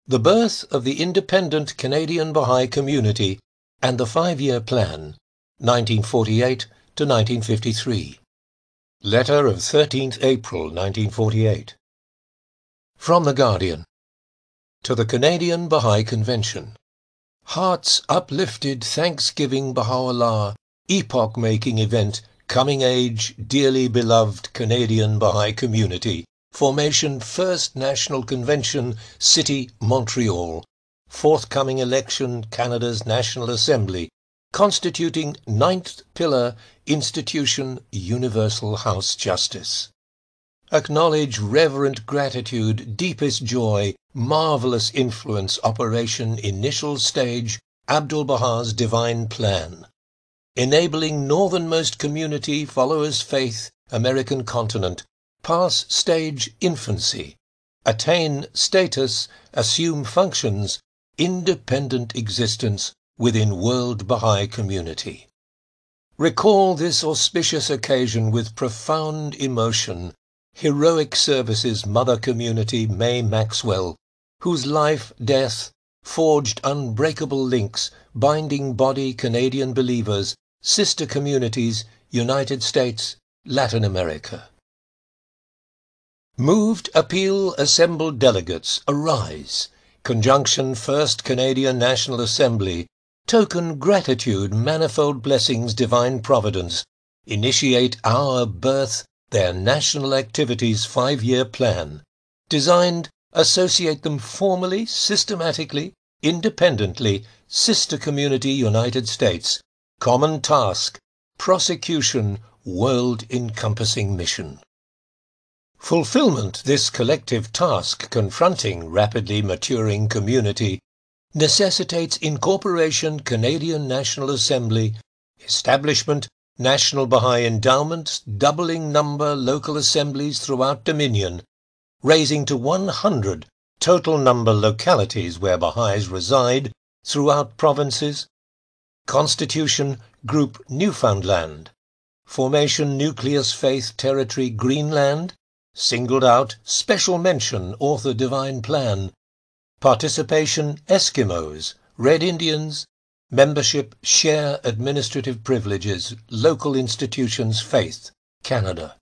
The Birth of the Independent Canadian Baha'i Community and the Five-Year Plan, 1948 to 1953. Letter of 13th April 1948. From The Guardian. To the Canadian Baha'i Convention. Hearts uplifted Thanksgiving Baha'u'llah, epoch-making event, coming age, dearly beloved Canadian Baha'i Community, formation First National Convention, City, Montreal, forthcoming election, Canada's National Assembly, constituting ninth pillar, institution, Universal House Justice. Acknowledge reverent gratitude, deepest joy, marvelous influence, operation, initial stage, Abdu'l-Baha's divine plan. Enabling northernmost community, followers faith, American continent, pass stage infancy, attain status, assume functions, independent existence within World Baha'i Community. Recall this auspicious occasion with profound emotion. Heroic services Mother Community May Maxwell, whose life, death, forged unbreakable links, binding body Canadian believers, sister communities, United States, Latin America. Moved appeal assembled delegates, arise. Conjunction First Canadian National Assembly, token gratitude, manifold blessings, divine providence, initiate our birth, their national activities 5-year plan, designed, associate them formally, systematically, independently, sister community United States, common task, prosecution, world-encompassing mission. Fulfillment this collective task confronting rapidly maturing community necessitates incorporation Canadian National Assembly, establishment National Baha'i Endowments, doubling number local assemblies throughout Dominion, raising to 100 total number localities where Baha'is reside throughout provinces, Constitution Group Newfoundland, formation Nucleus Faith Territory Greenland, singled out special mention Author Divine Plan, participation Eskimos, Red Indians, membership share administrative privileges, local institutions faith, Canada.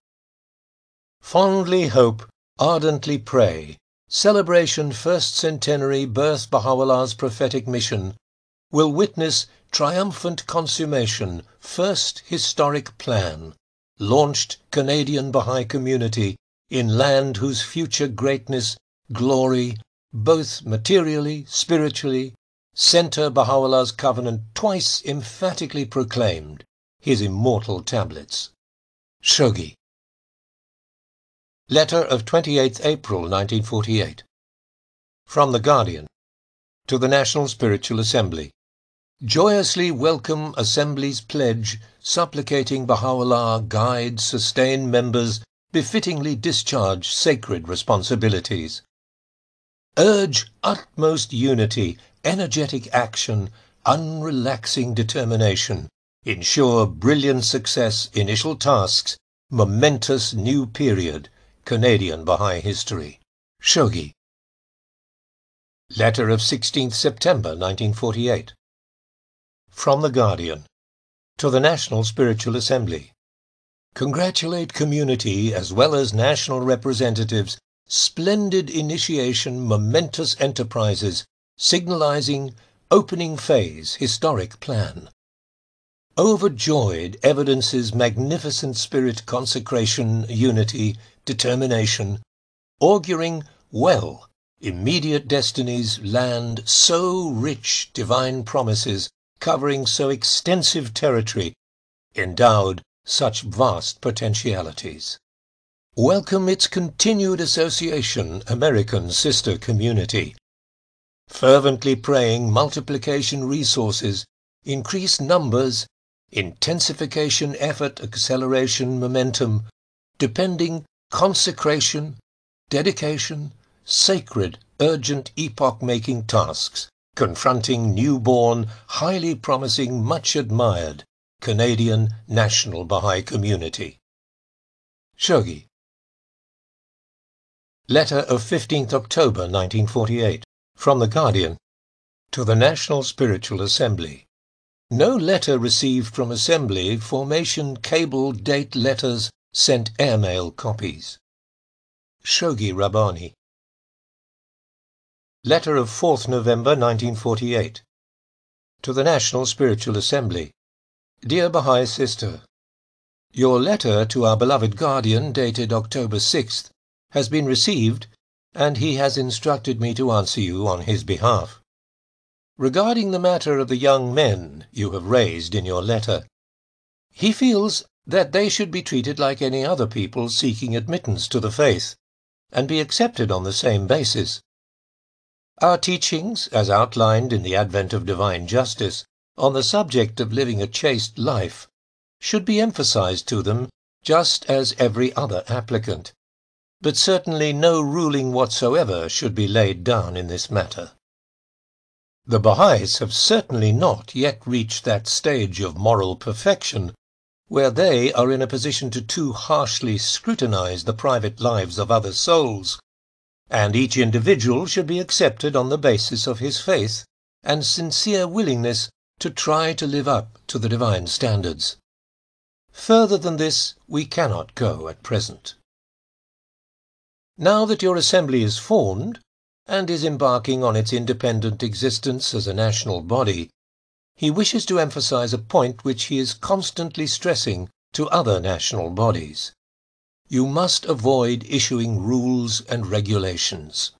Fondly hope, ardently pray, celebration first centenary birth Baha'u'llah's prophetic mission, will witness triumphant consummation first historic plan, launched Canadian Baha'i Community in land whose future greatness, glory, both materially, spiritually, center Baha'u'llah's covenant twice emphatically proclaimed, his immortal tablets. Shoghi. Letter of 28th April 1948. From The Guardian. To the National Spiritual Assembly. Joyously welcome Assembly's pledge, supplicating Baha'u'llah guide, sustain members, befittingly discharge sacred responsibilities. Urge utmost unity, energetic action, unrelaxing determination. Ensure brilliant success, initial tasks, momentous new period, Canadian Baha'i history. Shoghi. Letter of 16th September 1948. From The Guardian. To the National Spiritual Assembly. Congratulate community as well as national representatives. Splendid initiation, momentous enterprises, signalizing opening phase, historic plan. Overjoyed evidences magnificent spirit consecration, unity, determination, auguring well, immediate destinies, land so rich, divine promises, covering so extensive territory, endowed such vast potentialities. Welcome its continued association, American sister community. Fervently praying multiplication resources, increased numbers, intensification effort, acceleration, momentum, depending consecration, dedication, sacred, urgent epoch-making tasks, confronting newborn, highly promising, much admired, Canadian National Baha'i Community. Shoghi. Letter of 15th October 1948. From The Guardian. To the National Spiritual Assembly. No letter received from Assembly. Formation cable date letters sent airmail copies. Shoghi Rabbani. Letter of 4th November 1948. To the National Spiritual Assembly. Dear Baha'i Sister, your letter to our beloved guardian, dated October 6th, has been received, and he has instructed me to answer you on his behalf. Regarding the matter of the young men you have raised in your letter, he feels that they should be treated like any other people seeking admittance to the faith, and be accepted on the same basis. Our teachings, as outlined in the Advent of Divine Justice, on the subject of living a chaste life, should be emphasized to them just as every other applicant, but certainly no ruling whatsoever should be laid down in this matter. The Baha'is have certainly not yet reached that stage of moral perfection where they are in a position to too harshly scrutinize the private lives of other souls, and each individual should be accepted on the basis of his faith and sincere willingness to try to live up to the divine standards. Further than this we cannot go at present. Now that your assembly is formed, and is embarking on its independent existence as a national body, he wishes to emphasize a point which he is constantly stressing to other national bodies. You must avoid issuing rules and regulations.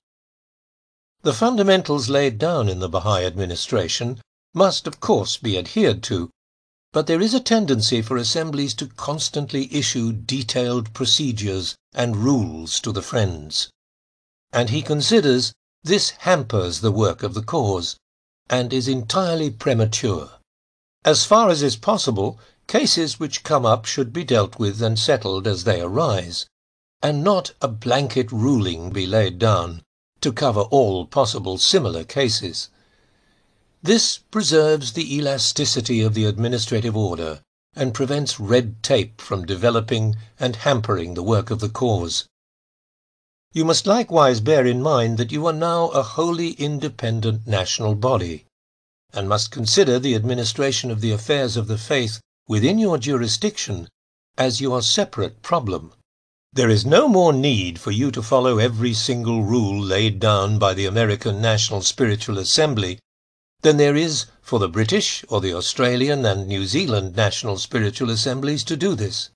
The fundamentals laid down in the Baha'i administration must of course be adhered to, but there is a tendency for assemblies to constantly issue detailed procedures and rules to the Friends, and he considers this hampers the work of the cause, and is entirely premature. As far as is possible, cases which come up should be dealt with and settled as they arise, and not a blanket ruling be laid down to cover all possible similar cases. This preserves the elasticity of the administrative order and prevents red tape from developing and hampering the work of the cause. You must likewise bear in mind that you are now a wholly independent national body, and must consider the administration of the affairs of the faith within your jurisdiction as your separate problem. There is no more need for you to follow every single rule laid down by the American National Spiritual Assembly than there is for the British or the Australian and New Zealand National Spiritual Assemblies to do this.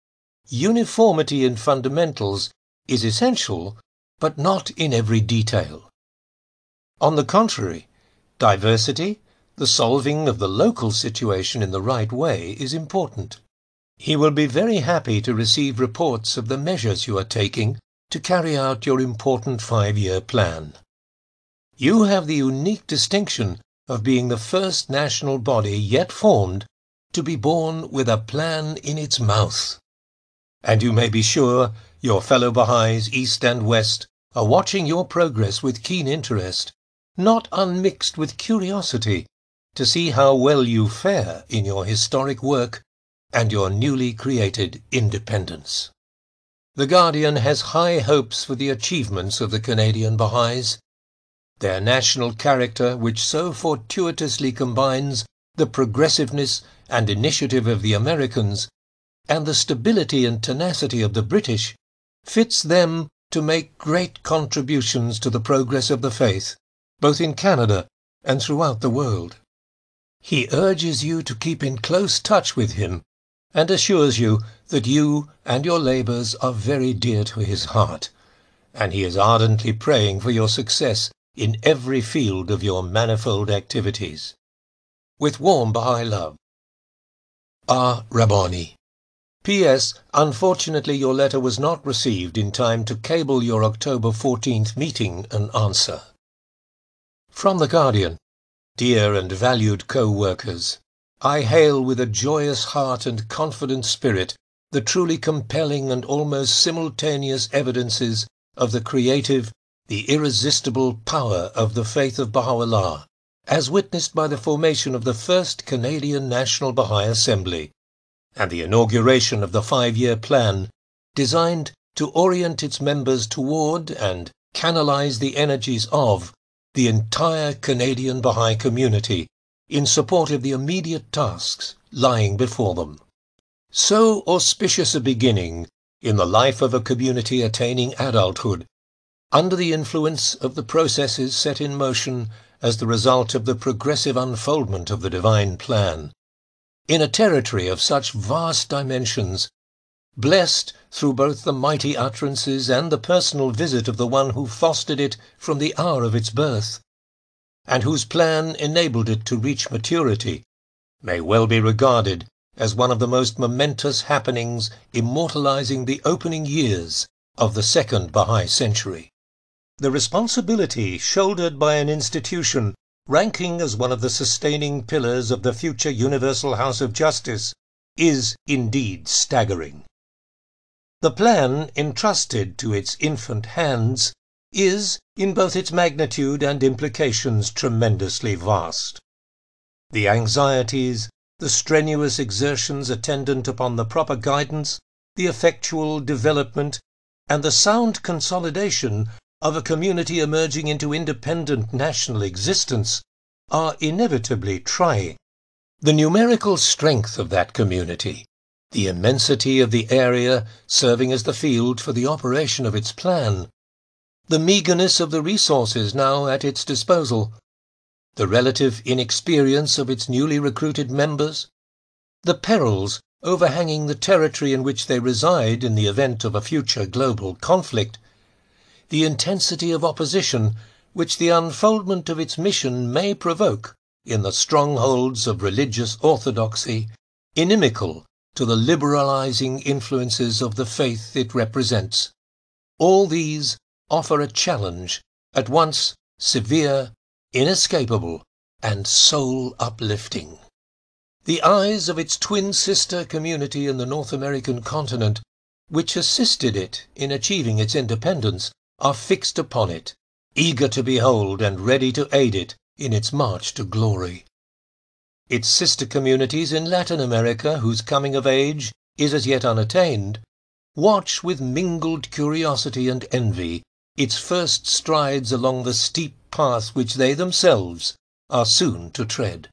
Uniformity in fundamentals is essential, but not in every detail. On the contrary, diversity, the solving of the local situation in the right way, is important. He will be very happy to receive reports of the measures you are taking to carry out your important 5-year plan. You have the unique distinction of being the first national body yet formed to be born with a plan in its mouth. And you may be sure your fellow Baha'is, East and West, are watching your progress with keen interest, not unmixed with curiosity, to see how well you fare in your historic work and your newly created independence. The Guardian has high hopes for the achievements of the Canadian Baha'is. Their national character, which so fortuitously combines the progressiveness and initiative of the Americans and the stability and tenacity of the British, fits them to make great contributions to the progress of the faith, both in Canada and throughout the world. He urges you to keep in close touch with him, and assures you that you and your labours are very dear to his heart, and he is ardently praying for your success in every field of your manifold activities. With warm Baha'i love. R. Rabbani. P.S. Unfortunately, your letter was not received in time to cable your October 14th meeting an answer. From The Guardian. Dear and valued co-workers, I hail with a joyous heart and confident spirit the truly compelling and almost simultaneous evidences of the creative, the irresistible power of the faith of Baha'u'llah, as witnessed by the formation of the first Canadian National Baha'i Assembly, and the inauguration of the 5-year plan designed to orient its members toward and canalize the energies of the entire Canadian Baha'i community in support of the immediate tasks lying before them. So auspicious a beginning in the life of a community attaining adulthood, under the influence of the processes set in motion as the result of the progressive unfoldment of the divine plan, in a territory of such vast dimensions, blessed through both the mighty utterances and the personal visit of the one who fostered it from the hour of its birth, and whose plan enabled it to reach maturity, may well be regarded as one of the most momentous happenings immortalizing the opening years of the second Baha'i century. The responsibility shouldered by an institution ranking as one of the sustaining pillars of the future Universal House of Justice is indeed staggering. The plan entrusted to its infant hands is, in both its magnitude and implications, tremendously vast. The anxieties, the strenuous exertions attendant upon the proper guidance, the effectual development, and the sound consolidation of a community emerging into independent national existence are inevitably trying. The numerical strength of that community, the immensity of the area serving as the field for the operation of its plan, the meagerness of the resources now at its disposal, the relative inexperience of its newly recruited members, the perils overhanging the territory in which they reside in the event of a future global conflict, the intensity of opposition which the unfoldment of its mission may provoke in the strongholds of religious orthodoxy, inimical to the liberalizing influences of the faith it represents. All these offer a challenge at once severe, inescapable, and soul-uplifting. The eyes of its twin sister community in the North American continent, which assisted it in achieving its independence, are fixed upon it, eager to behold and ready to aid it in its march to glory. Its sister communities in Latin America, whose coming of age is as yet unattained, watch with mingled curiosity and envy its first strides along the steep path which they themselves are soon to tread.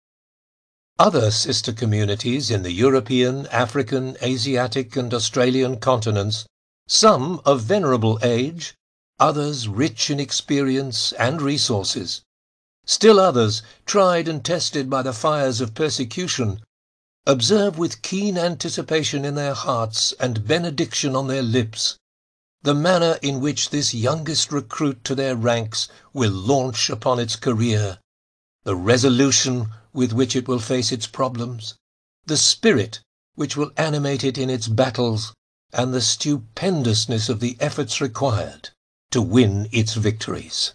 Other sister communities in the European, African, Asiatic, and Australian continents, some of venerable age, others rich in experience and resources, still others tried and tested by the fires of persecution, observe with keen anticipation in their hearts and benediction on their lips the manner in which this youngest recruit to their ranks will launch upon its career, the resolution with which it will face its problems, the spirit which will animate it in its battles, and the stupendousness of the efforts required to win its victories.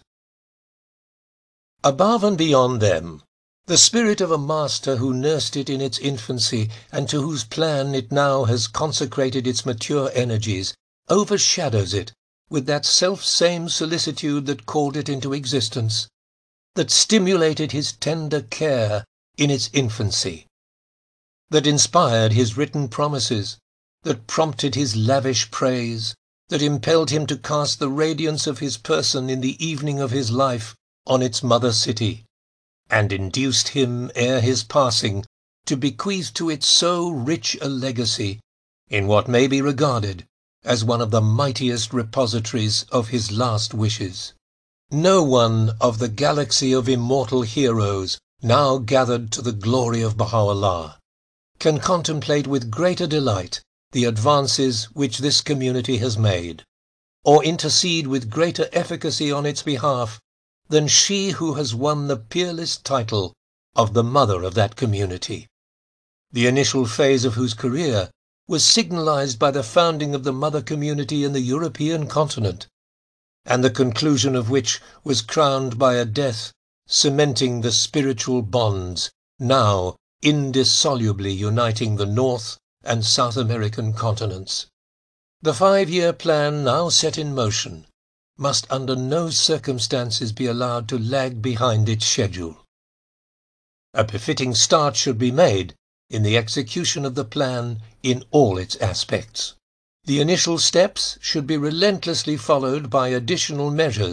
Above and beyond them, the spirit of a master who nursed it in its infancy and to whose plan it now has consecrated its mature energies overshadows it with that self-same solicitude that called it into existence, that stimulated his tender care in its infancy, that inspired his written promises, that prompted his lavish praise, that impelled him to cast the radiance of his person in the evening of his life on its mother city, and induced him ere his passing to bequeath to it so rich a legacy in what may be regarded as one of the mightiest repositories of his last wishes. No one of the galaxy of immortal heroes now gathered to the glory of Baha'u'llah can contemplate with greater delight the advances which this community has made, or intercede with greater efficacy on its behalf than she who has won the peerless title of the mother of that community, the initial phase of whose career was signalized by the founding of the mother community in the European continent, and the conclusion of which was crowned by a death cementing the spiritual bonds now indissolubly uniting the North and South American continents. The 5-year plan now set in motion must under no circumstances be allowed to lag behind its schedule. A befitting start should be made in the execution of the plan in all its aspects. The initial steps should be relentlessly followed by additional measures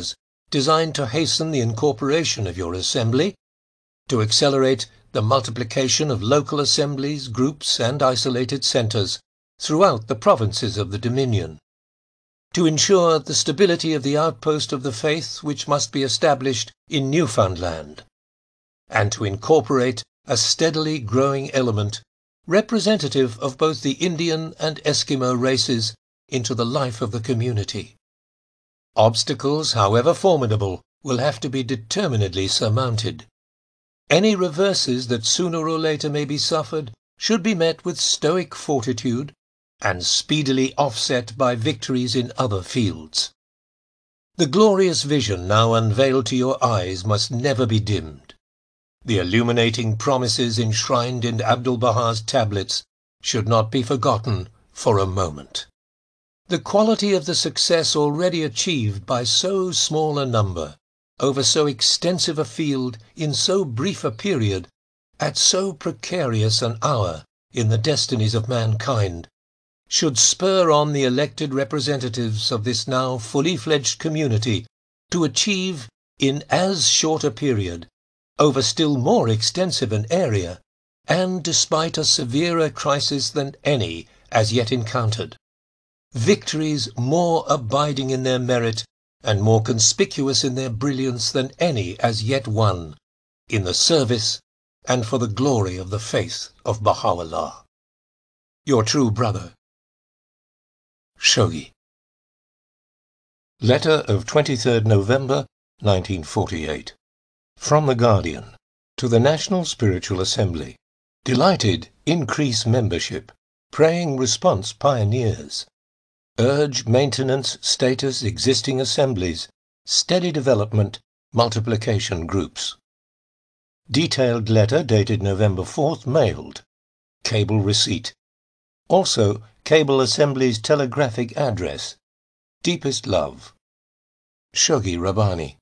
designed to hasten the incorporation of your assembly, to accelerate the multiplication of local assemblies, groups, and isolated centres throughout the provinces of the Dominion, to ensure the stability of the outpost of the faith which must be established in Newfoundland, and to incorporate a steadily growing element representative of both the Indian and Eskimo races into the life of the community. Obstacles, however formidable, will have to be determinedly surmounted. Any reverses that sooner or later may be suffered should be met with stoic fortitude and speedily offset by victories in other fields. The glorious vision now unveiled to your eyes must never be dimmed. The illuminating promises enshrined in Abdu'l-Baha's tablets should not be forgotten for a moment. The quality of the success already achieved by so small a number, over so extensive a field, in so brief a period, at so precarious an hour in the destinies of mankind, should spur on the elected representatives of this now fully fledged community to achieve, in as short a period, over still more extensive an area, and despite a severer crisis than any as yet encountered, victories more abiding in their merit and more conspicuous in their brilliance than any as yet won, in the service and for the glory of the faith of Baha'u'llah. Your true brother, Shoghi. Letter of 23rd November 1948. From The Guardian to the National Spiritual Assembly. Delighted increase membership. Praying response pioneers. Urge maintenance status existing assemblies. Steady development multiplication groups. Detailed letter dated November 4th mailed. Cable receipt. Also cable assembly's telegraphic address. Deepest love. Shoghi Rabbani.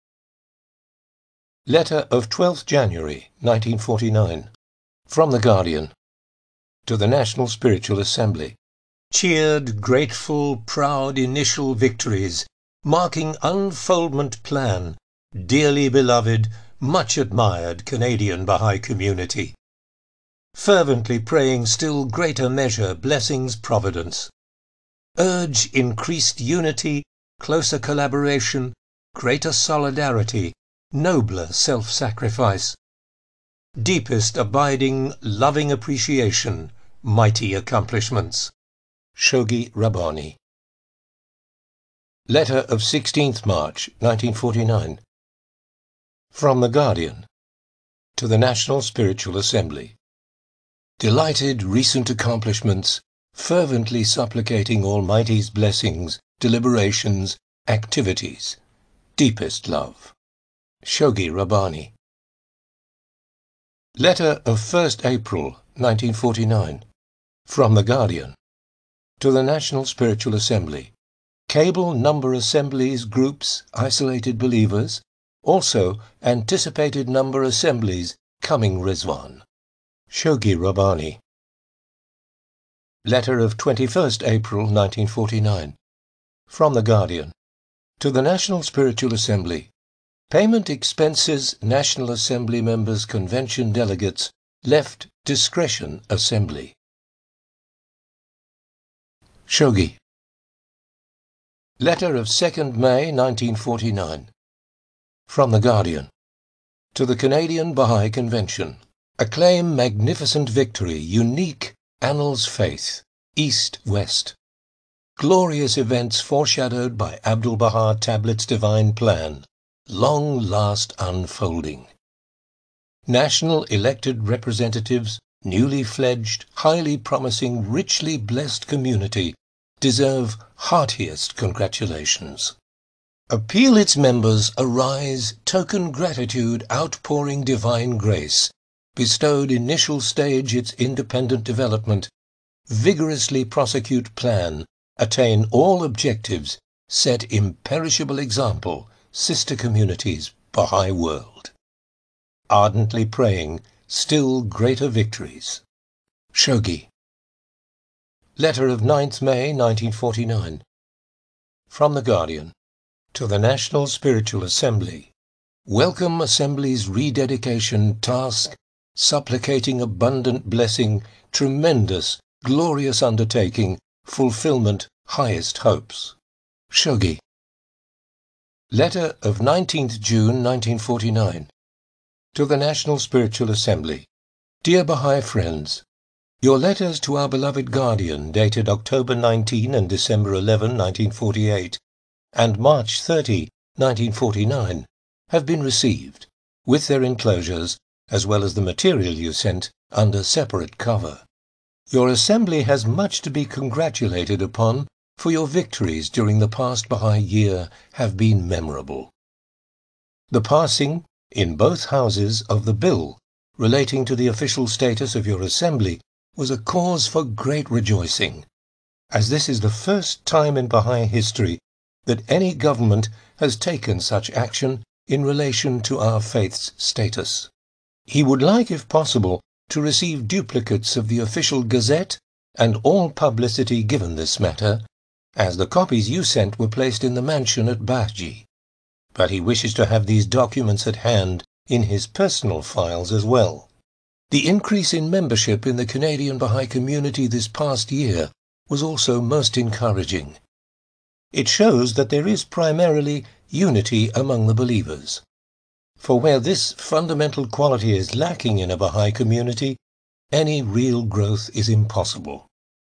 Letter of 12th January 1949. From The Guardian to the National Spiritual Assembly. Cheered, grateful, proud initial victories, marking unfoldment plan, dearly beloved, much admired Canadian Baha'i community. Fervently praying still greater measure blessings providence. Urge increased unity, closer collaboration, greater solidarity, nobler self-sacrifice. Deepest abiding, loving appreciation, mighty accomplishments. Shoghi Rabbani. Letter of 16th March 1949. From The Guardian to the National Spiritual Assembly. Delighted recent accomplishments, fervently supplicating Almighty's blessings, deliberations, activities. Deepest love. Shoghi Rabbani. Letter of 1st April 1949. From The Guardian to the National Spiritual Assembly. Cable number assemblies, groups, isolated believers. Also anticipated number assemblies coming Rizwan. Shoghi Rabbani. Letter of 21st April 1949. From The Guardian to the National Spiritual Assembly. Payment expenses National Assembly members convention delegates left discretion assembly. Shoghi. Letter of 2nd May 1949. From The Guardian to the Canadian Baha'i Convention. Acclaim magnificent victory, unique annals faith, East-West. Glorious events foreshadowed by Abdu'l-Baha Tablet's divine plan. Long last unfolding. National elected representatives, newly fledged, highly promising, richly blessed community, deserve heartiest congratulations. Appeal its members arise, token gratitude, outpouring divine grace, bestowed initial stage its independent development, vigorously prosecute plan, attain all objectives, set imperishable example, sister communities, Baha'i world. Ardently praying, still greater victories. Shoghi. Letter of 9th May 1949. From The Guardian To the National Spiritual Assembly. Welcome Assembly's rededication task, supplicating abundant blessing, tremendous, glorious undertaking, fulfillment, highest hopes. Shogi. Letter of 19th June 1949. To the National Spiritual Assembly. Dear Baha'i friends, your letters to our beloved guardian, dated October 19 and December 11, 1948, and March 30, 1949, have been received, with their enclosures, as well as the material you sent under separate cover. Your assembly has much to be congratulated upon, for your victories during the past Baha'i year have been memorable. The passing, in both houses, of the bill relating to the official status of your assembly was a cause for great rejoicing, as this is the first time in Baha'i history that any government has taken such action in relation to our faith's status. He would like, if possible, to receive duplicates of the official gazette and all publicity given this matter, as the copies you sent were placed in the mansion at Bahji. But he wishes to have these documents at hand in his personal files as well. The increase in membership in the Canadian Baha'i community this past year was also most encouraging. It shows that there is primarily unity among the believers. For where this fundamental quality is lacking in a Baha'i community, any real growth is impossible.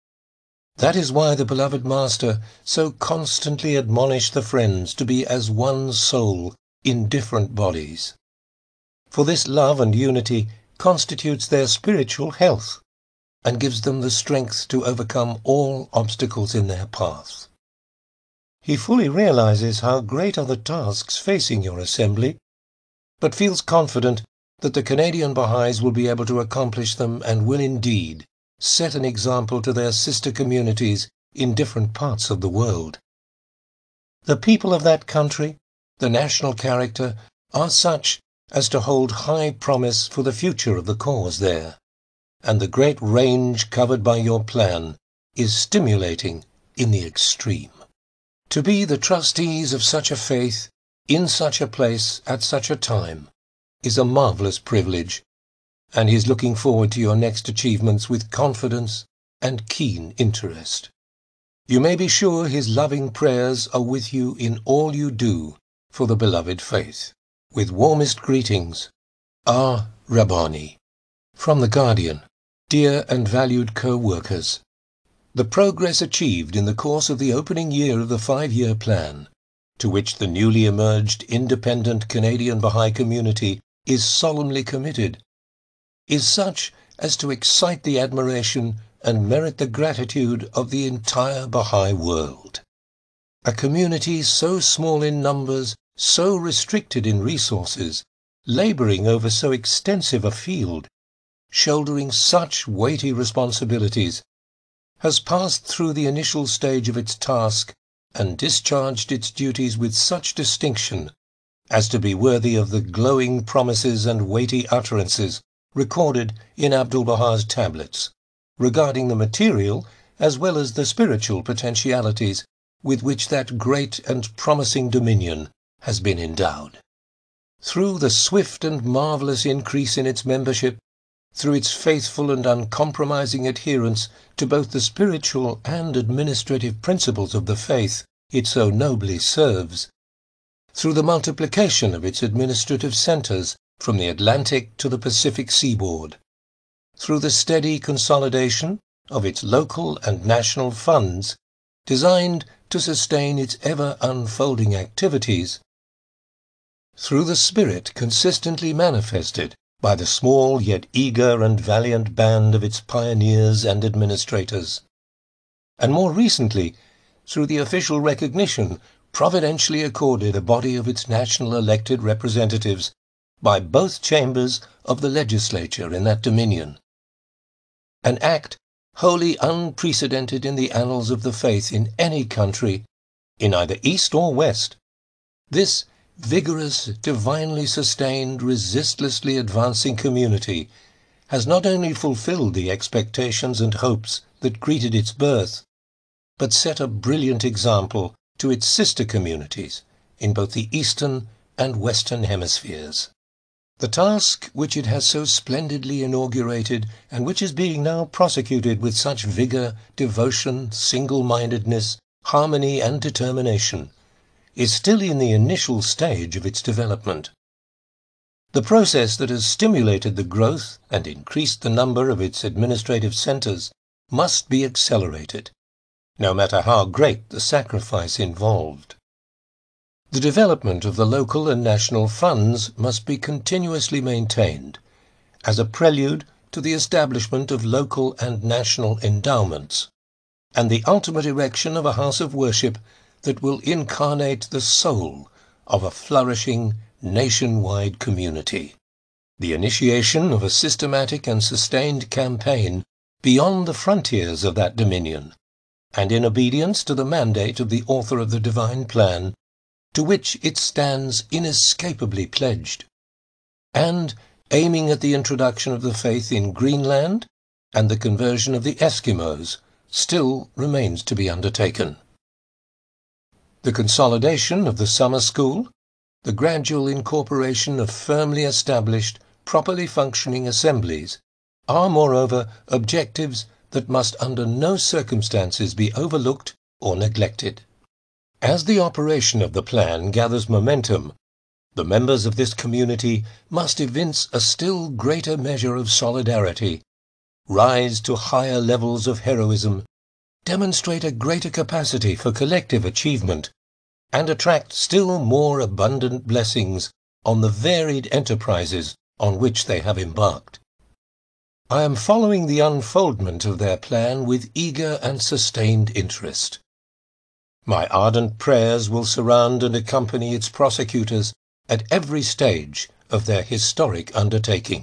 That is why the beloved Master so constantly admonished the friends to be as one soul in different bodies. For this love and unity constitutes their spiritual health and gives them the strength to overcome all obstacles in their path. He fully realizes how great are the tasks facing your assembly, but feels confident that the Canadian Baha'is will be able to accomplish them and will indeed set an example to their sister communities in different parts of the world. The people of that country, the national character, are such as to hold high promise for the future of the cause there, and the great range covered by your plan is stimulating in the extreme. To be the trustees of such a faith, in such a place, at such a time, is a marvelous privilege, and he is looking forward to your next achievements with confidence and keen interest. You may be sure his loving prayers are with you in all you do for the beloved faith. With warmest greetings, R. Rabbani. From the Guardian. Dear and valued co-workers, the progress achieved in the course of the opening year of the 5-year plan, to which the newly emerged independent Canadian Baha'i community is solemnly committed, is such as to excite the admiration and merit the gratitude of the entire Baha'i world. A community so small in numbers, so restricted in resources, laboring over so extensive a field, shouldering such weighty responsibilities, has passed through the initial stage of its task and discharged its duties with such distinction as to be worthy of the glowing promises and weighty utterances recorded in Abdu'l-Baha's tablets, regarding the material as well as the spiritual potentialities with which that great and promising dominion has been endowed. Through the swift and marvelous increase in its membership, through its faithful and uncompromising adherence to both the spiritual and administrative principles of the faith it so nobly serves, through the multiplication of its administrative centers from the Atlantic to the Pacific seaboard, through the steady consolidation of its local and national funds designed to sustain its ever-unfolding activities, through the spirit consistently manifested by the small yet eager and valiant band of its pioneers and administrators, and more recently through the official recognition providentially accorded a body of its national elected representatives by both chambers of the legislature in that dominion. An act wholly unprecedented in the annals of the faith in any country, in either East or West. This vigorous, divinely sustained, resistlessly advancing community has not only fulfilled the expectations and hopes that greeted its birth, but set a brilliant example to its sister communities in both the Eastern and Western hemispheres. The task which it has so splendidly inaugurated, and which is being now prosecuted with such vigour, devotion, single-mindedness, harmony and determination, is still in the initial stage of its development. The process that has stimulated the growth and increased the number of its administrative centres must be accelerated, no matter how great the sacrifice involved. The development of the local and national funds must be continuously maintained as a prelude to the establishment of local and national endowments, and the ultimate erection of a house of worship that will incarnate the soul of a flourishing nationwide community. The initiation of a systematic and sustained campaign beyond the frontiers of that dominion, and in obedience to the mandate of the author of the divine plan, to which it stands inescapably pledged, and aiming at the introduction of the faith in Greenland and the conversion of the Eskimos, still remains to be undertaken. The consolidation of the summer school, the gradual incorporation of firmly established, properly functioning assemblies, are moreover objectives that must under no circumstances be overlooked or neglected. As the operation of the plan gathers momentum, the members of this community must evince a still greater measure of solidarity, rise to higher levels of heroism, demonstrate a greater capacity for collective achievement, and attract still more abundant blessings on the varied enterprises on which they have embarked. I am following the unfoldment of their plan with eager and sustained interest. My ardent prayers will surround and accompany its prosecutors at every stage of their historic undertaking.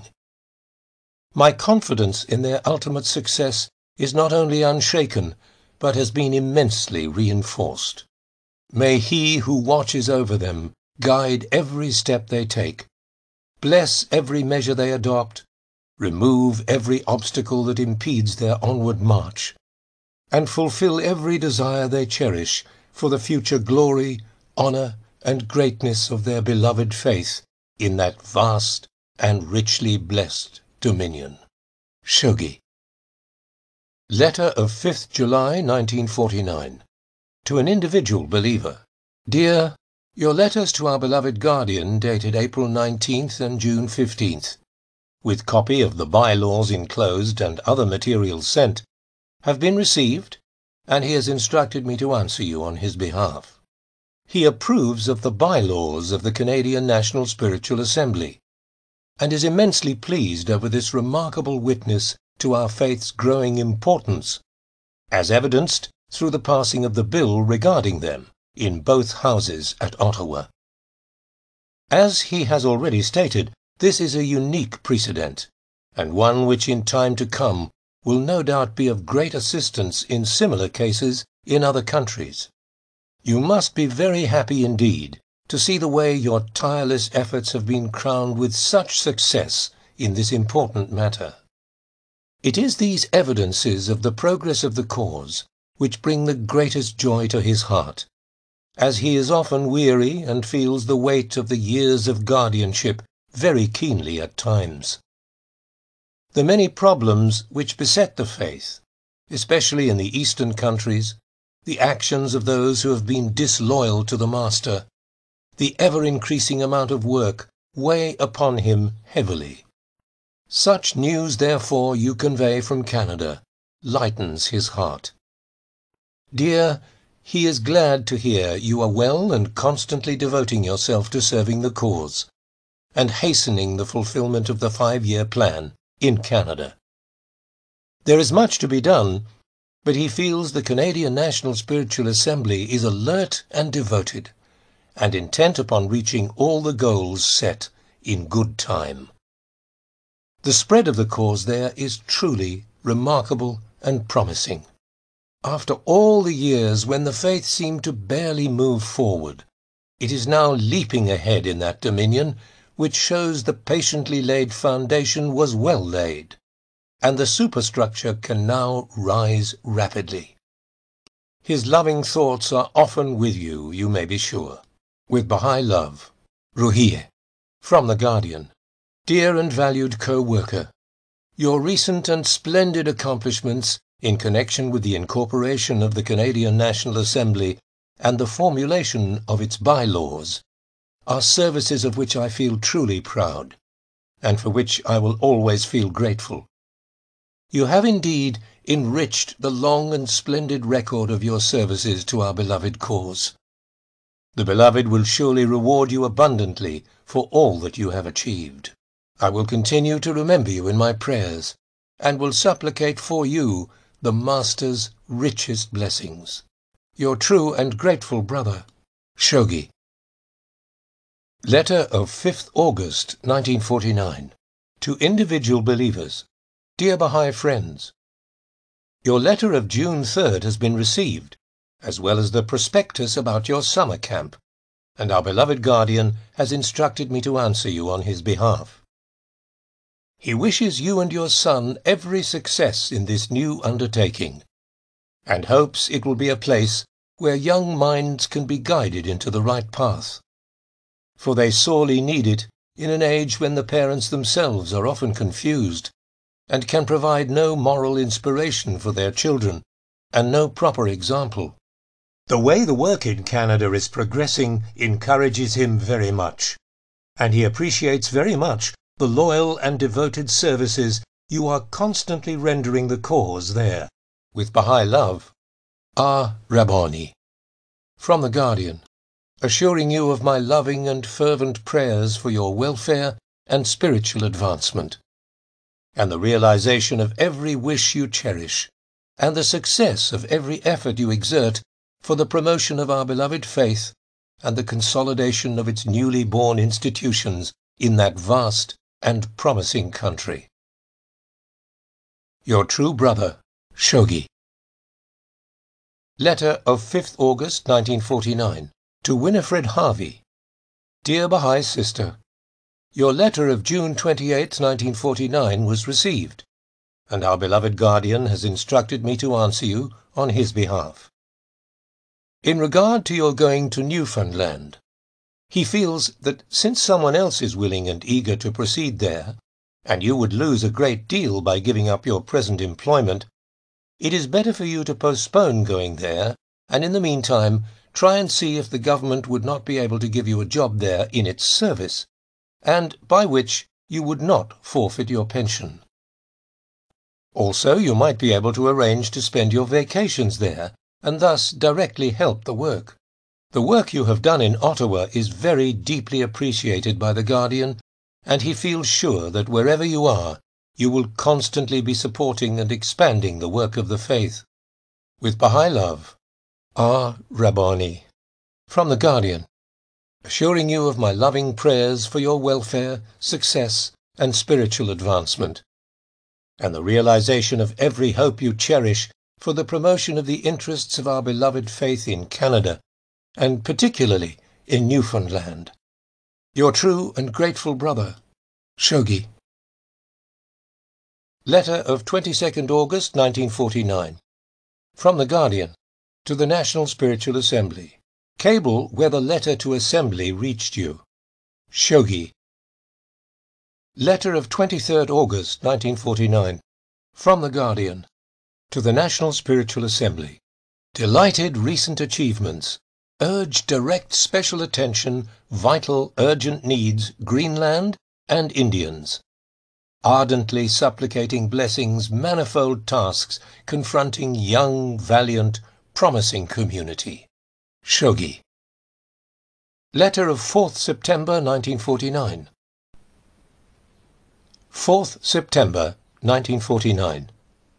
My confidence in their ultimate success is not only unshaken, but has been immensely reinforced. May He who watches over them guide every step they take, bless every measure they adopt, remove every obstacle that impedes their onward march, and fulfill every desire they cherish for the future glory, honour, and greatness of their beloved faith in that vast and richly blessed dominion. Shoghi. Letter of 5th July 1949. To an individual believer. Dear, your letters to our beloved guardian dated April 19th and June 15th, with copy of the bylaws enclosed and other materials sent, have been received, and he has instructed me to answer you on his behalf. He approves of the bylaws of the Canadian National Spiritual Assembly, and is immensely pleased over this remarkable witness to our faith's growing importance, as evidenced through the passing of the bill regarding them in both houses at Ottawa. As he has already stated, this is a unique precedent, and one which in time to come will no doubt be of great assistance in similar cases in other countries. You must be very happy indeed to see the way your tireless efforts have been crowned with such success in this important matter. It is these evidences of the progress of the cause which bring the greatest joy to his heart, as he is often weary and feels the weight of the years of guardianship very keenly at times. The many problems which beset the faith, especially in the Eastern countries, the actions of those who have been disloyal to the Master, the ever-increasing amount of work weigh upon him heavily. Such news, therefore, you convey from Canada lightens his heart. Dear, he is glad to hear you are well and constantly devoting yourself to serving the cause, and hastening the fulfillment of the 5-year plan in Canada. There is much to be done, but he feels the Canadian National Spiritual Assembly is alert and devoted, and intent upon reaching all the goals set in good time. The spread of the cause there is truly remarkable and promising. After all the years when the faith seemed to barely move forward, it is now leaping ahead in that dominion, which shows the patiently laid foundation was well laid, and the superstructure can now rise rapidly. His loving thoughts are often with you, you may be sure. With Baha'i love, Ruhiye. From The Guardian. Dear and valued co-worker, your recent and splendid accomplishments in connection with the incorporation of the Canadian National Assembly and the formulation of its bylaws are services of which I feel truly proud, and for which I will always feel grateful. You have indeed enriched the long and splendid record of your services to our beloved cause. The beloved will surely reward you abundantly for all that you have achieved. I will continue to remember you in my prayers, and will supplicate for you the Master's richest blessings. Your true and grateful brother, Shogi. Letter of 5th August 1949. To individual believers. Dear Baha'i friends, your letter of June 3rd has been received, as well as the prospectus about your summer camp, and our beloved guardian has instructed me to answer you on his behalf. He wishes you and your son every success in this new undertaking, and hopes it will be a place where young minds can be guided into the right path, for they sorely need it in an age when the parents themselves are often confused and can provide no moral inspiration for their children and no proper example. The way the work in Canada is progressing encourages him very much, and he appreciates very much the loyal and devoted services you are constantly rendering the cause there. With Baha'i love, R. Rabbani. From The Guardian, assuring you of my loving and fervent prayers for your welfare and spiritual advancement, and the realization of every wish you cherish, and the success of every effort you exert for the promotion of our beloved faith and the consolidation of its newly born institutions in that vast and promising country. Your true brother, Shogi. Letter of 5th August 1949. To Winifred Harvey. Dear Baha'i Sister, your letter of June 28, 1949 was received, and our beloved guardian has instructed me to answer you on his behalf. In regard to your going to Newfoundland, he feels that since someone else is willing and eager to proceed there, and you would lose a great deal by giving up your present employment, it is better for you to postpone going there, and in the meantime try and see if the government would not be able to give you a job there in its service, and by which you would not forfeit your pension. Also, you might be able to arrange to spend your vacations there, and thus directly help the work. The work you have done in Ottawa is very deeply appreciated by the Guardian, and he feels sure that wherever you are, you will constantly be supporting and expanding the work of the faith. With Baha'i love, R. Rabbani. From The Guardian, assuring you of my loving prayers for your welfare, success, and spiritual advancement, and the realization of every hope you cherish for the promotion of the interests of our beloved faith in Canada, and particularly in Newfoundland. Your true and grateful brother, Shogi. Letter of 22nd August 1949. From The Guardian, to the National Spiritual Assembly. Cable where the letter to Assembly reached you. Shogi. Letter of 23rd August 1949. From The Guardian, to the National Spiritual Assembly. Delighted recent achievements. Urge direct special attention, vital urgent needs, Greenland and Indians. Ardently supplicating blessings, manifold tasks confronting young, valiant, promising community. Shogi. Letter of 4th September 1949. 4th September 1949.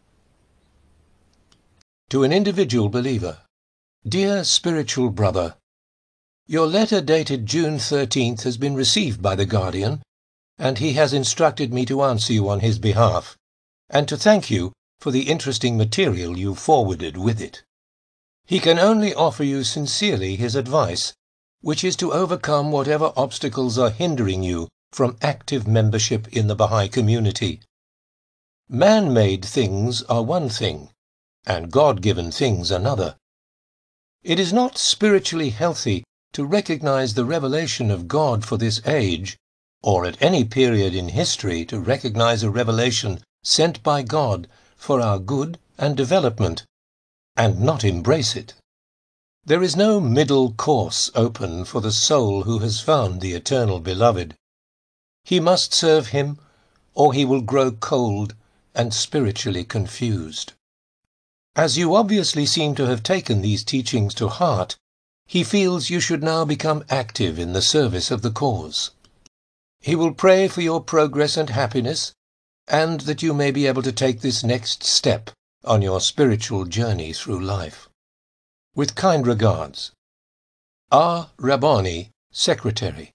To an individual believer. Dear spiritual brother, your letter dated June 13th has been received by the Guardian, and he has instructed me to answer you on his behalf, and to thank you for the interesting material you forwarded with it. He can only offer you sincerely his advice, which is to overcome whatever obstacles are hindering you from active membership in the Baha'i community. Man-made things are one thing, and God-given things another. It is not spiritually healthy to recognize the revelation of God for this age, or at any period in history to recognize a revelation sent by God for our good and development, and not embrace it. There is no middle course open for the soul who has found the eternal Beloved. He must serve him, or he will grow cold and spiritually confused. As you obviously seem to have taken these teachings to heart, he feels you should now become active in the service of the cause. He will pray for your progress and happiness, and that you may be able to take this next step on your spiritual journey through life. With kind regards, R. Rabbani, Secretary.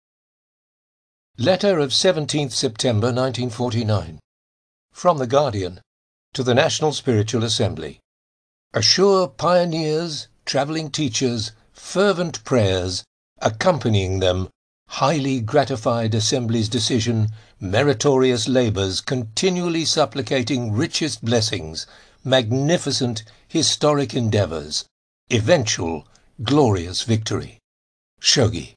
Letter of 17th September 1949. From the Guardian to the National Spiritual Assembly. Assure pioneers, travelling teachers, fervent prayers, accompanying them, highly gratified Assembly's decision, meritorious labours, continually supplicating richest blessings, magnificent historic endeavours, eventual glorious victory. Shoghi.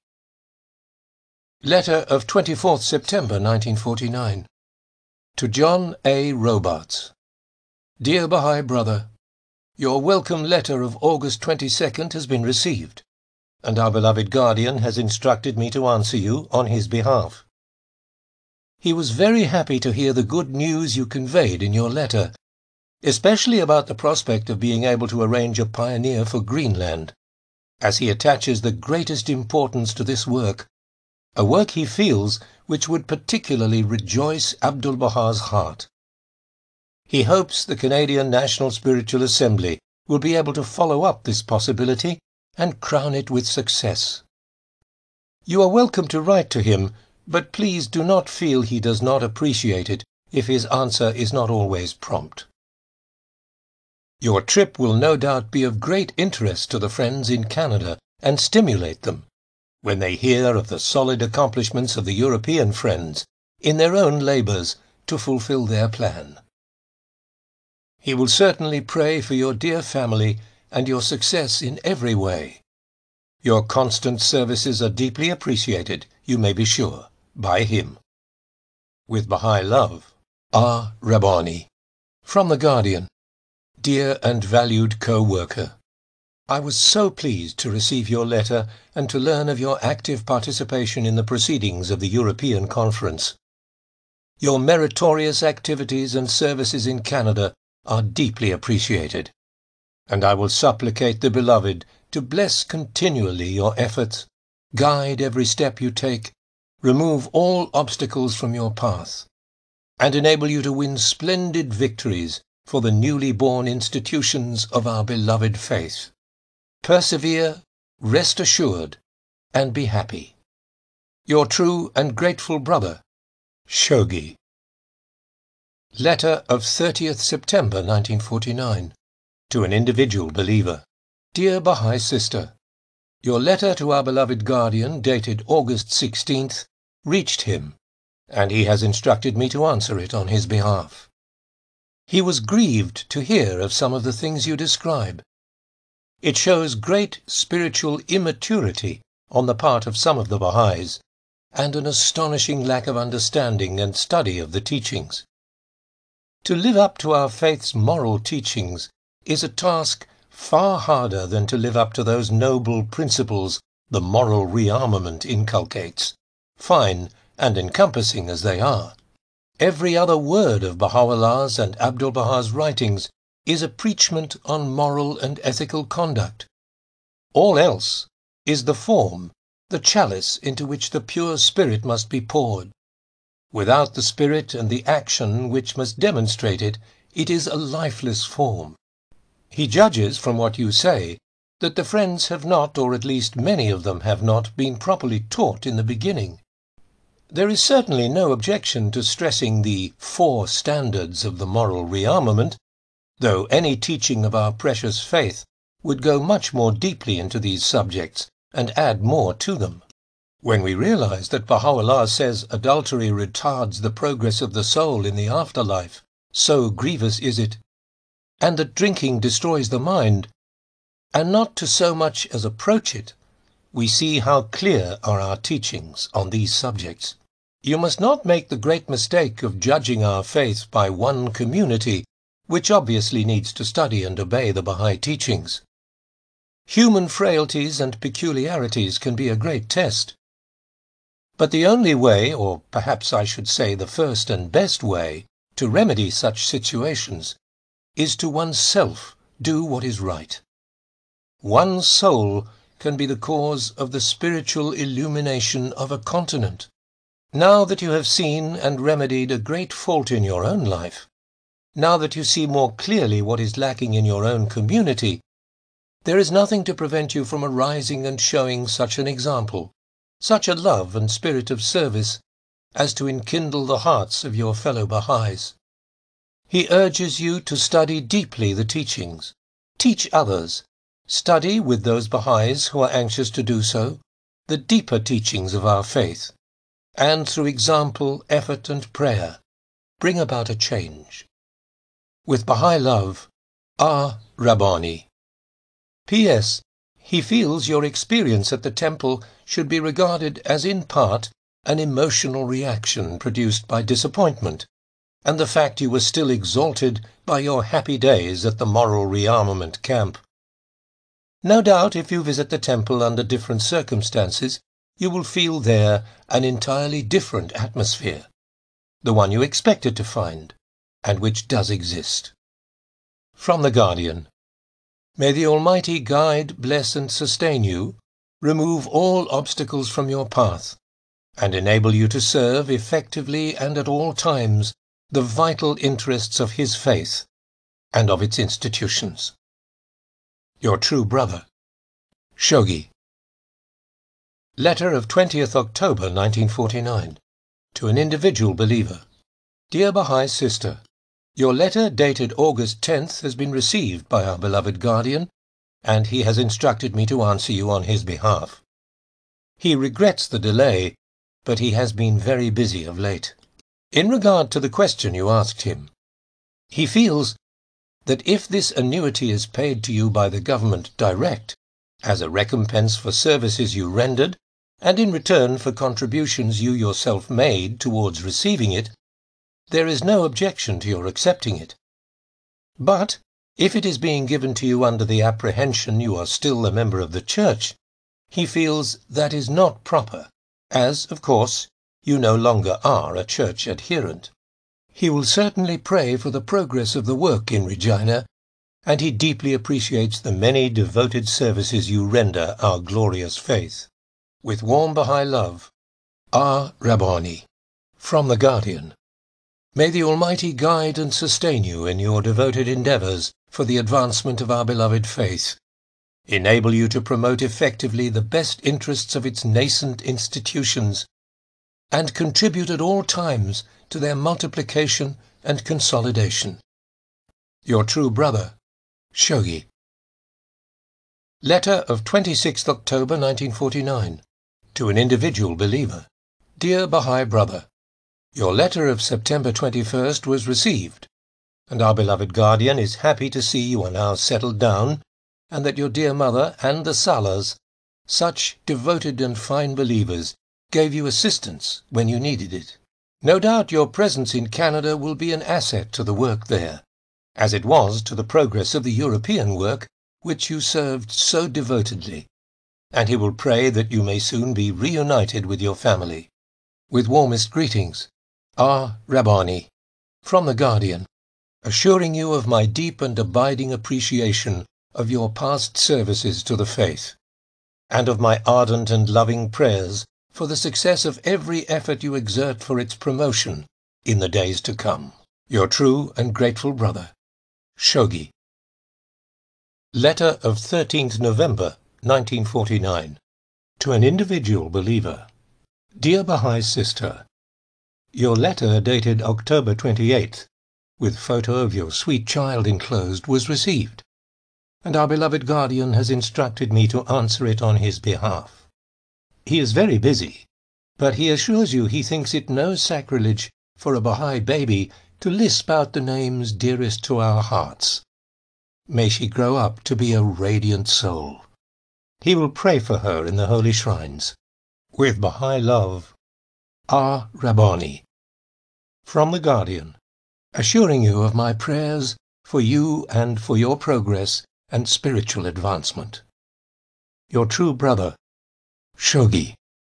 Letter of 24th September 1949. To John A. Robarts. Dear Baha'i Brother, your welcome letter of August 22nd has been received, and our beloved guardian has instructed me to answer you on his behalf. He was very happy to hear the good news you conveyed in your letter, especially about the prospect of being able to arrange a pioneer for Greenland, as he attaches the greatest importance to this work, a work he feels which would particularly rejoice Abdu'l-Baha's heart. He hopes the Canadian National Spiritual Assembly will be able to follow up this possibility and crown it with success. You are welcome to write to him, but please do not feel he does not appreciate it if his answer is not always prompt. Your trip will no doubt be of great interest to the friends in Canada and stimulate them, when they hear of the solid accomplishments of the European friends in their own labours to fulfil their plan. He will certainly pray for your dear family and your success in every way. Your constant services are deeply appreciated, you may be sure, by him. With Baha'i love, R. Rabbani. From the Guardian. Dear and valued co-worker, I was so pleased to receive your letter and to learn of your active participation in the proceedings of the European Conference. Your meritorious activities and services in Canada are deeply appreciated, and I will supplicate the Beloved to bless continually your efforts, guide every step you take, remove all obstacles from your path, and enable you to win splendid victories for the newly born institutions of our beloved faith. Persevere, rest assured, and be happy. Your true and grateful brother, Shoghi. Letter of 30th September 1949. To an individual believer. Dear Baha'i Sister, your letter to our beloved guardian, dated August 16th, reached him, and he has instructed me to answer it on his behalf. He was grieved to hear of some of the things you describe. It shows great spiritual immaturity on the part of some of the Baha'is, and an astonishing lack of understanding and study of the teachings. To live up to our faith's moral teachings is a task far harder than to live up to those noble principles the moral rearmament inculcates, fine and encompassing as they are. Every other word of Baha'u'llah's and Abdu'l-Baha's writings is a preachment on moral and ethical conduct. All else is the form, the chalice into which the pure spirit must be poured. Without the spirit and the action which must demonstrate it, it is a lifeless form. He judges from what you say that the friends have not, or at least many of them have not, been properly taught in the beginning. There is certainly no objection to stressing the 4 standards of the moral rearmament, though any teaching of our precious faith would go much more deeply into these subjects and add more to them. When we realize that Baha'u'llah says adultery retards the progress of the soul in the afterlife, so grievous is it, and that drinking destroys the mind, and not to so much as approach it, we see how clear are our teachings on these subjects. You must not make the great mistake of judging our faith by one community, which obviously needs to study and obey the Baha'i teachings. Human frailties and peculiarities can be a great test. But the only way, or perhaps I should say the first and best way, to remedy such situations is to oneself do what is right. One soul can be the cause of the spiritual illumination of a continent. Now that you have seen and remedied a great fault in your own life, now that you see more clearly what is lacking in your own community, there is nothing to prevent you from arising and showing such an example, such a love and spirit of service, as to enkindle the hearts of your fellow Baha'is. He urges you to study deeply the teachings, teach others, study with those Baha'is who are anxious to do so, the deeper teachings of our faith, and through example, effort and prayer, bring about a change. With Baha'i love, R. Rabbani. P.S. He feels your experience at the temple should be regarded as in part an emotional reaction produced by disappointment, and the fact you were still exalted by your happy days at the moral rearmament camp. No doubt if you visit the temple under different circumstances, you will feel there an entirely different atmosphere, the one you expected to find, and which does exist. From the Guardian. May the Almighty guide, bless and sustain you, remove all obstacles from your path, and enable you to serve effectively and at all times the vital interests of his faith and of its institutions. Your true brother, Shoghi. Letter of 20th October 1949. To an individual believer. Dear Baha'i Sister, your letter dated August 10th has been received by our beloved guardian, and he has instructed me to answer you on his behalf. He regrets the delay, but he has been very busy of late. In regard to the question you asked him, he feels that if this annuity is paid to you by the government direct, as a recompense for services you rendered, and in return for contributions you yourself made towards receiving it, there is no objection to your accepting it. But if it is being given to you under the apprehension you are still a member of the Church, he feels that is not proper, as, of course, you no longer are a Church adherent. He will certainly pray for the progress of the work in Regina, and he deeply appreciates the many devoted services you render our glorious faith. With warm Baha'i love, R. Rabbani. From the Guardian. May the Almighty guide and sustain you in your devoted endeavors for the advancement of our beloved faith, enable you to promote effectively the best interests of its nascent institutions, and contribute at all times to their multiplication and consolidation. Your true brother, Shoghi. Letter of 26th October 1949. To an individual believer. Dear Baha'i brother, your letter of September 21st was received, and our beloved guardian is happy to see you are now settled down, and that your dear mother and the Salas, such devoted and fine believers, gave you assistance when you needed it. No doubt your presence in Canada will be an asset to the work there, as it was to the progress of the European work which you served so devotedly, and he will pray that you may soon be reunited with your family. With warmest greetings, R. Rabbani. From the Guardian, assuring you of my deep and abiding appreciation of your past services to the faith, and of my ardent and loving prayers for the success of every effort you exert for its promotion in the days to come. Your true and grateful brother, Shoghi. Letter of 13th November 1949. To an individual believer. Dear Baha'i Sister, your letter dated October 28th, with photo of your sweet child enclosed, was received, and our beloved guardian has instructed me to answer it on his behalf. He is very busy, but he assures you he thinks it no sacrilege for a Baha'i baby to lisp out the names dearest to our hearts. May she grow up to be a radiant soul. He will pray for her in the holy shrines. With Baha'i love, R. Rabbani. From The Guardian, assuring you of my prayers for you and for your progress and spiritual advancement. Your true brother, Shoghi.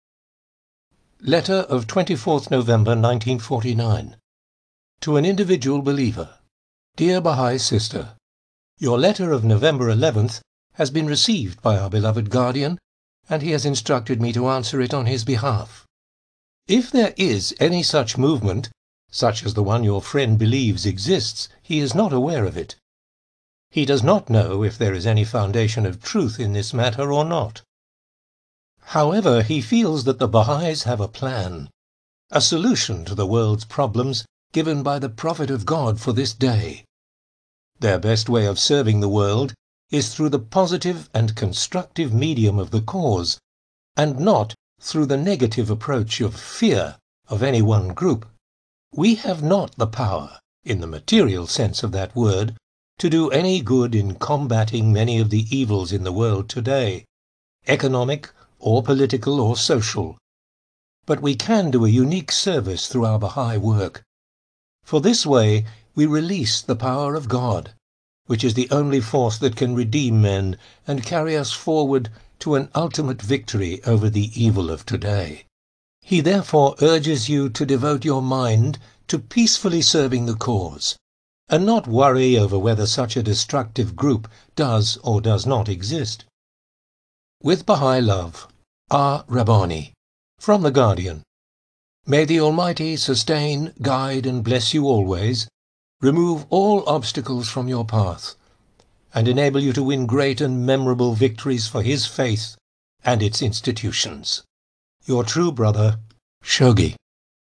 Letter of 24th November 1949. To an individual believer. Dear Baha'i Sister, your letter of November 11th has been received by our beloved guardian, and he has instructed me to answer it on his behalf. If there is any such movement, such as the one your friend believes exists, he is not aware of it. He does not know if there is any foundation of truth in this matter or not. However, he feels that the Baha'is have a plan, a solution to the world's problems given by the Prophet of God for this day. Their best way of serving the world is through the positive and constructive medium of the cause, and not through the negative approach of fear of any one group. We have not the power, in the material sense of that word, to do any good in combating many of the evils in the world today, economic or political or social. But we can do a unique service through our Baha'i work. For this way we release the power of God, which is the only force that can redeem men and carry us forward to an ultimate victory over the evil of today. He therefore urges you to devote your mind to peacefully serving the cause, and not worry over whether such a destructive group does or does not exist. With Baha'i love, R. Rabbani. From The Guardian. May the Almighty sustain, guide and bless you always, remove all obstacles from your path, and enable you to win great and memorable victories for his faith and its institutions. Your true brother, Shoghi.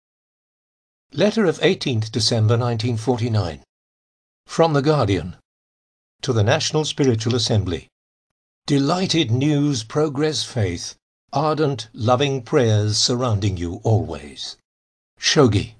Letter of 18th December 1949. From The Guardian. To the National Spiritual Assembly. Delighted news, progress, faith, ardent, loving prayers surrounding you always. Shoghi.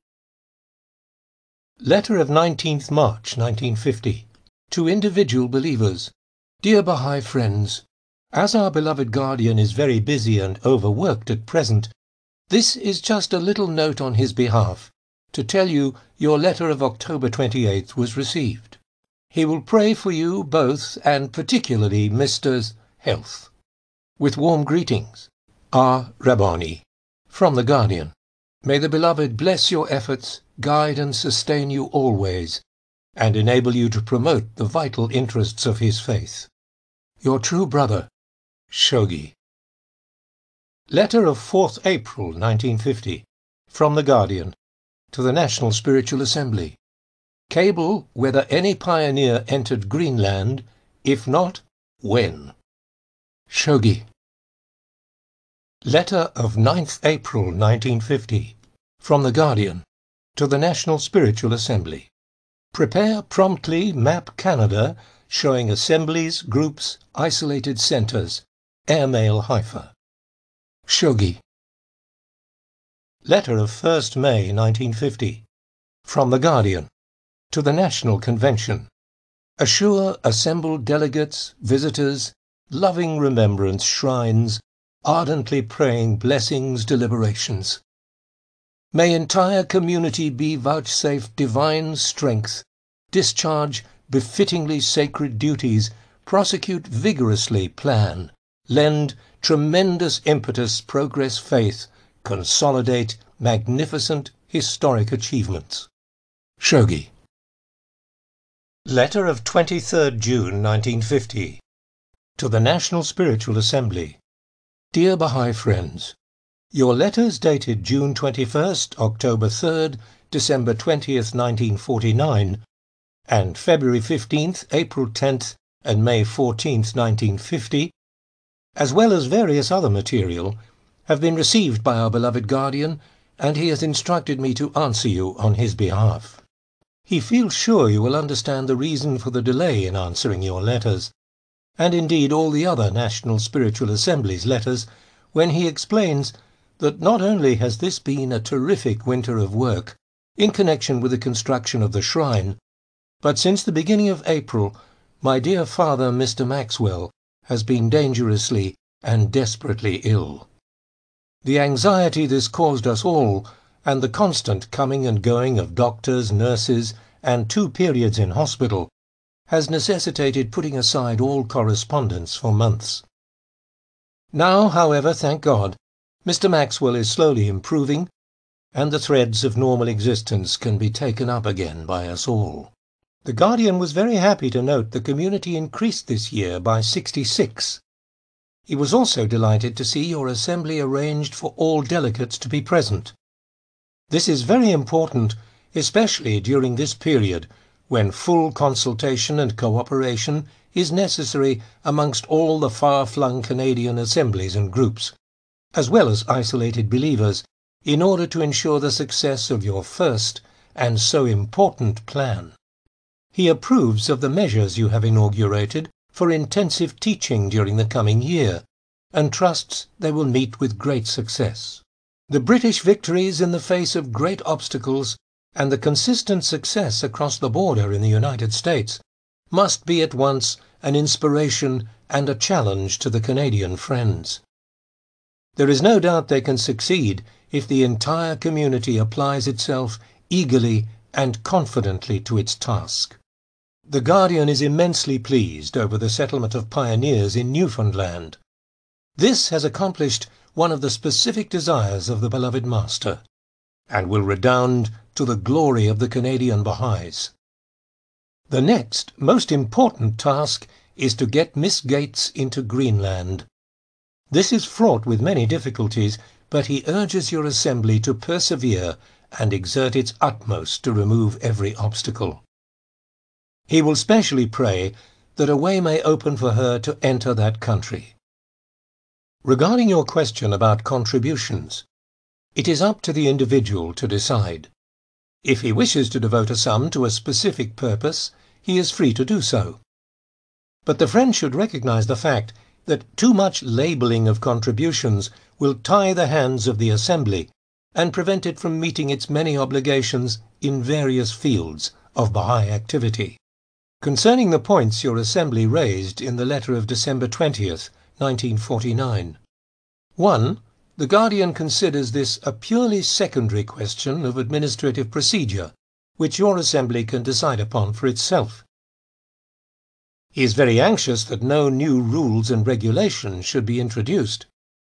Letter of 19th March 1950. To individual believers. Dear Baha'i friends, as our beloved guardian is very busy and overworked at present, this is just a little note on his behalf to tell you your letter of October 28th was received. He will pray for you both and particularly Mr.'s health. With warm greetings, R. Rabbani. From The Guardian. May the beloved bless your efforts, guide and sustain you always, and enable you to promote the vital interests of his faith. Your true brother, Shoghi. Letter of 4th April 1950. From The Guardian. To the National Spiritual Assembly. Cable whether any pioneer entered Greenland, if not, when. Shoghi. Letter of 9th April 1950. From The Guardian. To the National Spiritual Assembly. Prepare promptly map Canada showing assemblies, groups, isolated centers. Airmail Haifa. Shoghi. Letter of 1st May 1950. From The Guardian. To the National Convention. Assure assembled delegates, visitors, loving remembrance shrines, ardently praying blessings, deliberations. May entire community be vouchsafed divine strength, discharge befittingly sacred duties, prosecute vigorously plan, lend tremendous impetus, progress, faith, consolidate magnificent historic achievements. Shoghi. Letter of 23rd June 1950. To the National Spiritual Assembly. Dear Baha'i friends, your letters dated June 21st, October 3rd, December 20th, 1949, and February 15th, April 10th, and May 14th, 1950, as well as various other material, have been received by our beloved guardian, and he has instructed me to answer you on his behalf. He feels sure you will understand the reason for the delay in answering your letters, and indeed all the other National Spiritual Assembly's letters, when he explains that not only has this been a terrific winter of work in connection with the construction of the shrine, but since the beginning of April, my dear father, Mr. Maxwell, has been dangerously and desperately ill. The anxiety this caused us all, and the constant coming and going of doctors, nurses, and 2 periods in hospital, has necessitated putting aside all correspondence for months. Now, however, thank God, Mr. Maxwell is slowly improving, and the threads of normal existence can be taken up again by us all. The Guardian was very happy to note the community increased this year by 66. He was also delighted to see your assembly arranged for all delegates to be present. This is very important, especially during this period, when full consultation and cooperation is necessary amongst all the far-flung Canadian assemblies and groups, as well as isolated believers, in order to ensure the success of your first and so important plan. He approves of the measures you have inaugurated for intensive teaching during the coming year, and trusts they will meet with great success. The British victories in the face of great obstacles and the consistent success across the border in the United States must be at once an inspiration and a challenge to the Canadian friends. There is no doubt they can succeed if the entire community applies itself eagerly and confidently to its task. The Guardian is immensely pleased over the settlement of pioneers in Newfoundland. This has accomplished one of the specific desires of the beloved Master, and will redound to the glory of the Canadian Baha'is. The next, most important task is to get Miss Gates into Greenland. This is fraught with many difficulties, but he urges your assembly to persevere and exert its utmost to remove every obstacle. He will specially pray that a way may open for her to enter that country. Regarding your question about contributions, it is up to the individual to decide. If he wishes to devote a sum to a specific purpose, he is free to do so. But the friend should recognize the fact that too much labeling of contributions will tie the hands of the assembly and prevent it from meeting its many obligations in various fields of Baha'i activity. Concerning the points your assembly raised in the letter of December 20th, 1949. 1. The Guardian considers this a purely secondary question of administrative procedure, which your assembly can decide upon for itself. He is very anxious that no new rules and regulations should be introduced.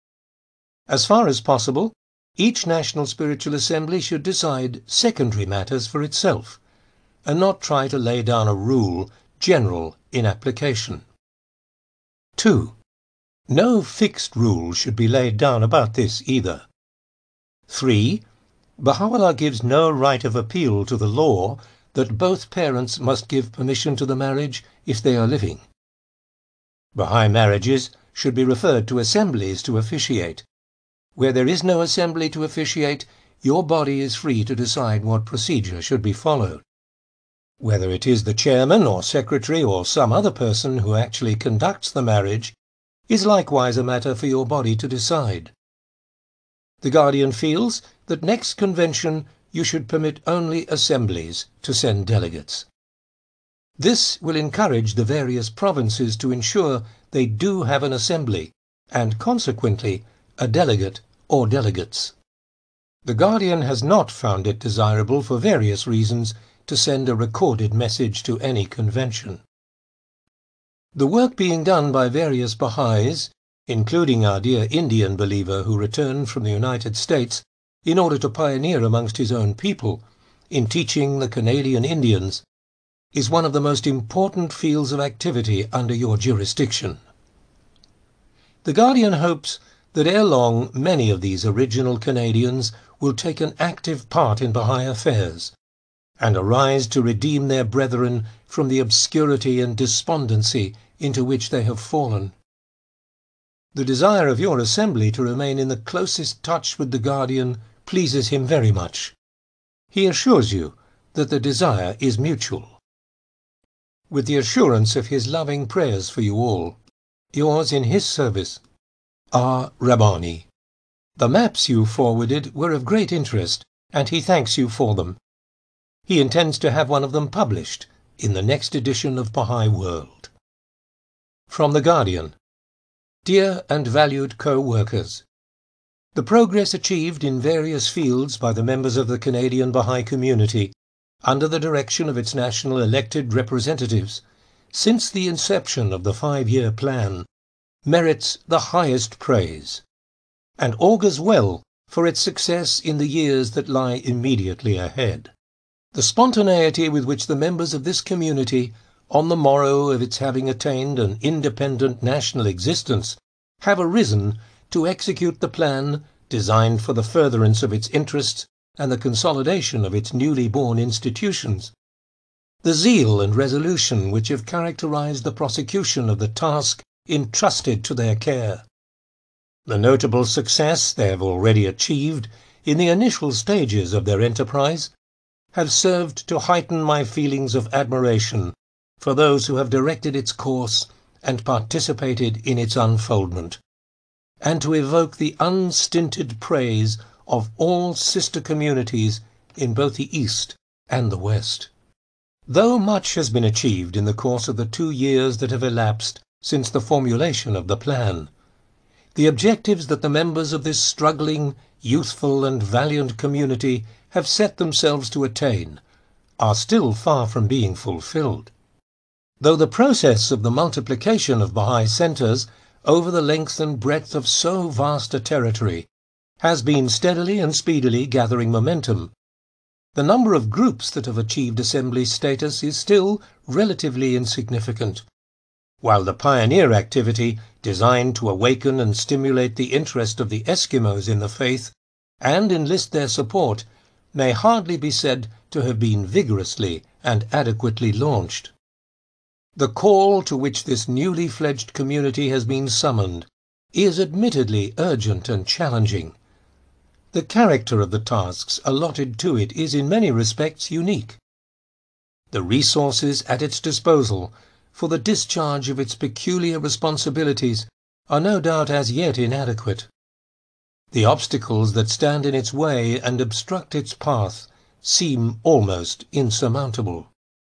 As far as possible, each National Spiritual Assembly should decide secondary matters for itself, and not try to lay down a rule general in application. 2. No fixed rule should be laid down about this either. 3. Baha'u'llah gives no right of appeal to the law that both parents must give permission to the marriage if they are living. Baha'i marriages should be referred to assemblies to officiate. Where there is no assembly to officiate, your body is free to decide what procedure should be followed. Whether it is the chairman or secretary or some other person who actually conducts the marriage is likewise a matter for your body to decide. The Guardian feels that next convention you should permit only assemblies to send delegates. This will encourage the various provinces to ensure they do have an assembly, and consequently a delegate or delegates. The Guardian has not found it desirable for various reasons to send a recorded message to any convention. The work being done by various Baha'is, including our dear Indian believer who returned from the United States in order to pioneer amongst his own people in teaching the Canadian Indians, is one of the most important fields of activity under your jurisdiction. The Guardian hopes that ere long many of these original Canadians will take an active part in Baha'i affairs, and arise to redeem their brethren from the obscurity and despondency into which they have fallen. The desire of your assembly to remain in the closest touch with the Guardian pleases him very much. He assures you that the desire is mutual. With the assurance of his loving prayers for you all, yours in his service, R. Rabbani. The maps you forwarded were of great interest, and he thanks you for them. He intends to have one of them published in the next edition of Baha'i World. From the Guardian, Dear and valued co-workers, the progress achieved in various fields by the members of the Canadian Baha'i community under the direction of its national elected representatives since the inception of the 5-year plan merits the highest praise, and augurs well for its success in the years that lie immediately ahead. The spontaneity with which the members of this community, on the morrow of its having attained an independent national existence, have arisen to execute the plan designed for the furtherance of its interests and the consolidation of its newly born institutions, the zeal and resolution which have characterized the prosecution of the task entrusted to their care, the notable success they have already achieved in the initial stages of their enterprise, have served to heighten my feelings of admiration for those who have directed its course and participated in its unfoldment, and to evoke the unstinted praise of all sister communities in both the East and the West. Though much has been achieved in the course of the 2 years that have elapsed since the formulation of the plan, the objectives that the members of this struggling, youthful and valiant community have set themselves to attain are still far from being fulfilled. Though the process of the multiplication of Baha'i centers over the length and breadth of so vast a territory has been steadily and speedily gathering momentum, the number of groups that have achieved assembly status is still relatively insignificant, while the pioneer activity designed to awaken and stimulate the interest of the Eskimos in the faith and enlist their support may hardly be said to have been vigorously and adequately launched. The call to which this newly fledged community has been summoned is admittedly urgent and challenging. The character of the tasks allotted to it is in many respects unique. The resources at its disposal for the discharge of its peculiar responsibilities are no doubt as yet inadequate. The obstacles that stand in its way and obstruct its path seem almost insurmountable.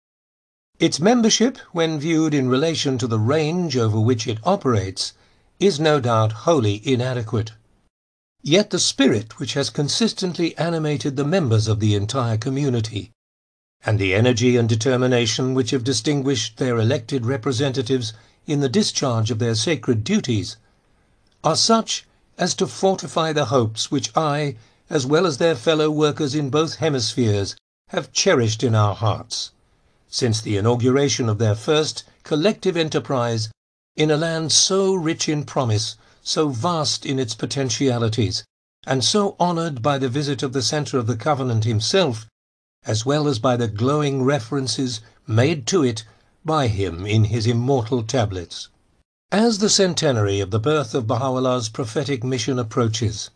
Its membership, when viewed in relation to the range over which it operates, is no doubt wholly inadequate. Yet the spirit which has consistently animated the members of the entire community, and the energy and determination which have distinguished their elected representatives in the discharge of their sacred duties, are such as to fortify the hopes which I, as well as their fellow workers in both hemispheres, have cherished in our hearts, since the inauguration of their first collective enterprise in a land so rich in promise, so vast in its potentialities, and so honoured by the visit of the Centre of the Covenant himself, as well as by the glowing references made to it by him in his immortal tablets. As the centenary of the birth of Baha'u'llah's prophetic mission approaches,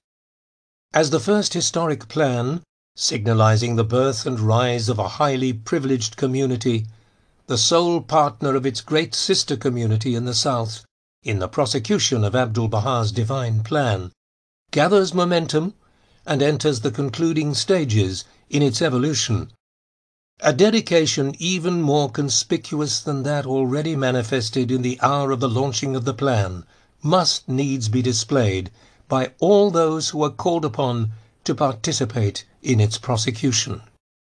as the first historic plan, signalizing the birth and rise of a highly privileged community, the sole partner of its great sister community in the South, in the prosecution of Abdu'l-Baha's divine plan, gathers momentum and enters the concluding stages in its evolution, a dedication even more conspicuous than that already manifested in the hour of the launching of the plan must needs be displayed by all those who are called upon to participate in its prosecution.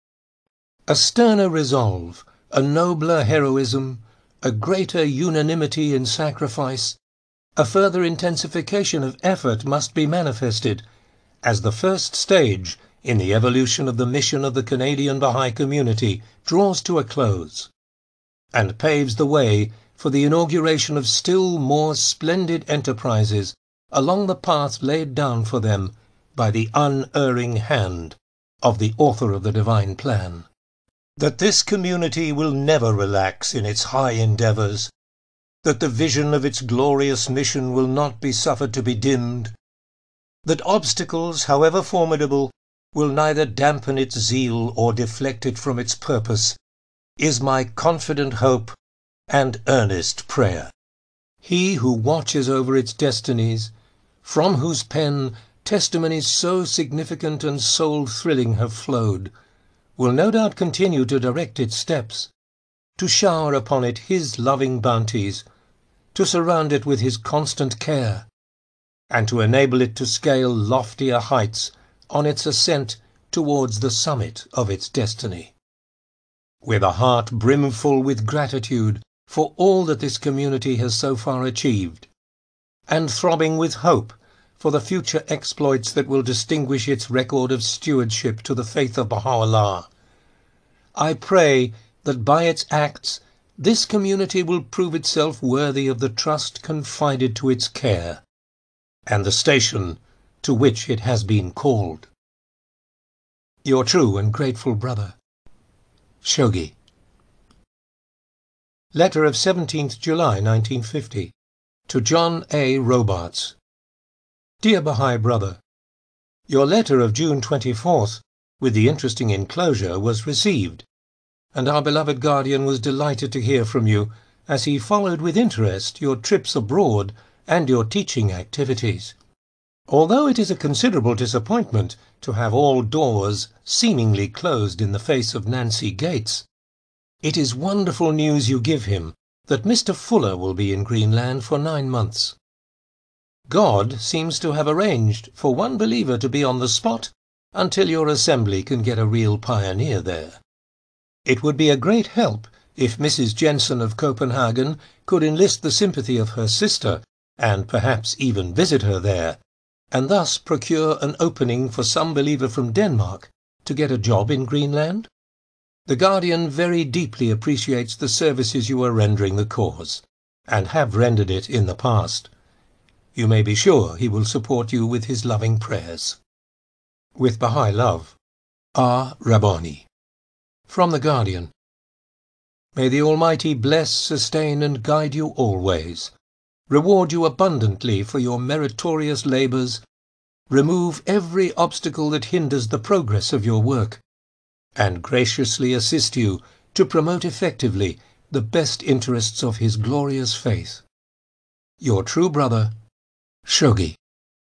A sterner resolve, a nobler heroism, a greater unanimity in sacrifice, a further intensification of effort must be manifested as the first stage in the evolution of the mission of the Canadian Baha'i community draws to a close, and paves the way for the inauguration of still more splendid enterprises along the path laid down for them by the unerring hand of the author of the divine plan. That this community will never relax in its high endeavours, that the vision of its glorious mission will not be suffered to be dimmed, that obstacles, however formidable, will neither dampen its zeal or deflect it from its purpose, is my confident hope and earnest prayer. He who watches over its destinies, from whose pen testimonies so significant and soul-thrilling have flowed, will no doubt continue to direct its steps, to shower upon it his loving bounties, to surround it with his constant care, and to enable it to scale loftier heights on its ascent towards the summit of its destiny. With a heart brimful with gratitude for all that this community has so far achieved, and throbbing with hope for the future exploits that will distinguish its record of stewardship to the faith of Baha'u'llah, I pray that by its acts this community will prove itself worthy of the trust confided to its care, and the station to which it has been called. Your true and grateful brother, Shoghi. Letter of 17th July 1950 to John A. Robarts. Dear Baha'i Brother, your letter of June 24th, with the interesting enclosure, was received, and our beloved guardian was delighted to hear from you, as he followed with interest your trips abroad and your teaching activities. Although it is a considerable disappointment to have all doors seemingly closed in the face of Nancy Gates, it is wonderful news you give him that Mr. Fuller will be in Greenland for 9 months. God seems to have arranged for one believer to be on the spot until your assembly can get a real pioneer there. It would be a great help if Mrs. Jensen of Copenhagen could enlist the sympathy of her sister, and perhaps even visit her there, and thus procure an opening for some believer from Denmark to get a job in Greenland. The Guardian very deeply appreciates the services you are rendering the cause, and have rendered it in the past. You may be sure he will support you with his loving prayers. With Baha'i love, R. Rabbani. From the Guardian. May the Almighty bless, sustain, and guide you always, reward you abundantly for your meritorious labours, remove every obstacle that hinders the progress of your work, and graciously assist you to promote effectively the best interests of his glorious faith. Your true brother, Shoghi.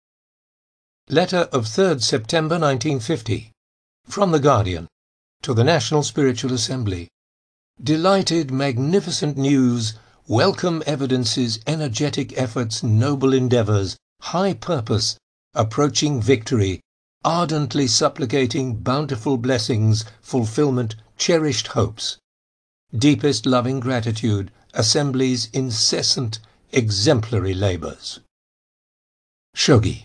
Letter of 3rd September 1950. From the Guardian to the National Spiritual Assembly. Delighted, magnificent news, welcome evidences, energetic efforts, noble endeavours, high purpose, approaching victory, ardently supplicating bountiful blessings, fulfilment, cherished hopes. Deepest loving gratitude, Assembly's incessant, exemplary labours. Shoghi.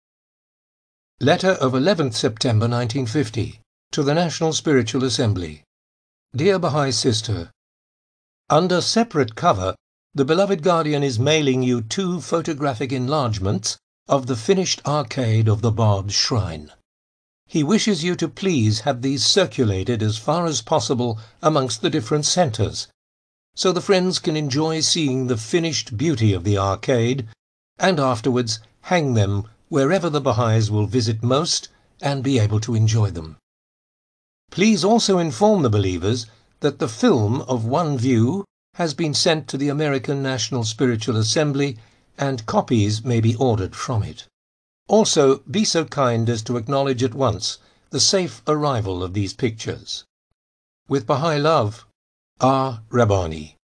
Letter of 11th September 1950 to the National Spiritual Assembly. Dear Baha'i Sister, under separate cover, the beloved Guardian is mailing you 2 photographic enlargements of the finished arcade of the Bab's Shrine. He wishes you to please have these circulated as far as possible amongst the different centres, so the friends can enjoy seeing the finished beauty of the arcade, and afterwards hang them wherever the Baha'is will visit most and be able to enjoy them. Please also inform the believers that the film of one view has been sent to the American National Spiritual Assembly, and copies may be ordered from it. Also, be so kind as to acknowledge at once the safe arrival of these pictures. With Baha'i love, R. Rabbani.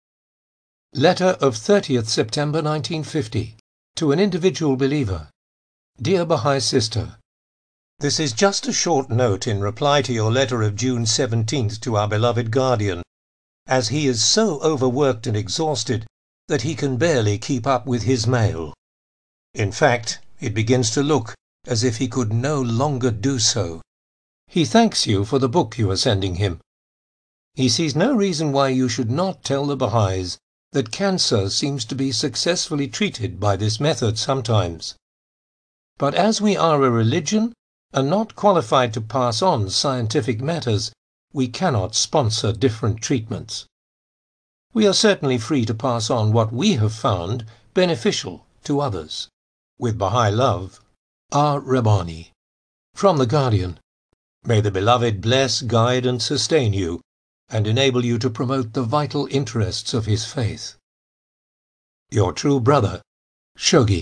Letter of 30th September 1950 to an individual believer. Dear Baha'i Sister, this is just a short note in reply to your letter of June 17th to our beloved Guardian, as he is so overworked and exhausted that he can barely keep up with his mail. In fact, it begins to look as if he could no longer do so. He thanks you for the book you are sending him. He sees no reason why you should not tell the Baha'is that cancer seems to be successfully treated by this method sometimes. But as we are a religion, and not qualified to pass on scientific matters, we cannot sponsor different treatments. We are certainly free to pass on what we have found beneficial to others. With Baha'i love, R. Rabbani. From the Guardian. May the beloved bless, guide, and sustain you, and enable you to promote the vital interests of his faith. Your true brother, Shoghi.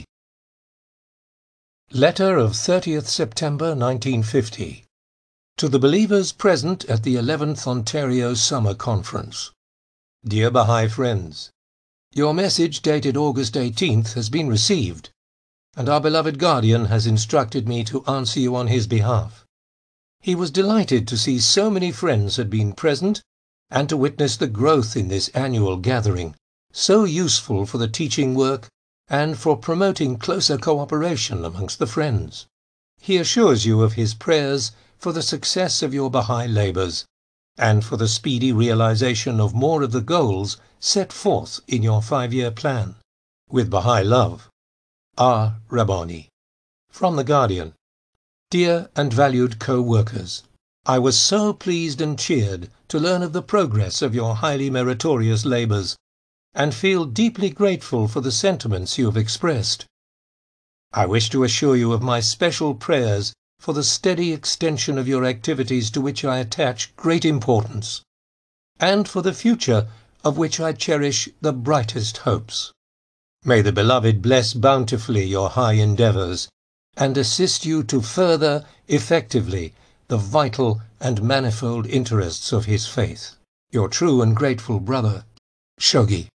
Letter of 30th September 1950 to the believers present at the 11th Ontario Summer Conference. Dear Baha'i friends, Your message dated August 18th has been received, and our beloved guardian has instructed me to answer you on his behalf. He was delighted to see so many friends had been present and to witness the growth in this annual gathering, so useful for the teaching work and for promoting closer cooperation amongst the friends. He assures you of his prayers for the success of your Baha'i labours and for the speedy realization of more of the goals set forth in your 5-year plan. With Baha'i love, R. Rabbani. From the Guardian. Dear and valued co-workers, I was so pleased and cheered to learn of the progress of your highly meritorious labours, and feel deeply grateful for the sentiments you have expressed. I wish to assure you of my special prayers for the steady extension of your activities, to which I attach great importance, and for the future of which I cherish the brightest hopes. May the Beloved bless bountifully your high endeavours, and assist you to further effectively the vital and manifold interests of his faith. Your true and grateful brother, Shoghi.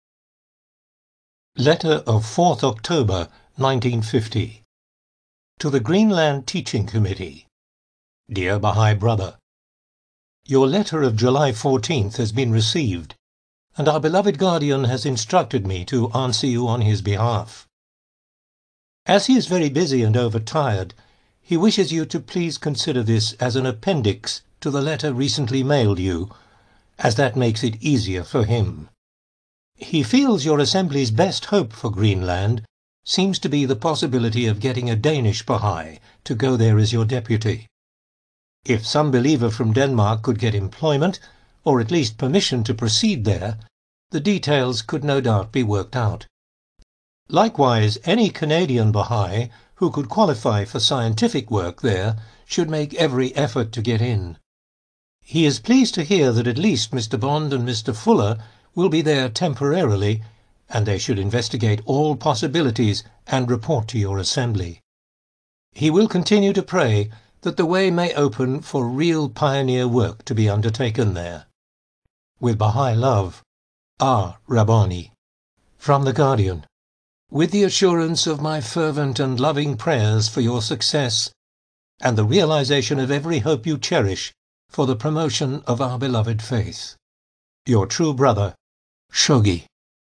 Letter of 4th October 1950. To the Greenland Teaching Committee. Dear Baha'i Brother, your letter of July 14th has been received, and our beloved guardian has instructed me to answer you on his behalf. As he is very busy and overtired, he wishes you to please consider this as an appendix to the letter recently mailed you, as that makes it easier for him. He feels your Assembly's best hope for Greenland seems to be the possibility of getting a Danish Baha'i to go there as your deputy. If some believer from Denmark could get employment, or at least permission to proceed there, the details could no doubt be worked out. Likewise, any Canadian Baha'i who could qualify for scientific work there should make every effort to get in. He is pleased to hear that at least Mr. Bond and Mr. Fuller will be there temporarily, and they should investigate all possibilities and report to your Assembly. He will continue to pray that the way may open for real pioneer work to be undertaken there. With Baha'i love, R. Rabbani. From the Guardian. With the assurance of my fervent and loving prayers for your success, and the realization of every hope you cherish for the promotion of our beloved faith. Your true brother, Shoghi.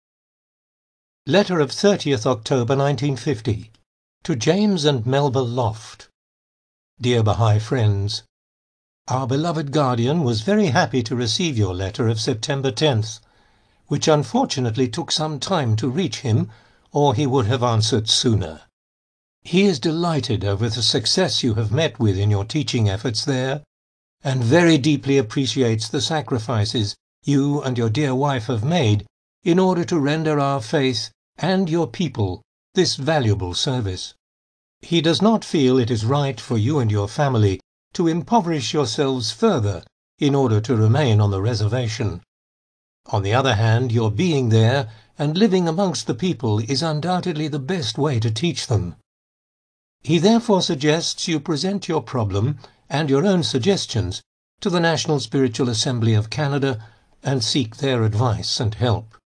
Letter of 30th October 1950. To James and Melba Loft. Dear Baha'i friends, our beloved guardian was very happy to receive your letter of September 10th, which unfortunately took some time to reach him, or he would have answered sooner. He is delighted over the success you have met with in your teaching efforts there, and very deeply appreciates the sacrifices you and your dear wife have made in order to render our faith and your people this valuable service. He does not feel it is right for you and your family to impoverish yourselves further in order to remain on the reservation. On the other hand, your being there and living amongst the people is undoubtedly the best way to teach them. He therefore suggests you present your problem and your own suggestions to the National Spiritual Assembly of Canada and seek their advice and help.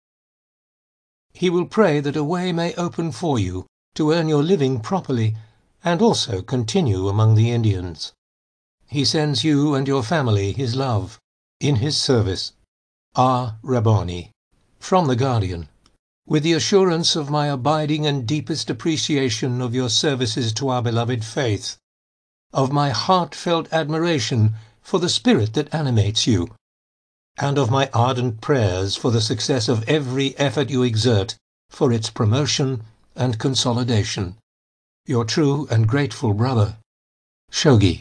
He will pray that a way may open for you to earn your living properly and also continue among the Indians. He sends you and your family his love. In his service, R. Rabbani. From the Guardian. With the assurance of my abiding and deepest appreciation of your services to our beloved faith, of my heartfelt admiration for the spirit that animates you, and of my ardent prayers for the success of every effort you exert for its promotion and consolidation. Your true and grateful brother, Shoghi.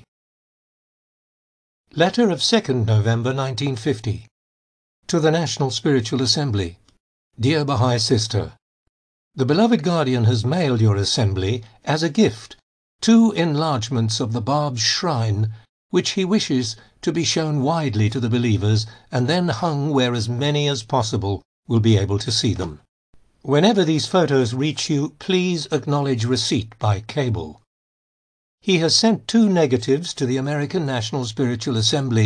Letter of 2nd November 1950. To the National Spiritual Assembly. Dear Baha'i Sister, the beloved guardian has mailed your assembly, as a gift, 2 enlargements of the Bab's shrine, which he wishes to be shown widely to the believers and then hung where as many as possible will be able to see them. Whenever these photos reach you, please acknowledge receipt by cable. He has sent 2 negatives to the American National Spiritual Assembly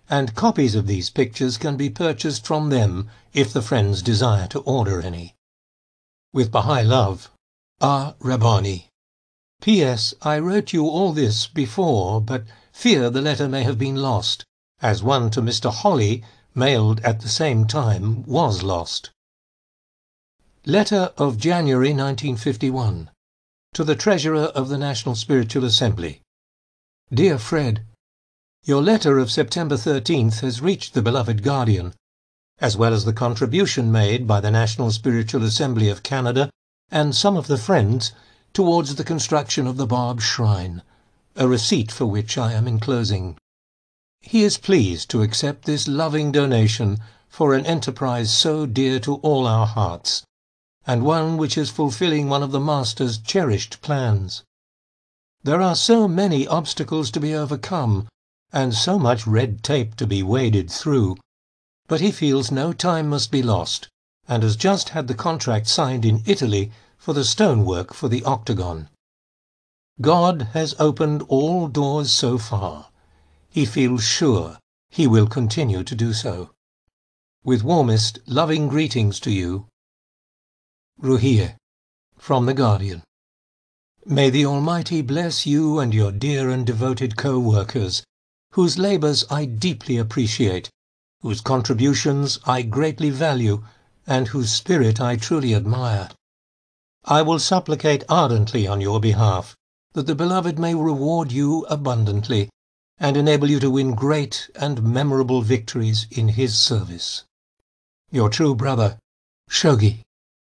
and copies of these pictures can be purchased from them if the friends desire to order any. With Baha'i love, R. Rabbani. P.S. I wrote you all this before, but fear the letter may have been lost, as one to Mr. Holly, mailed at the same time, was lost. Letter of January 1951. To the Treasurer of the National Spiritual Assembly. Dear Fred, your letter of September 13th has reached the beloved Guardian, as well as the contribution made by the National Spiritual Assembly of Canada and some of the Friends towards the construction of the Barb Shrine, a receipt for which I am enclosing. He is pleased to accept this loving donation for an enterprise so dear to all our hearts, and one which is fulfilling one of the Master's cherished plans. There are so many obstacles to be overcome, and so much red tape to be waded through, but he feels no time must be lost, and has just had the contract signed in Italy for the stonework for the octagon. God has opened all doors so far. He feels sure he will continue to do so. With warmest, loving greetings to you, Ruhiye, from the Guardian. May the Almighty bless you and your dear and devoted co-workers, whose labours I deeply appreciate, whose contributions I greatly value, and whose spirit I truly admire. I will supplicate ardently on your behalf that the Beloved may reward you abundantly and enable you to win great and memorable victories in his service. Your true brother, Shogi.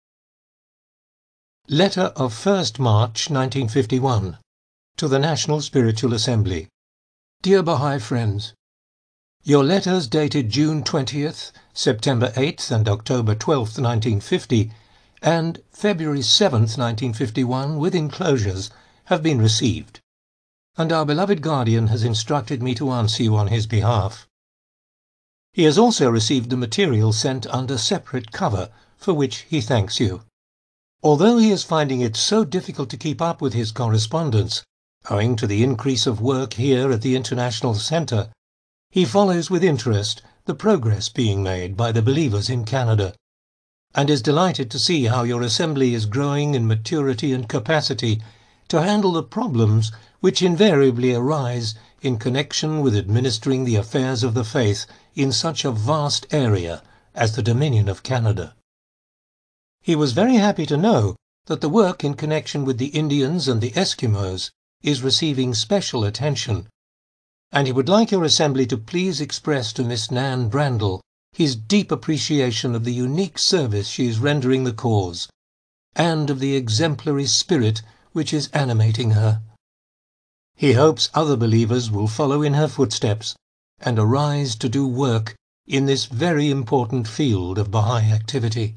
Letter of 1st March 1951 to the National Spiritual Assembly. Dear Baha'i friends, your letters dated June 20th, September 8th and October 12th, 1950, and February 7th, 1951, with enclosures, have been received, and our beloved Guardian has instructed me to answer you on his behalf. He has also received the material sent under separate cover, for which he thanks you. Although he is finding it so difficult to keep up with his correspondence, owing to the increase of work here at the International Centre, he follows with interest the progress being made by the believers in Canada, and is delighted to see how your assembly is growing in maturity and capacity to handle the problems which invariably arise in connection with administering the affairs of the faith in such a vast area as the Dominion of Canada. He was very happy to know that the work in connection with the Indians and the Eskimos is receiving special attention, and he would like your assembly to please express to Miss Nan Brandel his deep appreciation of the unique service she is rendering the cause, and of the exemplary spirit which is animating her. He hopes other believers will follow in her footsteps and arise to do work in this very important field of Baha'i activity.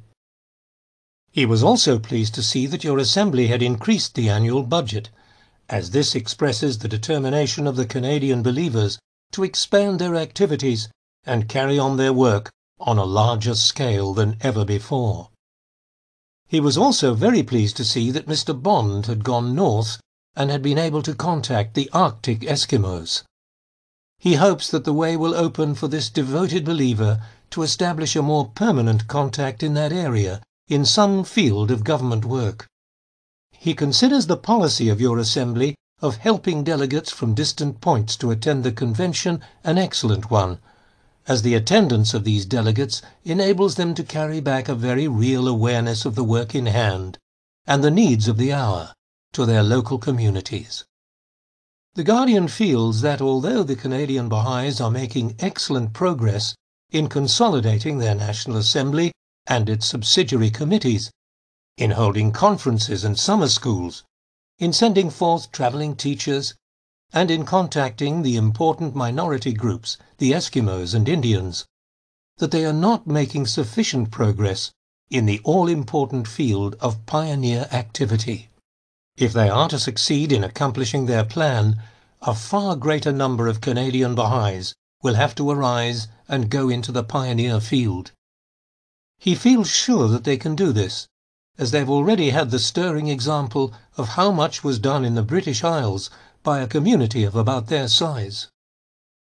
He was also pleased to see that your assembly had increased the annual budget, as this expresses the determination of the Canadian believers to expand their activities and carry on their work on a larger scale than ever before. He was also very pleased to see that Mr. Bond had gone north and had been able to contact the Arctic Eskimos. He hopes that the way will open for this devoted believer to establish a more permanent contact in that area in some field of government work. He considers the policy of your assembly of helping delegates from distant points to attend the convention an excellent one, as the attendance of these delegates enables them to carry back a very real awareness of the work in hand and the needs of the hour to their local communities. The Guardian feels that although the Canadian Baha'is are making excellent progress in consolidating their National Assembly and its subsidiary committees, in holding conferences and summer schools, in sending forth travelling teachers, and in contacting the important minority groups, the Eskimos and Indians, that they are not making sufficient progress in the all-important field of pioneer activity. If they are to succeed in accomplishing their plan, a far greater number of Canadian Baha'is will have to arise and go into the pioneer field. He feels sure that they can do this, as they've already had the stirring example of how much was done in the British Isles by a community of about their size.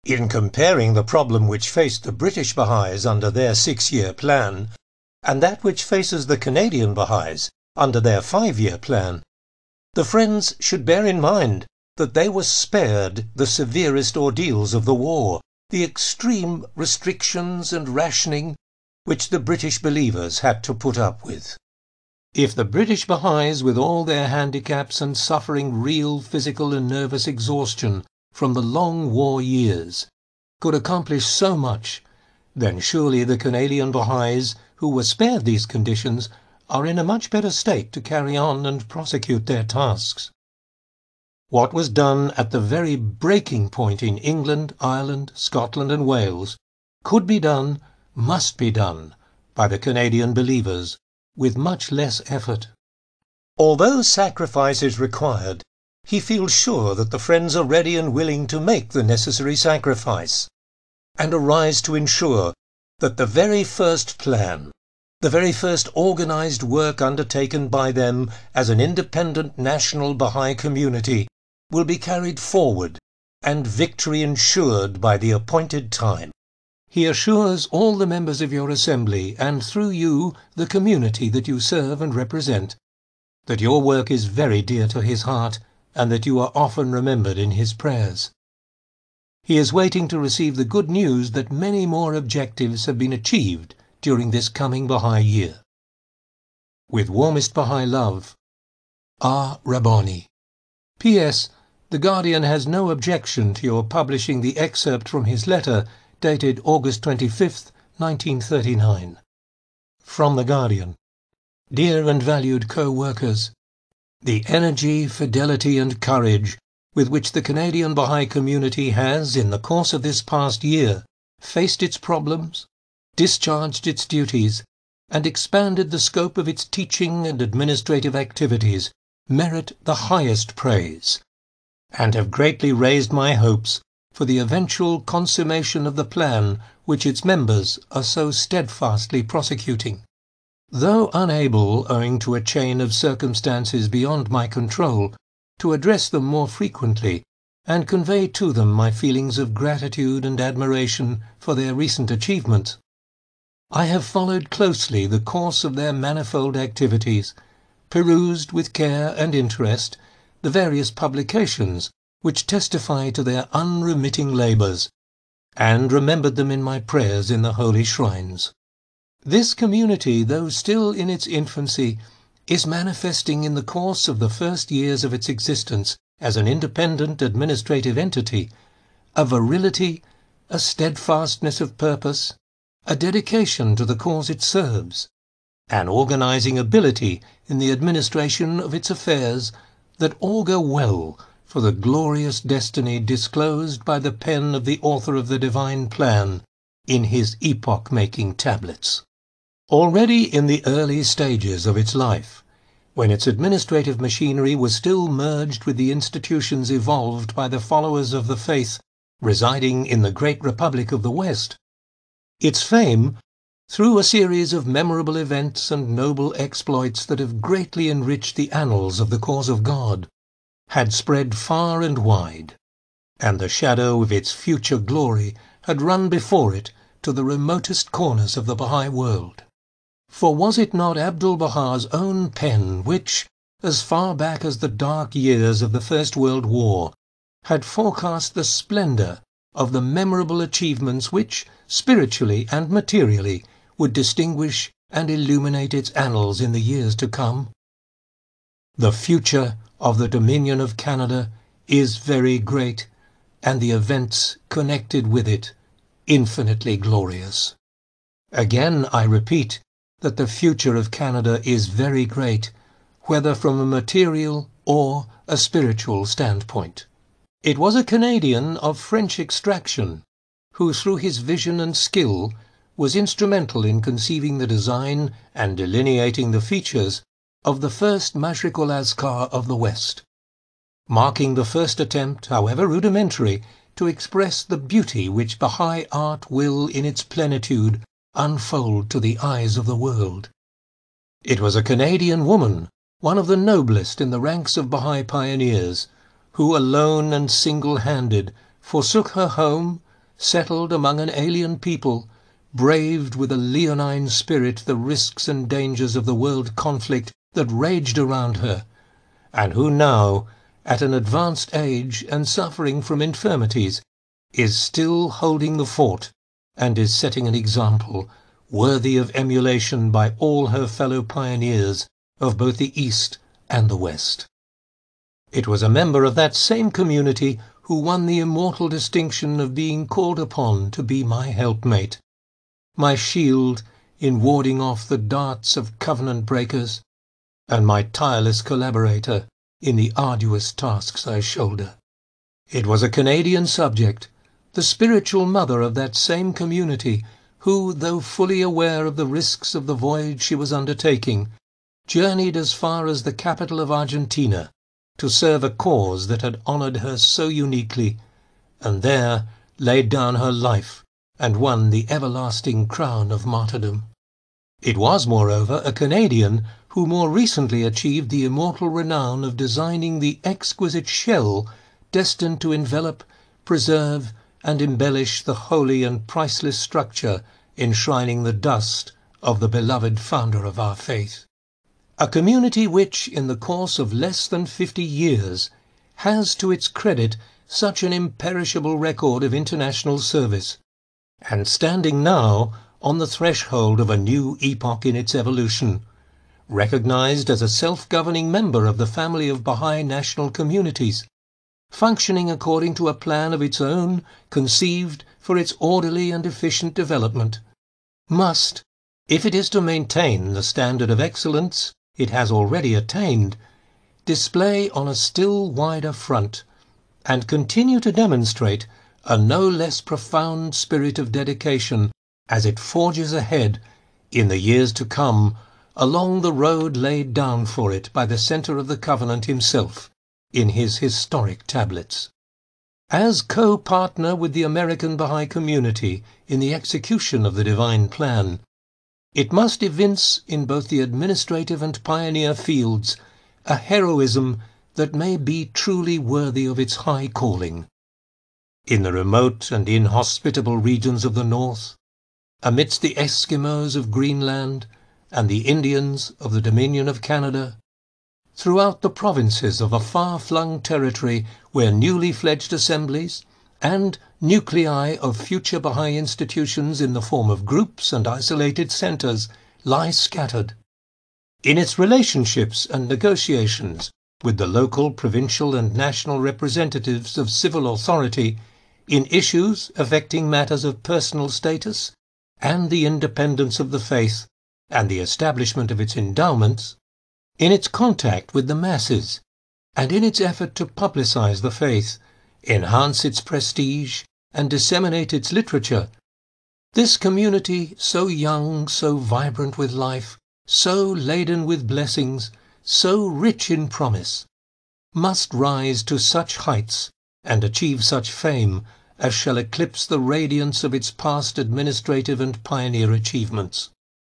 In comparing the problem which faced the British Baha'is under their 6-year plan and that which faces the Canadian Baha'is under their 5-year plan, the Friends should bear in mind that they were spared the severest ordeals of the war, the extreme restrictions and rationing which the British believers had to put up with. If the British Baha'is, with all their handicaps and suffering real physical and nervous exhaustion from the long war years, could accomplish so much, then surely the Canadian Baha'is, who were spared these conditions, are in a much better state to carry on and prosecute their tasks. What was done at the very breaking point in England, Ireland, Scotland and Wales could be done, must be done, by the Canadian believers, with much less effort. Although sacrifice is required, he feels sure that the Friends are ready and willing to make the necessary sacrifice, and arise to ensure that the very first plan, the very first organized work undertaken by them as an independent national Baha'i community will be carried forward and victory ensured by the appointed time. He assures all the members of your assembly, and through you, the community that you serve and represent, that your work is very dear to his heart, and that you are often remembered in his prayers. He is waiting to receive the good news that many more objectives have been achieved during this coming Baha'i year. With warmest Baha'i love, R. Rabbani. P.S. The Guardian has no objection to your publishing the excerpt from his letter dated August 25th, 1939. From The Guardian. Dear and valued co-workers, the energy, fidelity and courage with which the Canadian Baha'i community has, in the course of this past year, faced its problems, discharged its duties, and expanded the scope of its teaching and administrative activities merit the highest praise, and have greatly raised my hopes for the eventual consummation of the plan which its members are so steadfastly prosecuting. Though unable, owing to a chain of circumstances beyond my control, to address them more frequently and convey to them my feelings of gratitude and admiration for their recent achievements, I have followed closely the course of their manifold activities, perused with care and interest the various publications which testify to their unremitting labours, and remembered them in my prayers in the holy shrines. This community, though still in its infancy, is manifesting in the course of the first years of its existence as an independent administrative entity a virility, a steadfastness of purpose, a dedication to the cause it serves, an organizing ability in the administration of its affairs that augur well for the glorious destiny disclosed by the pen of the author of the divine plan in his epoch-making tablets. Already in the early stages of its life, when its administrative machinery was still merged with the institutions evolved by the followers of the faith residing in the great Republic of the West, its fame, through a series of memorable events and noble exploits that have greatly enriched the annals of the cause of God, had spread far and wide, and the shadow of its future glory had run before it to the remotest corners of the Baha'i world. For was it not Abdu'l-Baha's own pen which, as far back as the dark years of the First World War, had forecast the splendour of the memorable achievements which, spiritually and materially, would distinguish and illuminate its annals in the years to come? The future of the Dominion of Canada is very great, and the events connected with it infinitely glorious. Again I repeat that the future of Canada is very great, whether from a material or a spiritual standpoint. It was a Canadian of French extraction who, through his vision and skill, was instrumental in conceiving the design and delineating the features of the first Mashriq-ul-Azkar of the West, marking the first attempt, however rudimentary, to express the beauty which Baha'i art will in its plenitude unfold to the eyes of the world. It was a Canadian woman, one of the noblest in the ranks of Baha'i pioneers, who alone and single-handed forsook her home, settled among an alien people, braved with a leonine spirit the risks and dangers of the world conflict that raged around her, and who now, at an advanced age and suffering from infirmities, is still holding the fort and is setting an example worthy of emulation by all her fellow pioneers of both the East and the West. It was a member of that same community who won the immortal distinction of being called upon to be my helpmate, my shield in warding off the darts of covenant breakers, and my tireless collaborator in the arduous tasks I shoulder. It was a Canadian subject, the spiritual mother of that same community, who, though fully aware of the risks of the voyage she was undertaking, journeyed as far as the capital of Argentina to serve a cause that had honoured her so uniquely, and there laid down her life and won the everlasting crown of martyrdom. It was, moreover, a Canadian who more recently achieved the immortal renown of designing the exquisite shell destined to envelop, preserve, and embellish the holy and priceless structure enshrining the dust of the beloved founder of our faith. A community which, in the course of less than 50 years, has to its credit such an imperishable record of international service, and standing now on the threshold of a new epoch in its evolution, recognized as a self-governing member of the family of Baha'i national communities, functioning according to a plan of its own conceived for its orderly and efficient development, must, if it is to maintain the standard of excellence it has already attained, display on a still wider front, and continue to demonstrate a no less profound spirit of dedication as it forges ahead in the years to come along the road laid down for it by the Centre of the Covenant himself in his historic tablets. As co-partner with the American Baha'i community in the execution of the divine plan, it must evince in both the administrative and pioneer fields a heroism that may be truly worthy of its high calling. In the remote and inhospitable regions of the north, amidst the Eskimos of Greenland and the Indians of the Dominion of Canada, throughout the provinces of a far-flung territory where newly fledged assemblies and nuclei of future Baha'i institutions in the form of groups and isolated centers lie scattered. In its relationships and negotiations with the local, provincial and national representatives of civil authority, in issues affecting matters of personal status and the independence of the faith and the establishment of its endowments, in its contact with the masses, and in its effort to publicize the faith, enhance its prestige, and disseminate its literature, this community, so young, so vibrant with life, so laden with blessings, so rich in promise, must rise to such heights and achieve such fame as shall eclipse the radiance of its past administrative and pioneer achievements.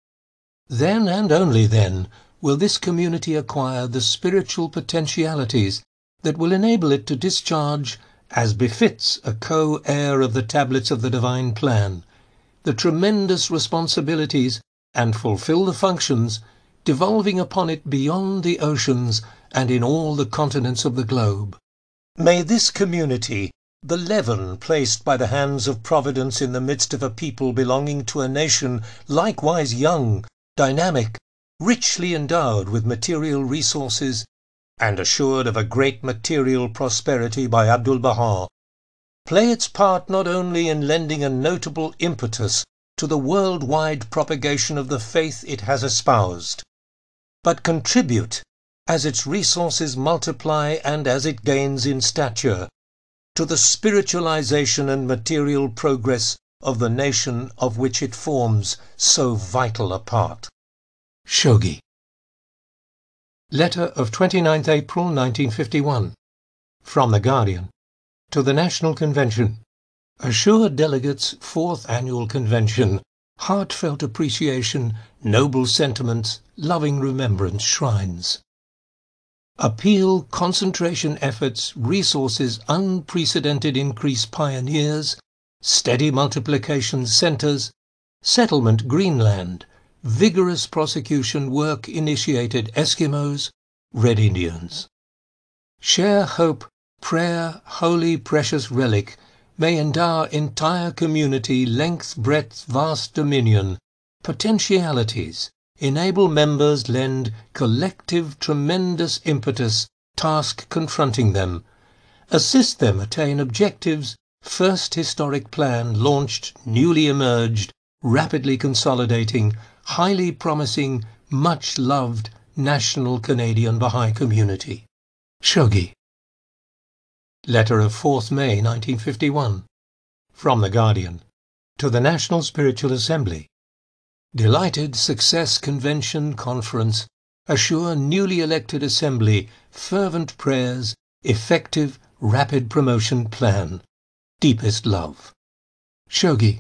Then and only then will this community acquire the spiritual potentialities that will enable it to discharge, as befits a co-heir of the tablets of the divine plan, the tremendous responsibilities and fulfill the functions devolving upon it beyond the oceans and in all the continents of the globe. May this community, the leaven placed by the hands of Providence in the midst of a people belonging to a nation likewise young, dynamic, richly endowed with material resources, and assured of a great material prosperity by Abdu'l-Baha, play its part not only in lending a notable impetus to the worldwide propagation of the faith it has espoused, but contribute, as its resources multiply and as it gains in stature, to the spiritualization and material progress of the nation of which it forms so vital a part. Shoghi. Letter of 29th April 1951. From The Guardian. To the National Convention. Assure delegates 4th Annual Convention. Heartfelt appreciation, noble sentiments, loving remembrance shrines. Appeal, concentration efforts, resources, unprecedented increase pioneers, steady multiplication centers, settlement Greenland, vigorous prosecution work initiated Eskimos, Red Indians. Share hope, prayer, holy precious relic, may endow entire community, length, breadth, vast dominion, potentialities, enable members lend collective tremendous impetus, task confronting them, assist them attain objectives, first historic plan launched, newly emerged, rapidly consolidating, highly promising, much loved national Canadian Baha'i community. Shogi. Letter of 4th May 1951. From The Guardian. To the National Spiritual Assembly. Delighted Success Convention Conference. Assure newly elected Assembly fervent prayers, effective, rapid promotion plan. Deepest love. Shogi.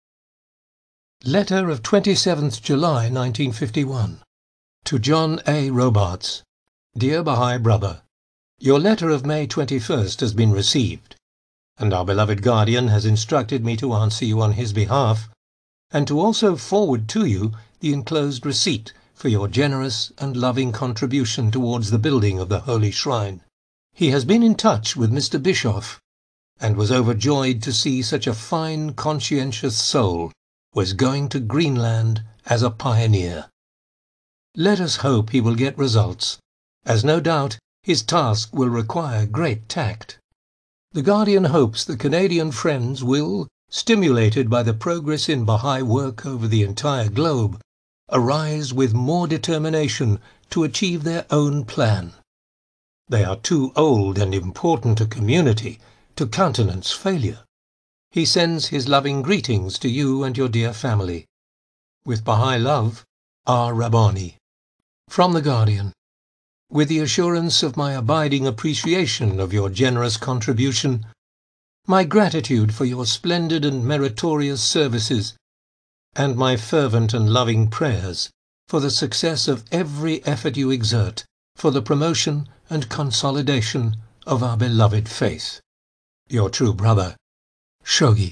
Letter of 27th July 1951. To John A. Robarts. Dear Baha'i Brother, your letter of May 21st has been received, and our beloved guardian has instructed me to answer you on his behalf, and to also forward to you the enclosed receipt for your generous and loving contribution towards the building of the Holy Shrine. He has been in touch with Mr. Bischoff, and was overjoyed to see such a fine, conscientious soul was going to Greenland as a pioneer. Let us hope he will get results, as no doubt his task will require great tact. The Guardian hopes the Canadian friends will, stimulated by the progress in Baha'i work over the entire globe, arise with more determination to achieve their own plan. They are too old and important a community to countenance failure. He sends his loving greetings to you and your dear family. With Baha'i love, R. Rabbani. From The Guardian. With the assurance of my abiding appreciation of your generous contribution, my gratitude for your splendid and meritorious services, and my fervent and loving prayers for the success of every effort you exert for the promotion and consolidation of our beloved faith. Your true brother, Shogi.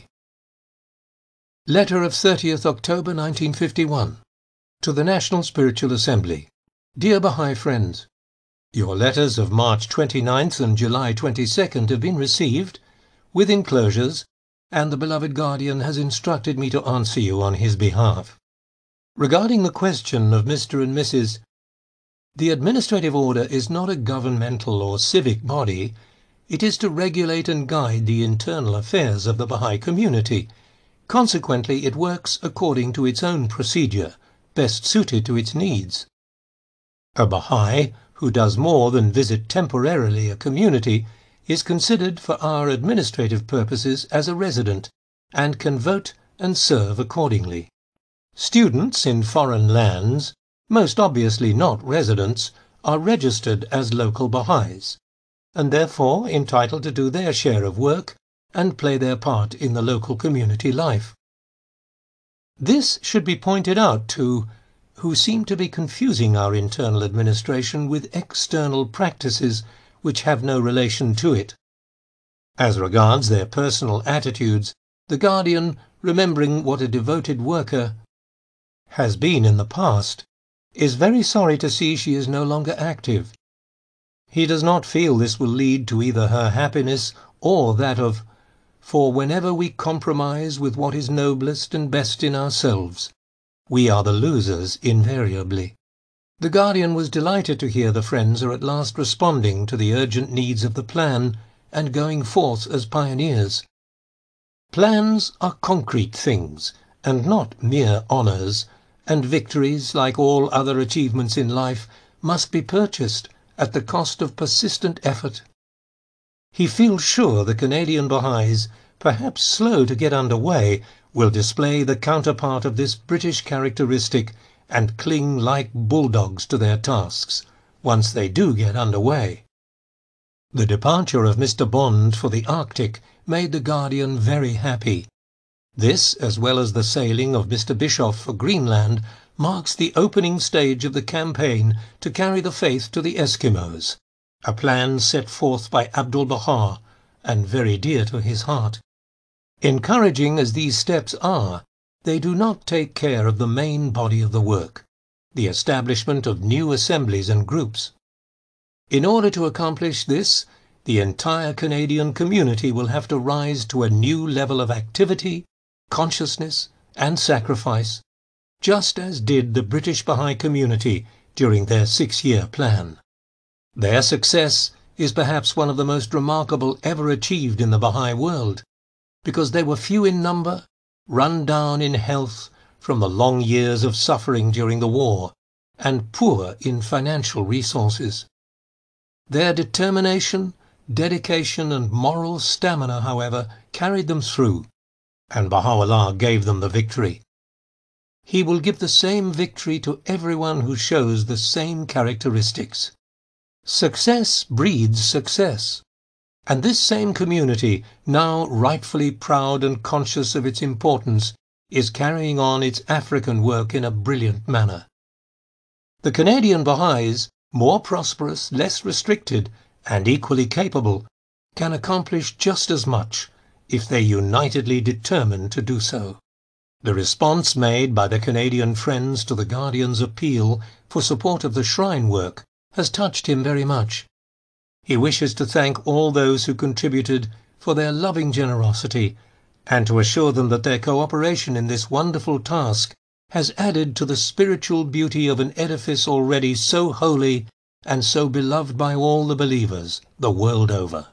Letter of 30th October 1951. To the National Spiritual Assembly. Dear Baha'i friends, your letters of March 29th and July 22nd have been received, with enclosures, and the beloved guardian has instructed me to answer you on his behalf. Regarding the question of Mr. and Mrs. The administrative order is not a governmental or civic body. It is to regulate and guide the internal affairs of the Baha'i community. Consequently, it works according to its own procedure, best suited to its needs. A Baha'i who does more than visit temporarily a community is considered for our administrative purposes as a resident, and can vote and serve accordingly. Students in foreign lands, most obviously not residents, are registered as local Baha'is, and therefore entitled to do their share of work and play their part in the local community life. This should be pointed out to who seem to be confusing our internal administration with external practices which have no relation to it. As regards their personal attitudes, the Guardian, remembering what a devoted worker has been in the past, is very sorry to see she is no longer active. He does not feel this will lead to either her happiness or that of, for whenever we compromise with what is noblest and best in ourselves, we are the losers invariably. The Guardian was delighted to hear the friends are at last responding to the urgent needs of the plan and going forth as pioneers. Plans are concrete things, and not mere honours, and victories, like all other achievements in life, must be purchased at the cost of persistent effort. He feels sure the Canadian Baha'is, perhaps slow to get under way, will display the counterpart of this British characteristic and cling like bulldogs to their tasks, once they do get under way. The departure of Mr. Bond for the Arctic made the Guardian very happy. This, as well as the sailing of Mr. Bischoff for Greenland, marks the opening stage of the campaign to carry the faith to the Eskimos, a plan set forth by Abdul-Baha and very dear to his heart. Encouraging as these steps are, they do not take care of the main body of the work, the establishment of new assemblies and groups. In order to accomplish this, the entire Canadian community will have to rise to a new level of activity, consciousness, and sacrifice, just as did the British Baha'i community during their 6-year plan. Their success is perhaps one of the most remarkable ever achieved in the Baha'i world, because they were few in number, run down in health from the long years of suffering during the war, and poor in financial resources. Their determination, dedication, and moral stamina, however, carried them through, and Baha'u'llah gave them the victory. He will give the same victory to everyone who shows the same characteristics. Success breeds success, and this same community, now rightfully proud and conscious of its importance, is carrying on its African work in a brilliant manner. The Canadian Baha'is, more prosperous, less restricted, and equally capable, can accomplish just as much if they unitedly determine to do so. The response made by the Canadian Friends to the Guardian's appeal for support of the shrine work has touched him very much. He wishes to thank all those who contributed for their loving generosity, and to assure them that their cooperation in this wonderful task has added to the spiritual beauty of an edifice already so holy and so beloved by all the believers the world over.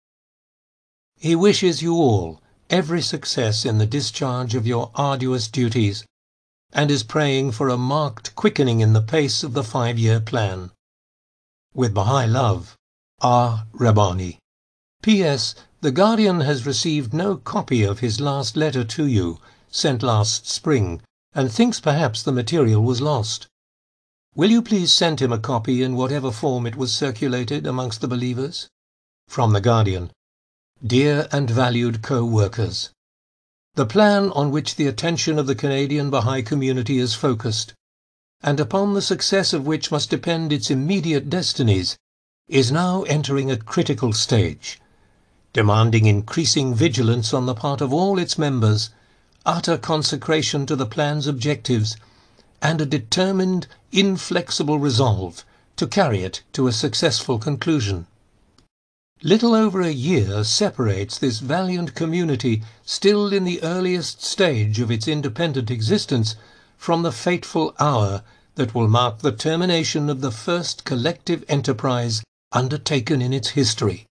He wishes you all every success in the discharge of your arduous duties, and is praying for a marked quickening in the pace of the 5-year plan. With Baha'i love, R. Rabbani. P.S. The Guardian has received no copy of his last letter to you, sent last spring, and thinks perhaps the material was lost. Will you please send him a copy in whatever form it was circulated amongst the believers? From the Guardian. Dear and valued co-workers, the plan on which the attention of the Canadian Baha'i community is focused, and upon the success of which must depend its immediate destinies, is now entering a critical stage, demanding increasing vigilance on the part of all its members, utter consecration to the plan's objectives, and a determined, inflexible resolve to carry it to a successful conclusion. Little over a year separates this valiant community, still in the earliest stage of its independent existence, from the fateful hour that will mark the termination of the first collective enterprise undertaken in its history.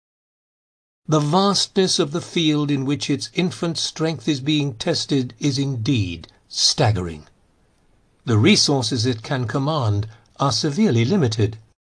The vastness of the field in which its infant strength is being tested is indeed staggering. The resources it can command are severely limited.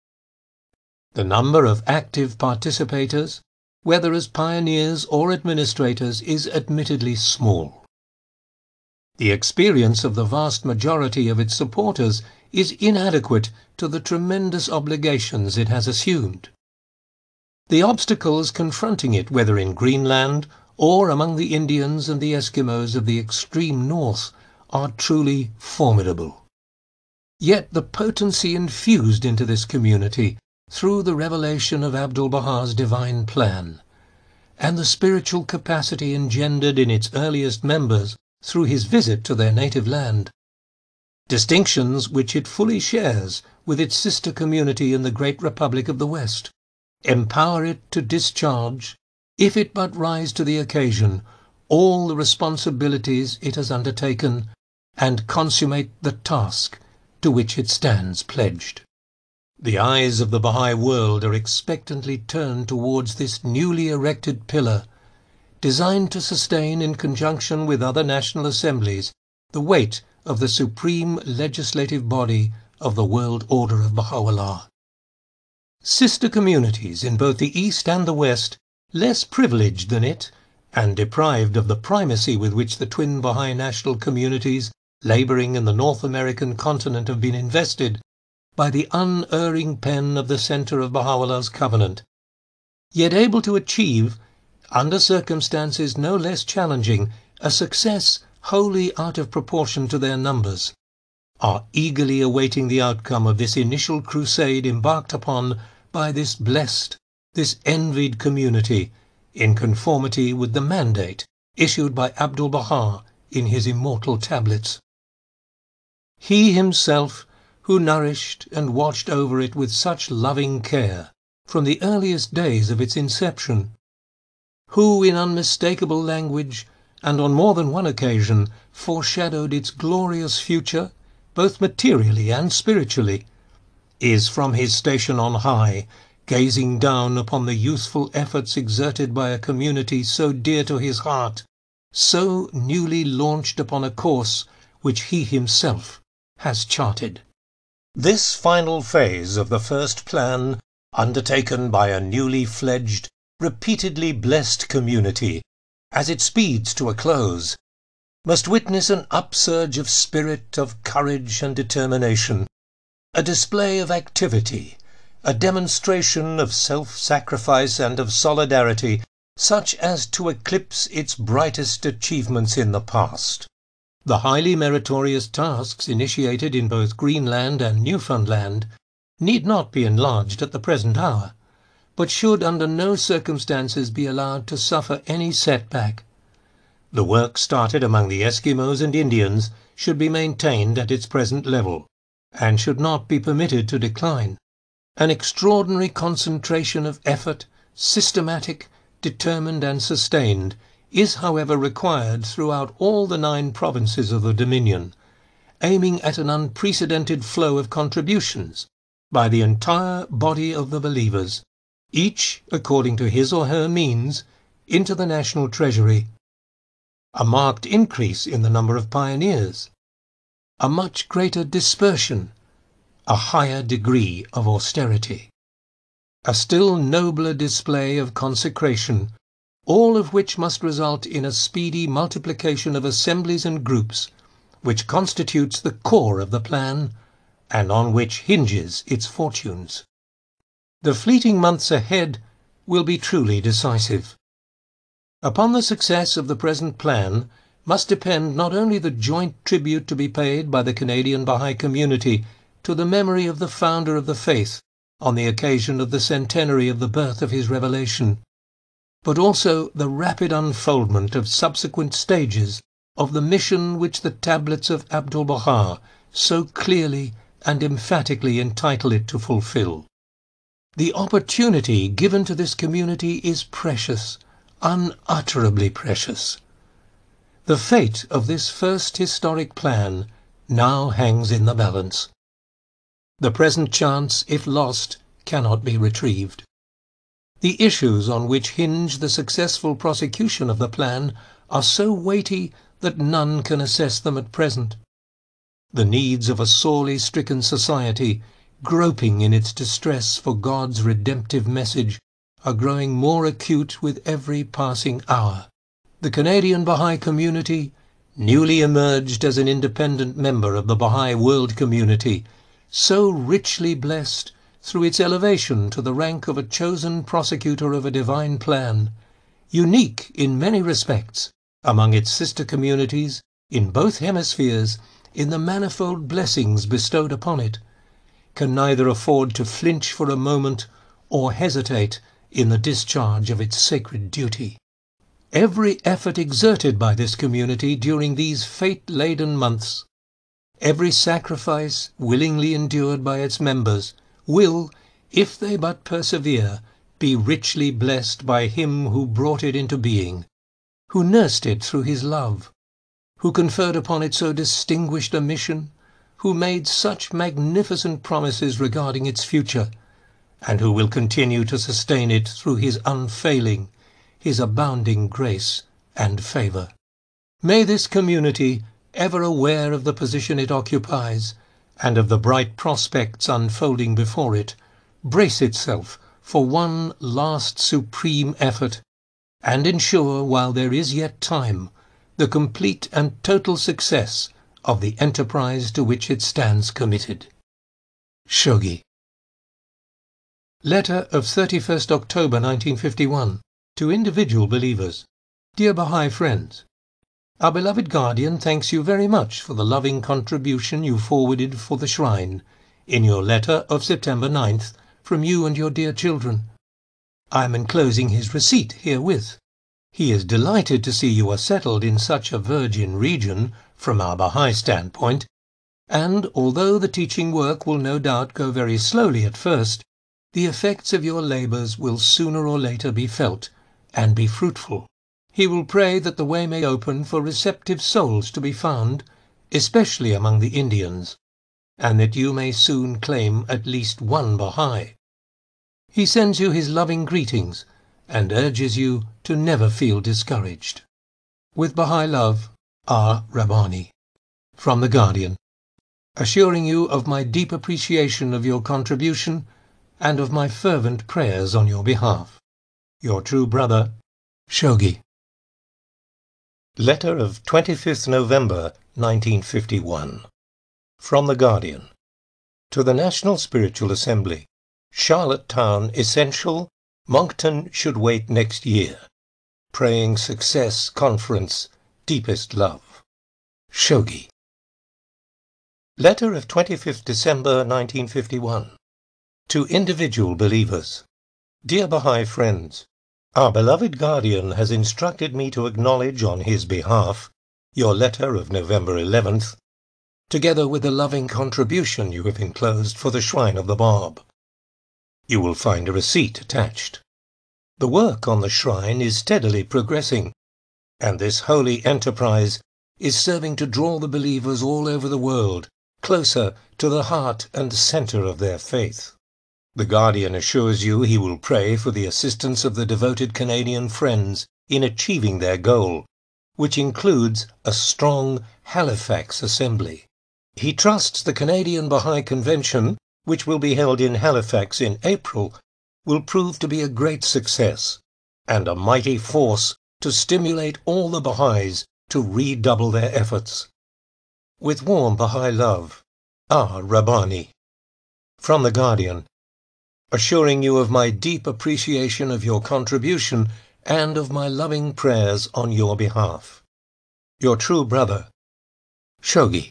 The number of active participators, whether as pioneers or administrators, is admittedly small. The experience of the vast majority of its supporters is inadequate to the tremendous obligations it has assumed. The obstacles confronting it, whether in Greenland or among the Indians and the Eskimos of the extreme north, are truly formidable. Yet the potency infused into this community through the revelation of Abdu'l-Baha's divine plan, and the spiritual capacity engendered in its earliest members through his visit to their native land, distinctions which it fully shares with its sister community in the great Republic of the West, empower it to discharge, if it but rise to the occasion, all the responsibilities it has undertaken, and consummate the task to which it stands pledged. The eyes of the Baha'i world are expectantly turned towards this newly erected pillar, designed to sustain in conjunction with other national assemblies the weight of the supreme legislative body of the world order of Baha'u'llah. Sister communities in both the East and the West, less privileged than it, and deprived of the primacy with which the twin Baha'i national communities labouring in the North American continent have been invested by the unerring pen of the centre of Baha'u'llah's covenant, yet able to achieve, under circumstances no less challenging, a success wholly out of proportion to their numbers, are eagerly awaiting the outcome of this initial crusade embarked upon by this blessed, this envied community, in conformity with the mandate issued by Abdu'l-Baha in his immortal tablets. He himself, who nourished and watched over it with such loving care from the earliest days of its inception, who in unmistakable language and on more than one occasion foreshadowed its glorious future, both materially and spiritually, is from his station on high, gazing down upon the youthful efforts exerted by a community so dear to his heart, so newly launched upon a course which he himself has charted. This final phase of the first plan, undertaken by a newly fledged, repeatedly blessed community, as it speeds to a close, must witness an upsurge of spirit, of courage and determination, a display of activity, a demonstration of self-sacrifice and of solidarity such as to eclipse its brightest achievements in the past. The highly meritorious tasks initiated in both Greenland and Newfoundland need not be enlarged at the present hour, but should under no circumstances be allowed to suffer any setback. The work started among the Eskimos and Indians should be maintained at its present level, and should not be permitted to decline. An extraordinary concentration of effort, systematic, determined and sustained, is however required throughout all the 9 provinces of the Dominion, aiming at an unprecedented flow of contributions by the entire body of the believers, each according to his or her means, into the national treasury. A marked increase in the number of pioneers, a much greater dispersion, a higher degree of austerity, a still nobler display of consecration, all of which must result in a speedy multiplication of assemblies and groups, which constitutes the core of the plan, and on which hinges its fortunes. The fleeting months ahead will be truly decisive. Upon the success of the present plan must depend not only the joint tribute to be paid by the Canadian Baha'i community to the memory of the founder of the faith on the occasion of the centenary of the birth of his revelation, but also the rapid unfoldment of subsequent stages of the mission which the tablets of Abdu'l-Baha so clearly and emphatically entitle it to fulfill. The opportunity given to this community is precious, unutterably precious. The fate of this first historic plan now hangs in the balance. The present chance, if lost, cannot be retrieved. The issues on which hinge the successful prosecution of the plan are so weighty that none can assess them at present. The needs of a sorely stricken society, groping in its distress for God's redemptive message, are growing more acute with every passing hour. The Canadian Baha'i community, newly emerged as an independent member of the Baha'i world community, so richly blessed through its elevation to the rank of a chosen prosecutor of a divine plan, unique in many respects among its sister communities in both hemispheres in the manifold blessings bestowed upon it, can neither afford to flinch for a moment or hesitate in the discharge of its sacred duty. Every effort exerted by this community during these fate-laden months, every sacrifice willingly endured by its members, will, if they but persevere, be richly blessed by Him who brought it into being, who nursed it through His love, who conferred upon it so distinguished a mission, who made such magnificent promises regarding its future, and who will continue to sustain it through His unfailing, His abounding grace and favour. May this community, ever aware of the position it occupies, and of the bright prospects unfolding before it, brace itself for one last supreme effort, and ensure, while there is yet time, the complete and total success of the enterprise to which it stands committed. Shoghi. Letter of 31st October 1951 to individual believers. Dear Baha'i friends, our beloved guardian thanks you very much for the loving contribution you forwarded for the shrine in your letter of September 9th from you and your dear children. I am enclosing his receipt herewith. He is delighted to see you are settled in such a virgin region from our Baha'i standpoint, and although the teaching work will no doubt go very slowly at first, the effects of your labours will sooner or later be felt and be fruitful. He will pray that the way may open for receptive souls to be found, especially among the Indians, and that you may soon claim at least one Baha'i. He sends you his loving greetings and urges you to never feel discouraged. With Baha'i love, R. Rabbani. From The Guardian. Assuring you of my deep appreciation of your contribution and of my fervent prayers on your behalf. Your true brother, Shoghi. Letter of 25th November 1951. From The Guardian. To the National Spiritual Assembly. Charlottetown essential, Moncton should wait next year. Praying success conference, deepest love. Shoghi. Letter of 25th December 1951. To individual believers. Dear Baha'i friends, our beloved guardian has instructed me to acknowledge on his behalf your letter of November 11th, together with the loving contribution you have enclosed for the Shrine of the Bab. You will find a receipt attached. The work on the shrine is steadily progressing, and this holy enterprise is serving to draw the believers all over the world closer to the heart and center of their faith. The Guardian assures you he will pray for the assistance of the devoted Canadian friends in achieving their goal, which includes a strong Halifax assembly. He trusts the Canadian Baha'i Convention, which will be held in Halifax in April, will prove to be a great success and a mighty force to stimulate all the Baha'is to redouble their efforts. With warm Baha'i love, R. Rabbani. From The Guardian. Assuring you of my deep appreciation of your contribution and of my loving prayers on your behalf. Your true brother, Shoghi.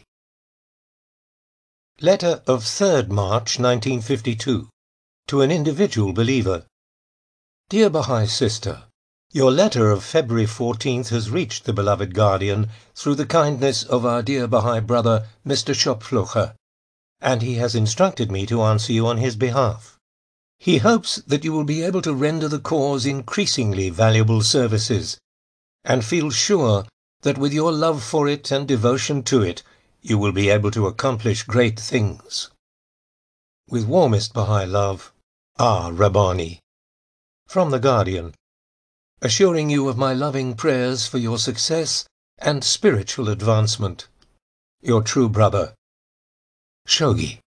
Letter of 3rd March 1952. To an individual believer. Dear Baha'i sister, your letter of February 14th has reached the beloved Guardian through the kindness of our dear Baha'i brother, Mr. Schopflocher, and he has instructed me to answer you on his behalf. He hopes that you will be able to render the cause increasingly valuable services, and feels sure that with your love for it and devotion to it, you will be able to accomplish great things. With warmest Baha'i love, R. Rabbani. From The Guardian. Assuring you of my loving prayers for your success and spiritual advancement. Your true brother, Shoghi.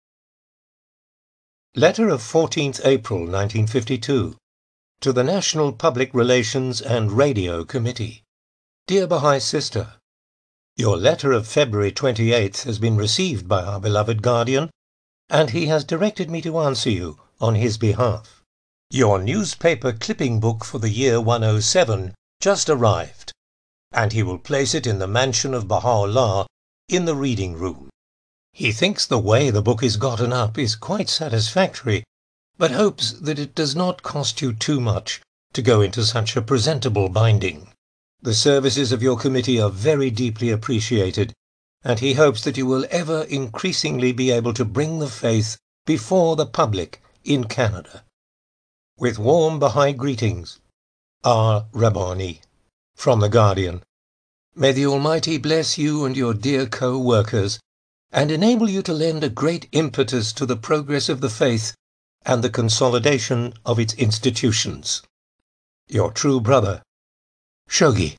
Letter of 14th April 1952. To the National Public Relations and Radio Committee. Dear Baha'i sister, your letter of February 28th has been received by our beloved Guardian, and he has directed me to answer you on his behalf. Your newspaper clipping book for the year 107 just arrived, and he will place it in the mansion of Baha'u'llah in the reading room. He thinks the way the book is gotten up is quite satisfactory, but hopes that it does not cost you too much to go into such a presentable binding. The services of your committee are very deeply appreciated, and he hopes that you will ever increasingly be able to bring the faith before the public in Canada. With warm Baha'i greetings, R. Rabbani. From The Guardian. May the Almighty bless you and your dear co-workers, and enable you to lend a great impetus to the progress of the faith and the consolidation of its institutions. Your true brother, Shoghi.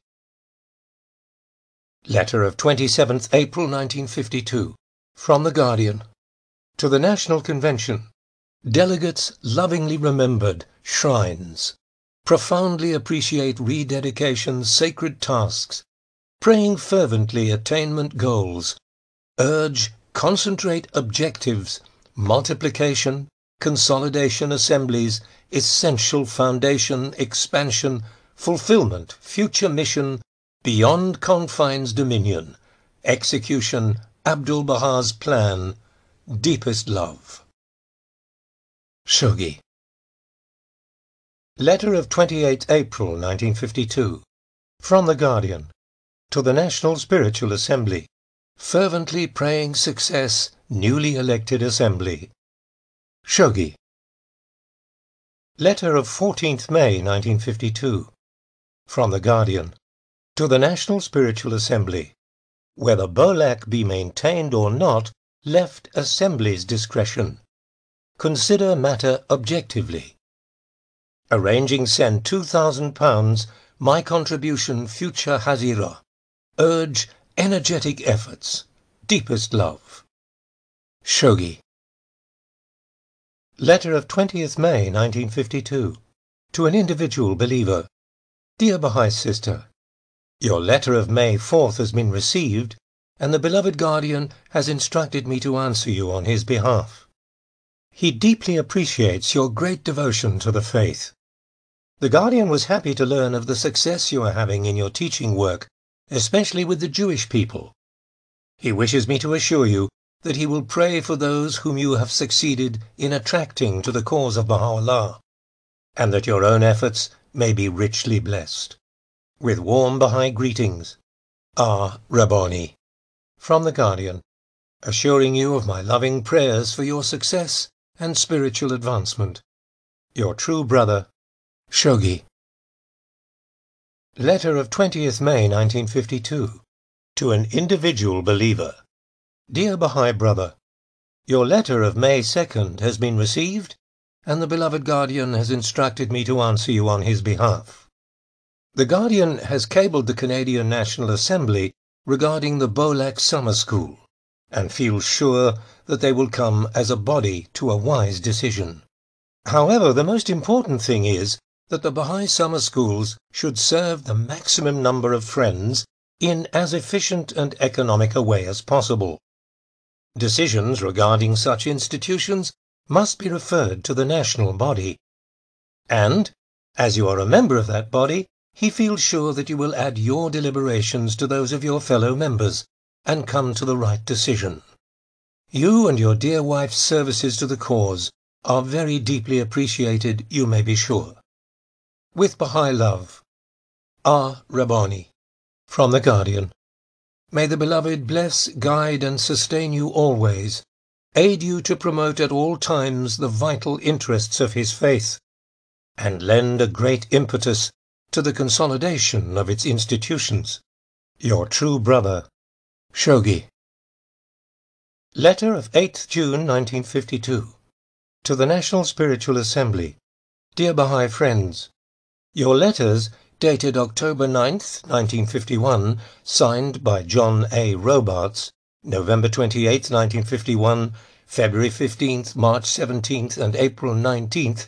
Letter of 27th April 1952. From The Guardian. To the National Convention. Delegates lovingly remembered shrines. Profoundly appreciate rededication sacred tasks. Praying fervently attainment goals. Urge concentrate objectives, multiplication, consolidation assemblies, essential foundation, expansion, fulfillment, future mission, beyond confines dominion, execution, Abdu'l-Baha's plan, deepest love. Shoghi. Letter of 28 April 1952. From The Guardian. To the National Spiritual Assembly. Fervently praying success, newly elected Assembly. Shogi. Letter of 14th May 1952. From The Guardian. To the National Spiritual Assembly. Whether BOLAC be maintained or not, left Assembly's discretion. Consider matter objectively. Arranging send £2,000, my contribution future Hazira. Urge energetic efforts. Deepest love. Shogi. Letter of 20th May 1952. To an individual believer. Dear Baha'i Sister, your letter of May 4th has been received, and the beloved Guardian has instructed me to answer you on his behalf. He deeply appreciates your great devotion to the faith. The Guardian was happy to learn of the success you are having in your teaching work, especially with the Jewish people. He wishes me to assure you that he will pray for those whom you have succeeded in attracting to the cause of Baha'u'llah, and that your own efforts may be richly blessed. With warm Baha'i greetings, R. Rabbani. From The Guardian, assuring you of my loving prayers for your success and spiritual advancement. Your true brother, Shogi. Letter of 20th May 1952. To an individual believer. Dear Baha'i brother, your letter of May 2nd has been received, and the beloved Guardian has instructed me to answer you on his behalf. The Guardian has cabled the Canadian National Assembly regarding the BOLAC Summer School, and feels sure that they will come as a body to a wise decision. However, the most important thing is that the Baha'i summer schools should serve the maximum number of friends in as efficient and economic a way as possible. Decisions regarding such institutions must be referred to the national body. And, as you are a member of that body, he feels sure that you will add your deliberations to those of your fellow members and come to the right decision. You and your dear wife's services to the cause are very deeply appreciated, you may be sure. With Baha'i love, R. Rabbani. From The Guardian. May the beloved bless, guide and sustain you always, aid you to promote at all times the vital interests of his faith, and lend a great impetus to the consolidation of its institutions. Your true brother, Shogi. Letter of 8th June 1952. To the National Spiritual Assembly. Dear Baha'i friends, your letters, dated October 9th, 1951, signed by John A. Robarts, November 28th, 1951, February 15th, March 17th, and April 19th,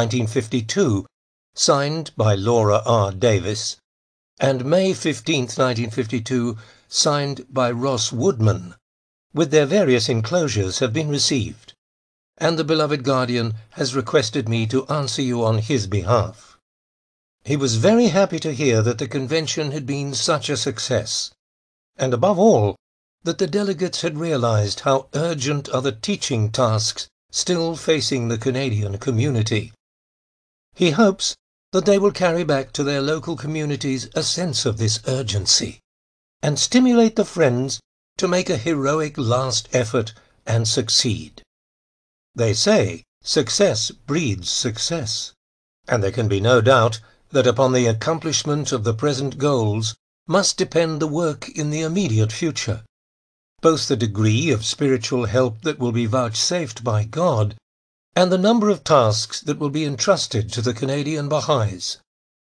1952, signed by Laura R. Davis, and May 15th, 1952, signed by Ross Woodman, with their various enclosures, have been received, and the beloved Guardian has requested me to answer you on his behalf. He was very happy to hear that the convention had been such a success, and above all, that the delegates had realized how urgent are the teaching tasks still facing the Canadian community. He hopes that they will carry back to their local communities a sense of this urgency, and stimulate the friends to make a heroic last effort and succeed. They say success breeds success, and there can be no doubt that upon the accomplishment of the present goals must depend the work in the immediate future, both the degree of spiritual help that will be vouchsafed by God, and the number of tasks that will be entrusted to the Canadian Baha'is.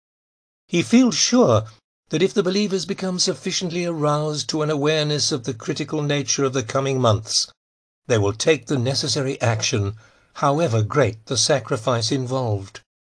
He feels sure that if the believers become sufficiently aroused to an awareness of the critical nature of the coming months, they will take the necessary action, however great the sacrifice involved.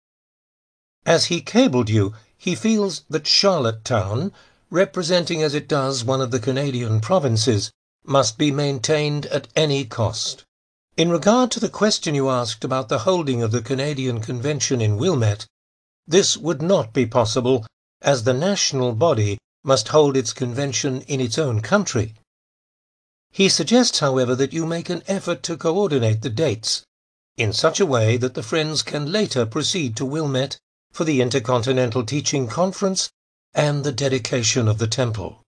As he cabled you, he feels that Charlottetown, representing as it does one of the Canadian provinces, must be maintained at any cost. In regard to the question you asked about the holding of the Canadian Convention in Wilmette, this would not be possible, as the national body must hold its convention in its own country. He suggests, however, that you make an effort to coordinate the dates, in such a way that the friends can later proceed to Wilmette for the Intercontinental Teaching Conference and the dedication of the temple.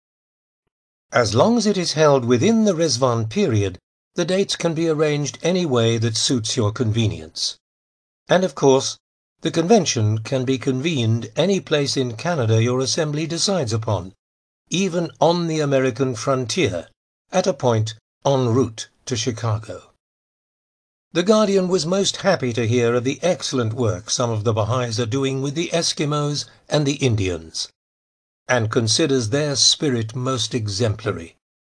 As long as it is held within the Rizwan period, the dates can be arranged any way that suits your convenience. And of course, the convention can be convened any place in Canada your assembly decides upon, even on the American frontier, at a point en route to Chicago. The Guardian was most happy to hear of the excellent work some of the Baha'is are doing with the Eskimos and the Indians, and considers their spirit most exemplary.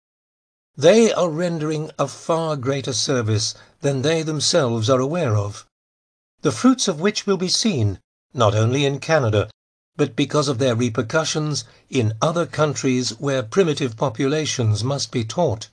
They are rendering a far greater service than they themselves are aware of, the fruits of which will be seen not only in Canada, but because of their repercussions in other countries where primitive populations must be taught.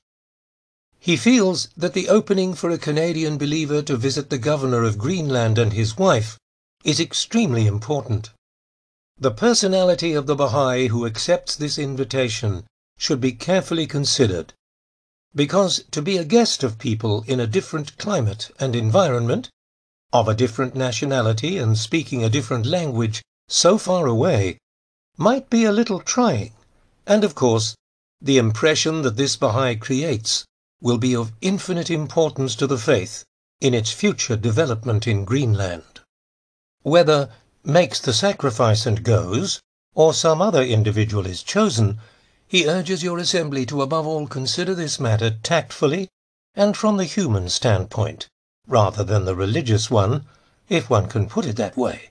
He feels that the opening for a Canadian believer to visit the governor of Greenland and his wife is extremely important. The personality of the Baha'i who accepts this invitation should be carefully considered, because to be a guest of people in a different climate and environment, of a different nationality and speaking a different language so far away, might be a little trying, and of course, the impression that this Baha'i creates will be of infinite importance to the faith in its future development in Greenland. Whether makes the sacrifice and goes, or some other individual is chosen, he urges your assembly to above all consider this matter tactfully and from the human standpoint, rather than the religious one, if one can put it that way.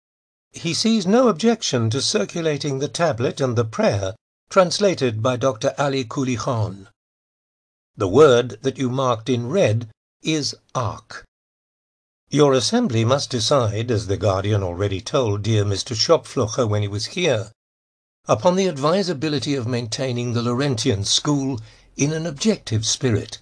He sees no objection to circulating the tablet and the prayer translated by Dr. Ali Kuli Khan. The word that you marked in red is Ark. Your assembly must decide, as the Guardian already told dear Mr. Schopflocher when he was here, upon the advisability of maintaining the Laurentian school in an objective spirit.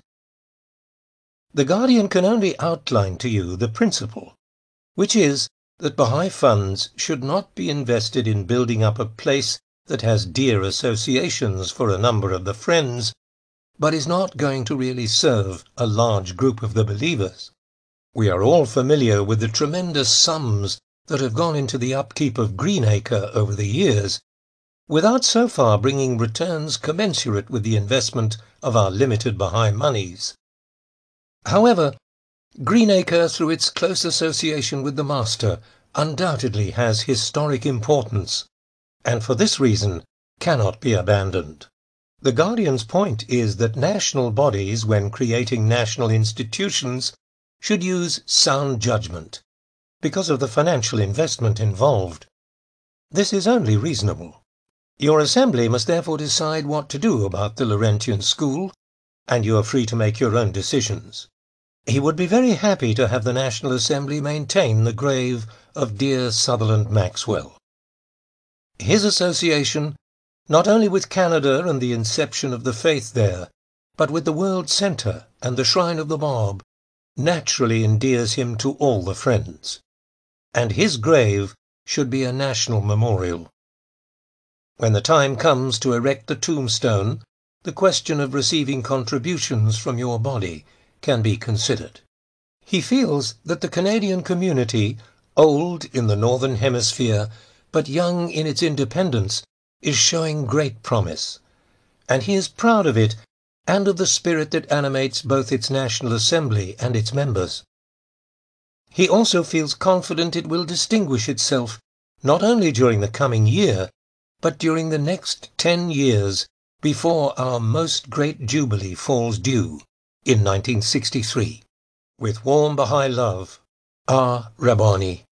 The Guardian can only outline to you the principle, which is that Baha'i funds should not be invested in building up a place that has dear associations for a number of the friends, but is not going to really serve a large group of the believers. We are all familiar with the tremendous sums that have gone into the upkeep of Greenacre over the years, without so far bringing returns commensurate with the investment of our limited Baha'i monies. However, Greenacre, through its close association with the Master, undoubtedly has historic importance, and for this reason cannot be abandoned. The Guardian's point is that national bodies, when creating national institutions, should use sound judgment, because of the financial investment involved. This is only reasonable. Your assembly must therefore decide what to do about the Laurentian school, and you are free to make your own decisions. He would be very happy to have the National Assembly maintain the grave of dear Sutherland Maxwell. His association, not only with Canada and the inception of the faith there, but with the World Centre and the Shrine of the Bab, naturally endears him to all the friends, and his grave should be a national memorial. When the time comes to erect the tombstone, the question of receiving contributions from your body can be considered. He feels that the Canadian community, old in the Northern Hemisphere, but young in its independence, is showing great promise, and he is proud of it and of the spirit that animates both its National Assembly and its members. He also feels confident it will distinguish itself not only during the coming year, but during the next 10 years before our most great jubilee falls due in 1963. With warm Baha'i love, R. Rabbani.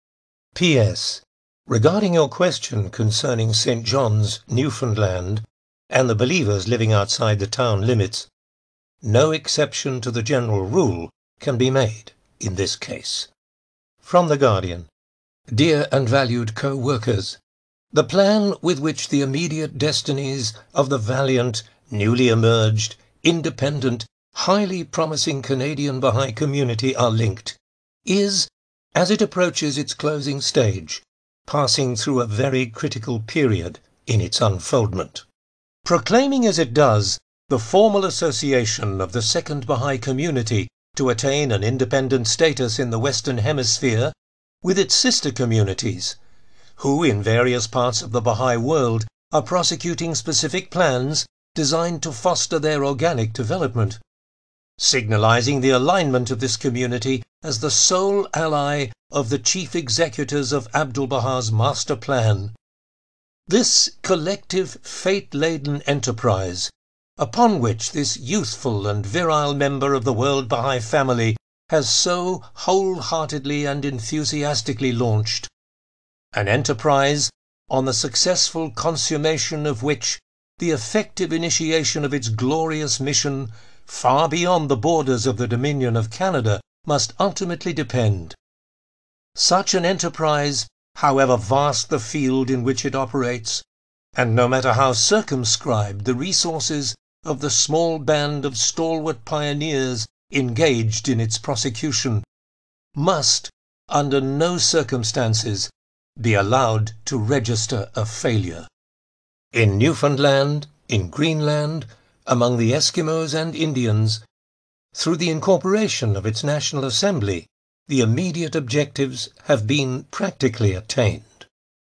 P.S. Regarding your question concerning St. John's, Newfoundland, and the believers living outside the town limits, no exception to the general rule can be made in this case. From The Guardian. Dear and valued co-workers, the plan with which the immediate destinies of the valiant, newly emerged, independent, highly promising Canadian Baha'i community are linked is, as it approaches its closing stage, passing through a very critical period in its unfoldment. Proclaiming as it does the formal association of the Second Baha'i Community to attain an independent status in the Western Hemisphere with its sister communities, who in various parts of the Baha'i world are prosecuting specific plans designed to foster their organic development, signalizing the alignment of this community as the sole ally of the chief executors of Abdu'l-Baha's master plan. This collective fate-laden enterprise, upon which this youthful and virile member of the World Baha'i family has so wholeheartedly and enthusiastically launched, an enterprise on the successful consummation of which the effective initiation of its glorious mission far beyond the borders of the Dominion of Canada must ultimately depend. Such an enterprise, however vast the field in which it operates, and no matter how circumscribed the resources of the small band of stalwart pioneers engaged in its prosecution, must, under no circumstances, be allowed to register a failure. In Newfoundland, in Greenland, among the Eskimos and Indians, through the incorporation of its National Assembly, the immediate objectives have been practically attained.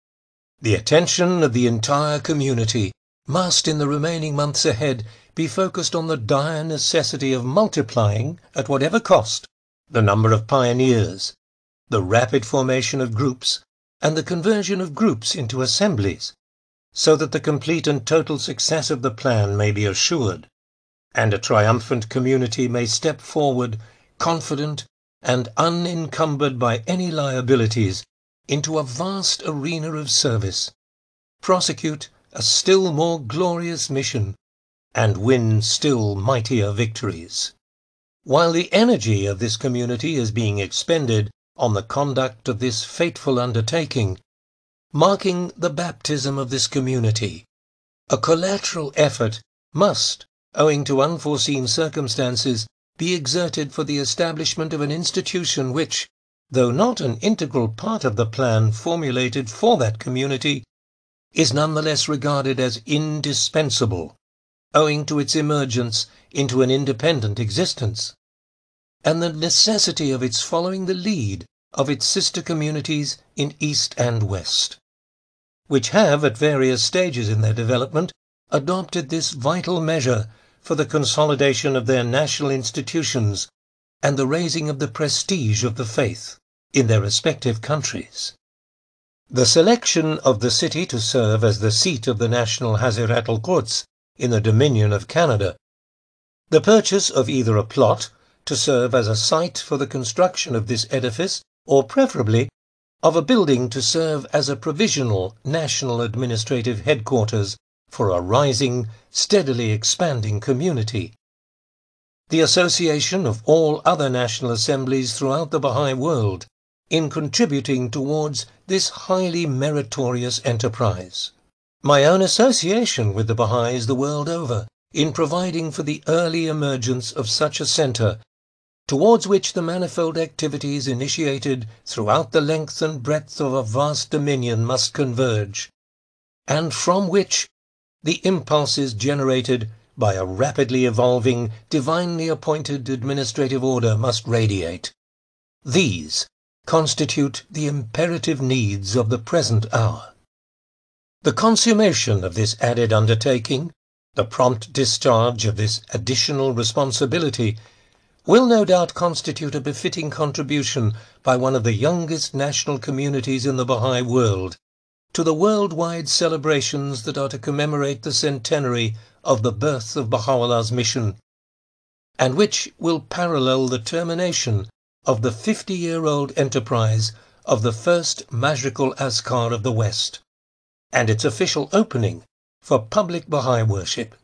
The attention of the entire community must in the remaining months ahead be focused on the dire necessity of multiplying, at whatever cost, the number of pioneers, the rapid formation of groups, and the conversion of groups into assemblies, so that the complete and total success of the plan may be assured, and a triumphant community may step forward, confident and unencumbered by any liabilities, into a vast arena of service, prosecute a still more glorious mission, and win still mightier victories. While the energy of this community is being expended on the conduct of this fateful undertaking, marking the baptism of this community, a collateral effort must, owing to unforeseen circumstances, be exerted for the establishment of an institution which, though not an integral part of the plan formulated for that community, is nonetheless regarded as indispensable, owing to its emergence into an independent existence, and the necessity of its following the lead of its sister communities in East and West, which have, at various stages in their development, adopted this vital measure for the consolidation of their national institutions and the raising of the prestige of the faith in their respective countries. The selection of the city to serve as the seat of the national Hazirat al-Quds in the Dominion of Canada, the purchase of either a plot to serve as a site for the construction of this edifice, or preferably of a building to serve as a provisional national administrative headquarters for a rising, steadily expanding community. The association of all other national assemblies throughout the Baha'i world in contributing towards this highly meritorious enterprise. My own association with the Baha'is the world over in providing for the early emergence of such a center, towards which the manifold activities initiated throughout the length and breadth of a vast dominion must converge, and from which the impulses generated by a rapidly evolving, divinely appointed administrative order must radiate. These constitute the imperative needs of the present hour. The consummation of this added undertaking, the prompt discharge of this additional responsibility, will no doubt constitute a befitting contribution by one of the youngest national communities in the Baha'i world to the worldwide celebrations that are to commemorate the centenary of the birth of Baha'u'llah's mission, and which will parallel the termination of the 50-year-old enterprise of the first Majlisul Azkar of the West, and its official opening for public Baha'i worship.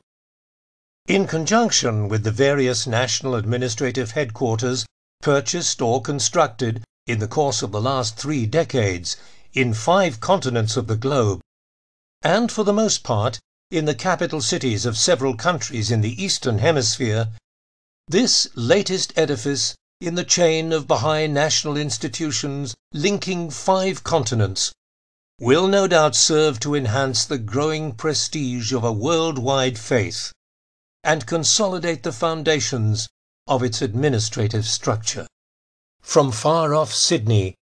In conjunction with the various national administrative headquarters purchased or constructed in the course of the last 3 decades in 5 continents of the globe, and for the most part in the capital cities of several countries in the Eastern Hemisphere, this latest edifice in the chain of Baha'i national institutions linking 5 continents will no doubt serve to enhance the growing prestige of a worldwide faith and consolidate the foundations of its administrative structure. From far-off Sydney,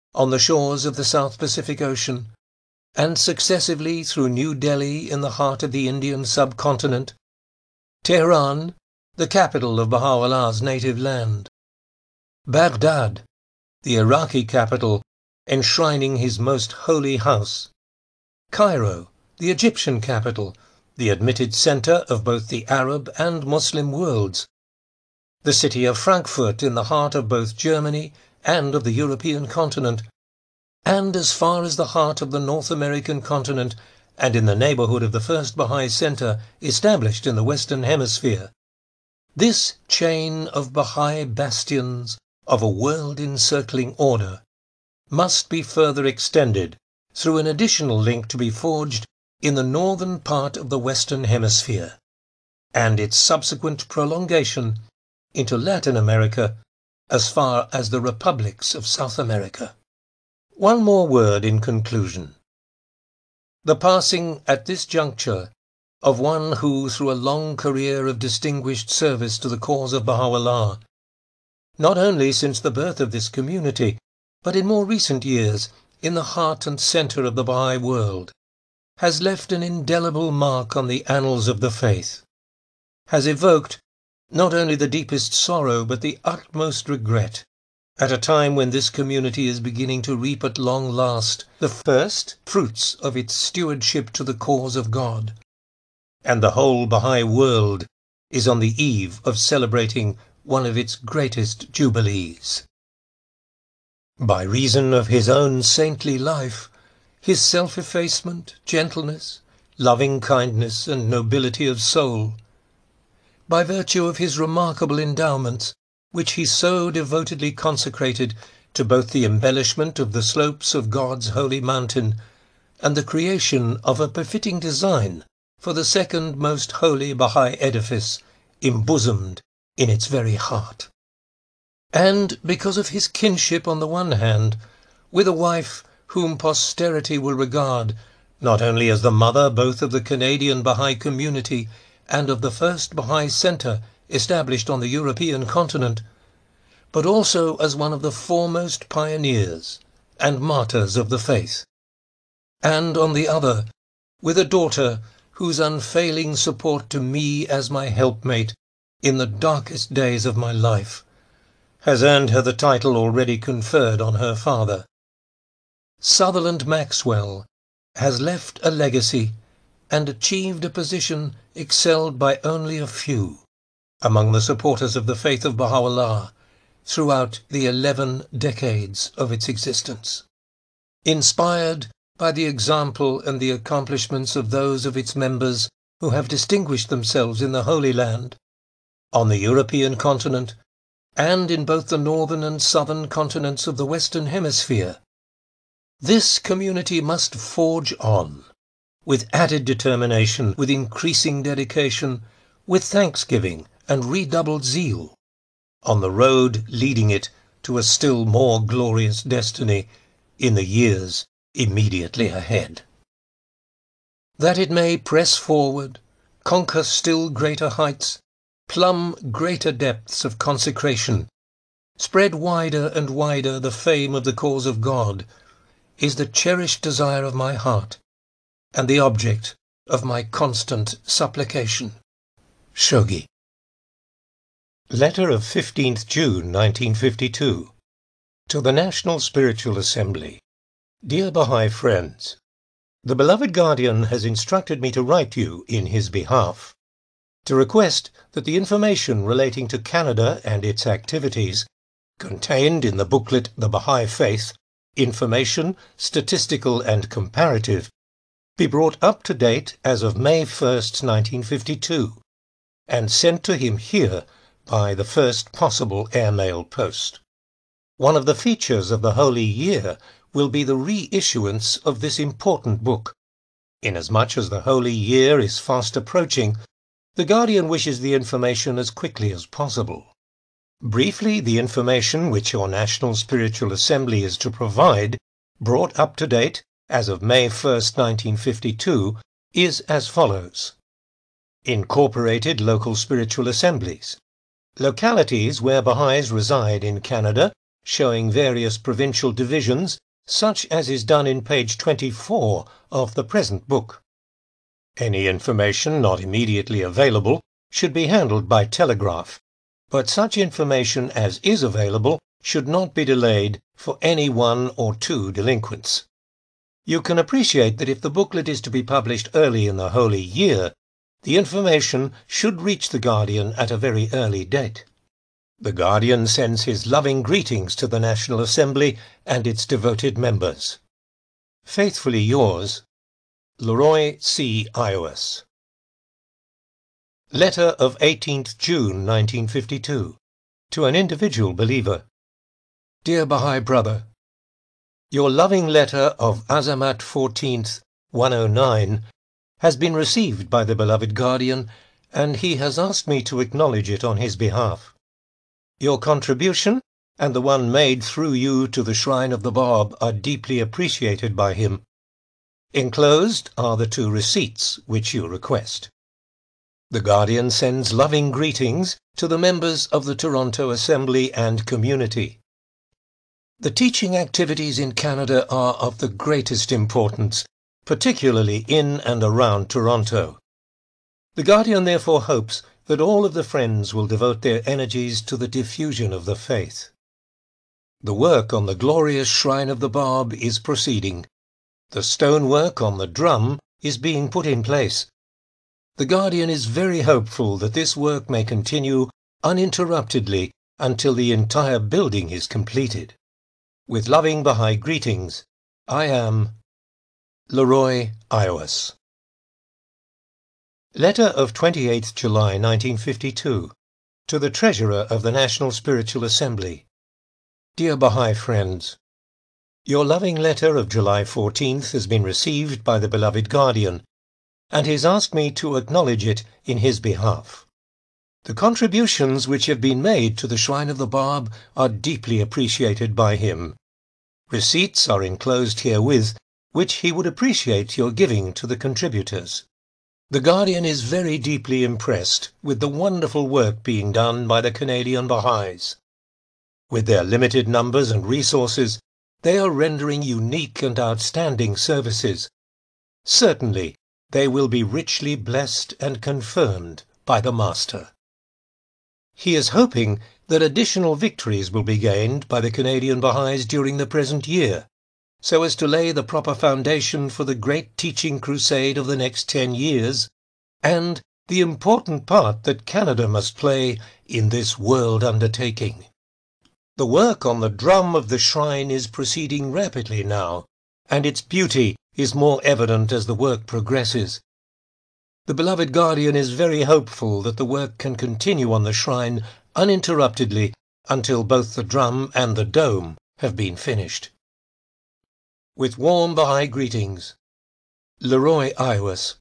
on the shores of the South Pacific Ocean, and successively through New Delhi in the heart of the Indian subcontinent, Tehran, the capital of Baha'u'llah's native land, Baghdad, the Iraqi capital, enshrining his most holy house, Cairo, the Egyptian capital, the admitted centre of both the Arab and Muslim worlds, the city of Frankfurt in the heart of both Germany and of the European continent, and as far as the heart of the North American continent and in the neighbourhood of the first Baha'i centre established in the Western Hemisphere. This chain of Baha'i bastions of a world-encircling order must be further extended through an additional link to be forged in the northern part of the Western Hemisphere, and its subsequent prolongation into Latin America as far as the republics of South America. One more word in conclusion. The passing at this juncture of one who, through a long career of distinguished service to the cause of Baha'u'llah, not only since the birth of this community, but in more recent years in the heart and centre of the Baha'i world, has left an indelible mark on the annals of the faith, has evoked not only the deepest sorrow but the utmost regret, at a time when this community is beginning to reap at long last the first fruits of its stewardship to the cause of God, and the whole Baha'i world is on the eve of celebrating one of its greatest jubilees. By reason of his own saintly life, his self-effacement, gentleness, loving-kindness, and nobility of soul, by virtue of his remarkable endowments, which he so devotedly consecrated to both the embellishment of the slopes of God's holy mountain and the creation of a befitting design for the second most holy Baha'i edifice embosomed in its very heart. And because of his kinship on the one hand with a wife whom posterity will regard not only as the mother both of the Canadian Baha'i community and of the first Baha'i centre established on the European continent, but also as one of the foremost pioneers and martyrs of the faith, and on the other, with a daughter whose unfailing support to me as my helpmate in the darkest days of my life has earned her the title already conferred on her father. Sutherland Maxwell has left a legacy and achieved a position excelled by only a few among the supporters of the faith of Baha'u'llah throughout the 11 decades of its existence. Inspired by the example and the accomplishments of those of its members who have distinguished themselves in the Holy Land, on the European continent, and in both the northern and southern continents of the Western Hemisphere, this community must forge on, with added determination, with increasing dedication, with thanksgiving and redoubled zeal, on the road leading it to a still more glorious destiny in the years immediately ahead. That it may press forward, conquer still greater heights, plumb greater depths of consecration, spread wider and wider the fame of the cause of God, is the cherished desire of my heart, and the object of my constant supplication. Shoghi. Letter of 15th June 1952. To the National Spiritual Assembly. Dear Baha'i friends, the beloved Guardian has instructed me to write you in his behalf, to request that the information relating to Canada and its activities, contained in the booklet The Baha'i Faith, Information, Statistical and Comparative, be brought up to date as of May 1st, 1952, and sent to him here by the first possible airmail post. One of the features of the Holy Year will be the reissuance of this important book. Inasmuch as the Holy Year is fast approaching, the Guardian wishes the information as quickly as possible. Briefly, the information which your National Spiritual Assembly is to provide, brought up to date as of May 1st, 1952, is as follows. Incorporated Local Spiritual Assemblies. Localities where Baha'is reside in Canada showing various provincial divisions, such as is done in page 24 of the present book. Any information not immediately available should be handled by telegraph, but such information as is available should not be delayed for any 1 or 2 delinquents. You can appreciate that if the booklet is to be published early in the Holy Year, the information should reach the Guardian at a very early date. The Guardian sends his loving greetings to the National Assembly and its devoted members. Faithfully yours, Leroy C. Iwas. Letter of 18th June 1952 to an individual believer. Dear Baha'i Brother, your loving letter of Azamat 14th 109 has been received by the beloved Guardian, and he has asked me to acknowledge it on his behalf. Your contribution and the one made through you to the Shrine of the Bab are deeply appreciated by him. Enclosed are the 2 receipts which you request. The Guardian sends loving greetings to the members of the Toronto Assembly and community. The teaching activities in Canada are of the greatest importance, particularly in and around Toronto. The Guardian therefore hopes that all of the friends will devote their energies to the diffusion of the faith. The work on the glorious Shrine of the Bab is proceeding. The stonework on the drum is being put in place. The Guardian is very hopeful that this work may continue uninterruptedly until the entire building is completed. With loving Baha'i greetings, I am Leroy Iwas. Letter of 28th July 1952 to the Treasurer of the National Spiritual Assembly. Dear Baha'i friends, your loving letter of July 14th has been received by the beloved Guardian, and he has asked me to acknowledge it in his behalf. The contributions which have been made to the Shrine of the Bab are deeply appreciated by him. Receipts are enclosed herewith, which he would appreciate your giving to the contributors. The Guardian is very deeply impressed with the wonderful work being done by the Canadian Baha'is. With their limited numbers and resources, they are rendering unique and outstanding services. Certainly, they will be richly blessed and confirmed by the Master. He is hoping that additional victories will be gained by the Canadian Baha'is during the present year, so as to lay the proper foundation for the great teaching crusade of the next 10 years, and the important part that Canada must play in this world undertaking. The work on the drum of the shrine is proceeding rapidly now, and its beauty is more evident as the work progresses. The beloved Guardian is very hopeful that the work can continue on the shrine uninterruptedly until both the drum and the dome have been finished. With warm Baha'i greetings, Leroy Iwas.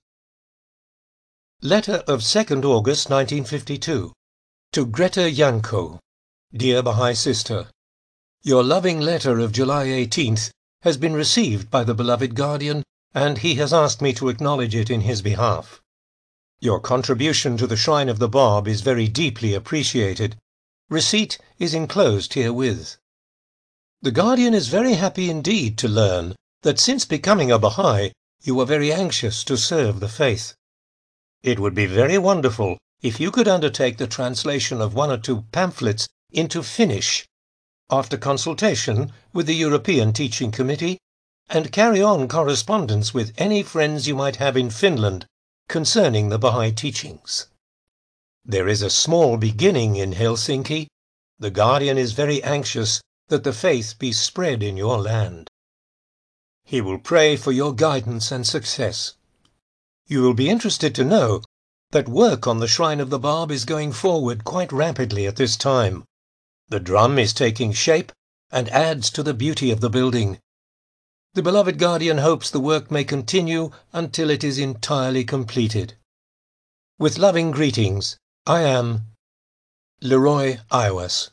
Letter of 2nd August 1952 to Greta Yanko. Dear Baha'i Sister, your loving letter of July 18th has been received by the beloved Guardian, and he has asked me to acknowledge it in his behalf. Your contribution to the Shrine of the Bab is very deeply appreciated. Receipt is enclosed herewith. The Guardian is very happy indeed to learn that since becoming a Baha'i, you are very anxious to serve the faith. It would be very wonderful if you could undertake the translation of 1 or 2 pamphlets into Finnish, after consultation with the European Teaching Committee, and carry on correspondence with any friends you might have in Finland concerning the Baha'i teachings. There is a small beginning in Helsinki. The Guardian is very anxious that the faith be spread in your land. He will pray for your guidance and success. You will be interested to know that work on the Shrine of the Bab is going forward quite rapidly at this time. The drum is taking shape and adds to the beauty of the building. The beloved Guardian hopes the work may continue until it is entirely completed. With loving greetings, I am Leroy Iwas.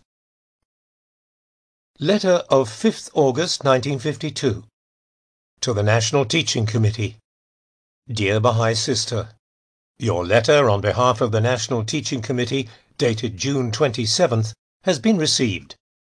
Letter of 5th August 1952 to the National Teaching Committee. Dear Baha'i Sister, your letter on behalf of the National Teaching Committee, dated June 27th, has been received,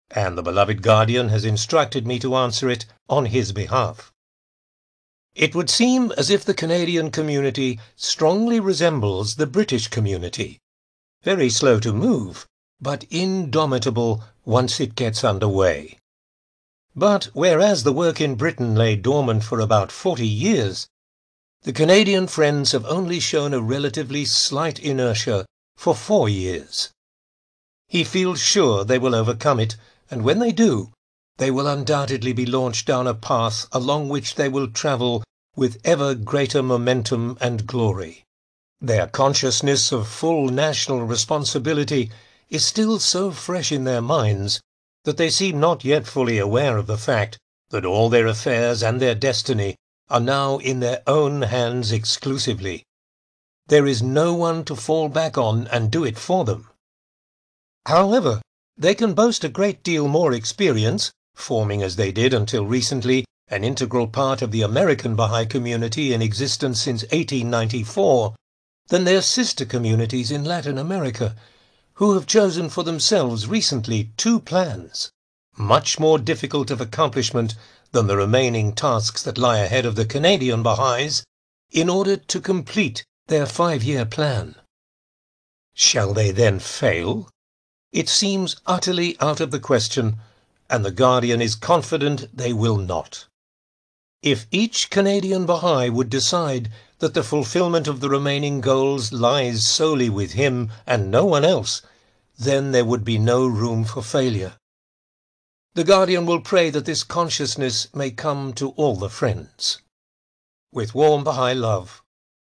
and the beloved Guardian has instructed me to answer it on his behalf. It would seem as if the Canadian community strongly resembles the British community. Very slow to move, but indomitable once it gets underway. But whereas the work in Britain lay dormant for about 40 years, the Canadian friends have only shown a relatively slight inertia for 4 years. He feels sure they will overcome it, and when they do, they will undoubtedly be launched down a path along which they will travel with ever greater momentum and glory. Their consciousness of full national responsibility is still so fresh in their minds that they seem not yet fully aware of the fact that all their affairs and their destiny are now in their own hands exclusively. There is no one to fall back on and do it for them. However, they can boast a great deal more experience, forming as they did until recently an integral part of the American Baha'i community in existence since 1894, than their sister communities in Latin America, who have chosen for themselves recently 2 plans, much more difficult of accomplishment than the remaining tasks that lie ahead of the Canadian Baha'is, in order to complete their 5-year plan. Shall they then fail? It seems utterly out of the question, and the Guardian is confident they will not. If each Canadian Baha'i would decide that the fulfillment of the remaining goals lies solely with him and no one else, then there would be no room for failure. The Guardian will pray that this consciousness may come to all the friends. With warm Baha'i love,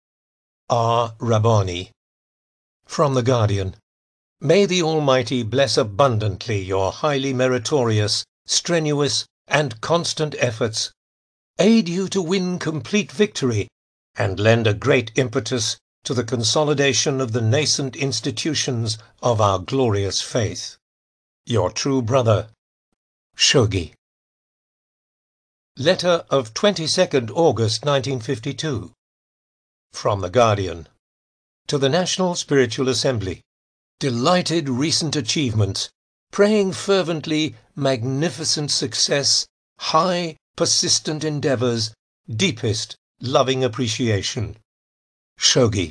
R. Rabbani. From the Guardian. May the Almighty bless abundantly your highly meritorious, strenuous, and constant efforts, aid you to win complete victory, and lend a great impetus to the consolidation of the nascent institutions of our glorious faith. Your true brother, Shoghi. Letter of 22nd August 1952. From the Guardian. To the National Spiritual Assembly. Delighted recent achievements, praying fervently magnificent success, high, persistent endeavors, deepest, loving appreciation. Shoghi.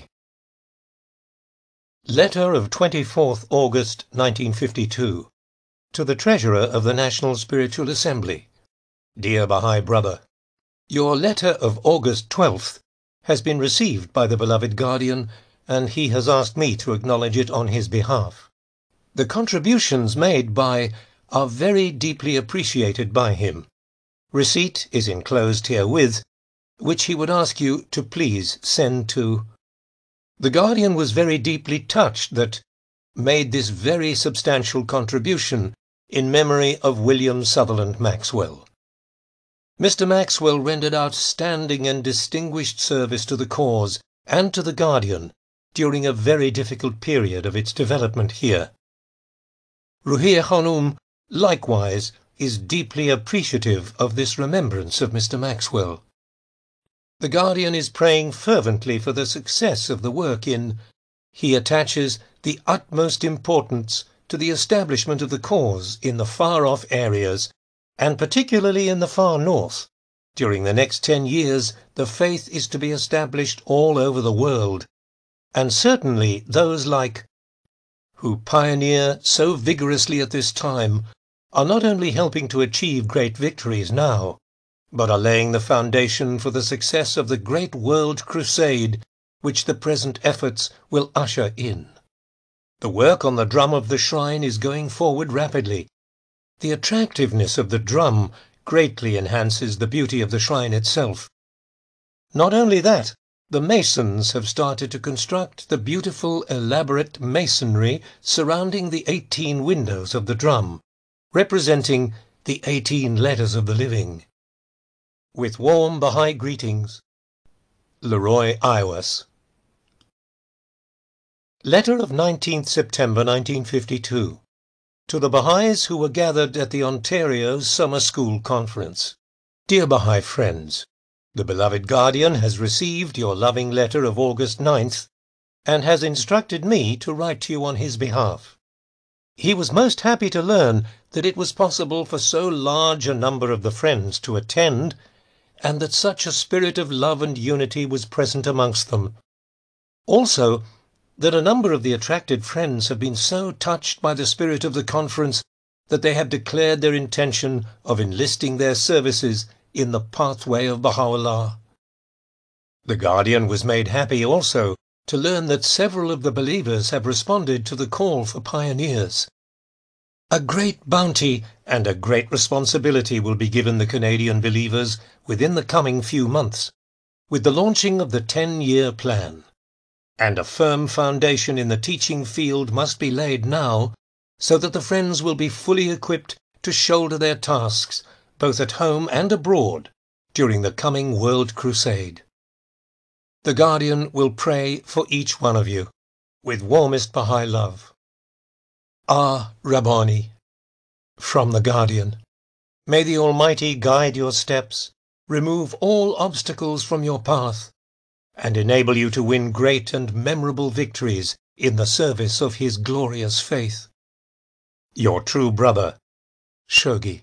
Letter of 24th August 1952. To the Treasurer of the National Spiritual Assembly. Dear Baha'i Brother, your letter of August 12th has been received by the beloved Guardian, and he has asked me to acknowledge it on his behalf. The contributions made by are very deeply appreciated by him. Receipt is enclosed herewith, which he would ask you to please send to. The Guardian was very deeply touched that made this very substantial contribution in memory of William Sutherland Maxwell. Mr. Maxwell rendered outstanding and distinguished service to the cause and to the Guardian during a very difficult period of its development here. Ruhiya Khanum, likewise, is deeply appreciative of this remembrance of Mr. Maxwell. The Guardian is praying fervently for the success of the work in. He attaches the utmost importance to the establishment of the cause in the far-off areas, and particularly in the far north. During the next 10 years, the faith is to be established all over the world, and certainly those like who pioneer so vigorously at this time are not only helping to achieve great victories now, but are laying the foundation for the success of the great world crusade which the present efforts will usher in. The work on the drum of the shrine is going forward rapidly. The attractiveness of the drum greatly enhances the beauty of the shrine itself. Not only that, the masons have started to construct the beautiful, elaborate masonry surrounding the 18 windows of the drum, representing the 18 letters of the living. With warm Baha'i greetings, Leroy Iwas. Letter of 19th September 1952. To the Baha'is who were gathered at the Ontario Summer School Conference. Dear Baha'i friends, the beloved Guardian has received your loving letter of August 9th and has instructed me to write to you on his behalf. He was most happy to learn that it was possible for so large a number of the friends to attend, and that such a spirit of love and unity was present amongst them. Also, that a number of the attracted friends have been so touched by the spirit of the conference that they have declared their intention of enlisting their services in the pathway of Baha'u'llah. The Guardian was made happy also to learn that several of the believers have responded to the call for pioneers. A great bounty and a great responsibility will be given the Canadian believers within the coming few months, with the launching of the 10-year plan. And a firm foundation in the teaching field must be laid now, so that the Friends will be fully equipped to shoulder their tasks, both at home and abroad, during the coming World Crusade. The Guardian will pray for each one of you, with warmest Baha'i love. Ah, Rabbani. From the Guardian. May the Almighty guide your steps, remove all obstacles from your path, and enable you to win great and memorable victories in the service of His glorious faith. Your true brother, Shoghi.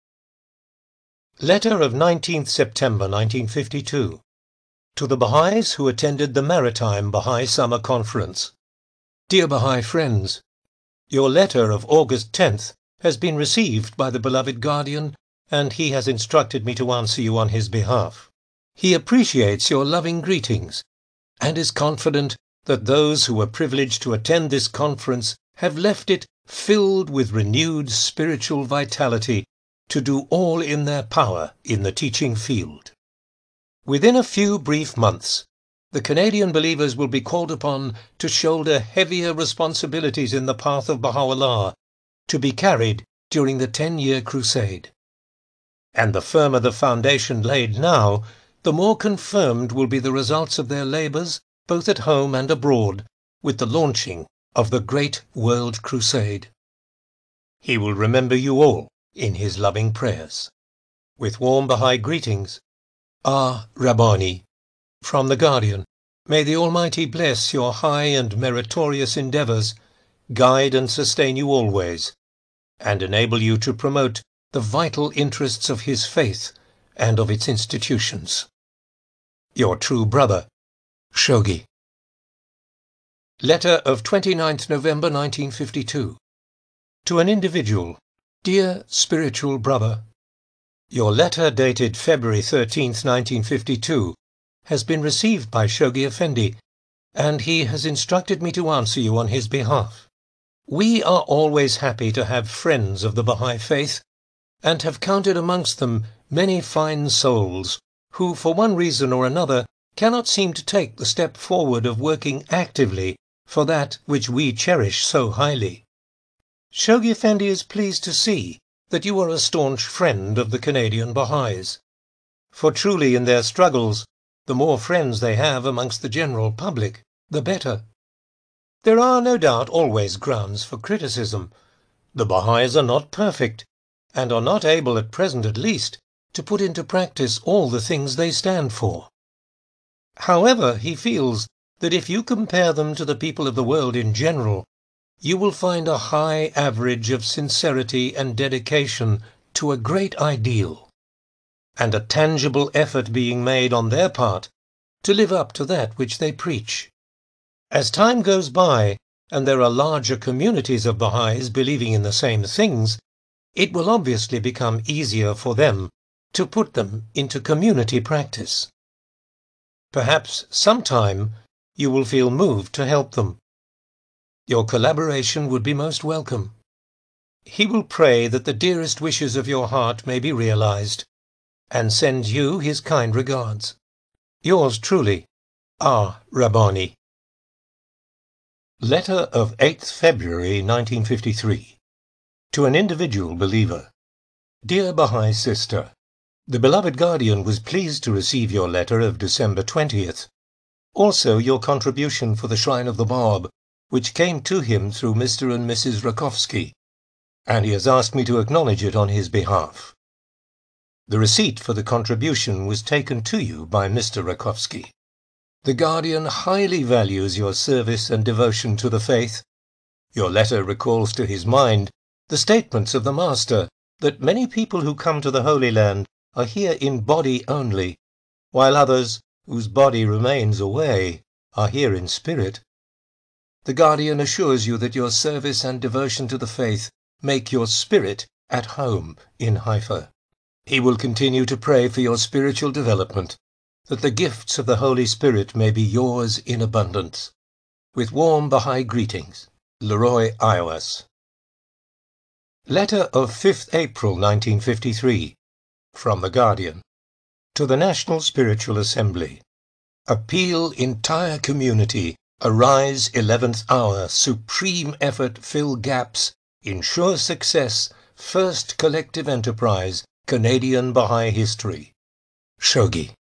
Letter of 19th September 1952. To the Baha'is who attended the Maritime Baha'i Summer Conference. Dear Baha'i friends, your letter of August 10th has been received by the beloved Guardian, and he has instructed me to answer you on his behalf. He appreciates your loving greetings, and is confident that those who were privileged to attend this conference have left it filled with renewed spiritual vitality to do all in their power in the teaching field. Within a few brief months, the Canadian believers will be called upon to shoulder heavier responsibilities in the path of Baha'u'llah, to be carried during the 10-year crusade. And the firmer the foundation laid now, the more confirmed will be the results of their labours, both at home and abroad, with the launching of the great World Crusade. He will remember you all in his loving prayers. With warm Baha'i greetings, Ah, Rabbani. From the Guardian. May the Almighty bless your high and meritorious endeavours, guide and sustain you always, and enable you to promote the vital interests of his faith and of its institutions. Your true brother, Shoghi. Letter of 29th November 1952. To an individual. Dear spiritual brother, your letter dated February 13th, 1952, has been received by Shoghi Effendi, and he has instructed me to answer you on his behalf. We are always happy to have friends of the Baha'i faith, and have counted amongst them many fine souls, who for one reason or another cannot seem to take the step forward of working actively for that which we cherish so highly. Shoghi Effendi is pleased to see that you are a staunch friend of the Canadian Baha'is. For truly in their struggles, the more friends they have amongst the general public, the better. There are no doubt always grounds for criticism. The Baha'is are not perfect, and are not able at present at least to put into practice all the things they stand for. However, he feels that if you compare them to the people of the world in general, you will find a high average of sincerity and dedication to a great ideal, and a tangible effort being made on their part to live up to that which they preach. As time goes by, and there are larger communities of Baha'is believing in the same things, it will obviously become easier for them to put them into community practice. Perhaps sometime you will feel moved to help them. Your collaboration would be most welcome. He will pray that the dearest wishes of your heart may be realized, and sends you his kind regards. Yours truly, Ah Rabbani. Letter of 8th February 1953. To an individual believer. Dear Baha'i Sister, the beloved Guardian was pleased to receive your letter of December 20th. Also your contribution for the Shrine of the Bab, which came to him through Mr. and Mrs. Rakovsky, and he has asked me to acknowledge it on his behalf. The receipt for the contribution was taken to you by Mr. Rakovsky. The Guardian highly values your service and devotion to the faith. Your letter recalls to his mind the statements of the Master that many people who come to the Holy Land are here in body only, while others, whose body remains away, are here in spirit. The Guardian assures you that your service and devotion to the faith make your spirit at home in Haifa. He will continue to pray for your spiritual development, that the gifts of the Holy Spirit may be yours in abundance. With warm Baha'i greetings, Leroy Iowas. Letter of 5th April 1953 from The Guardian to the National Spiritual Assembly. Appeal entire community, arise 11th hour, supreme effort, fill gaps, ensure success, first collective enterprise, Canadian Baha'i history. Shogi.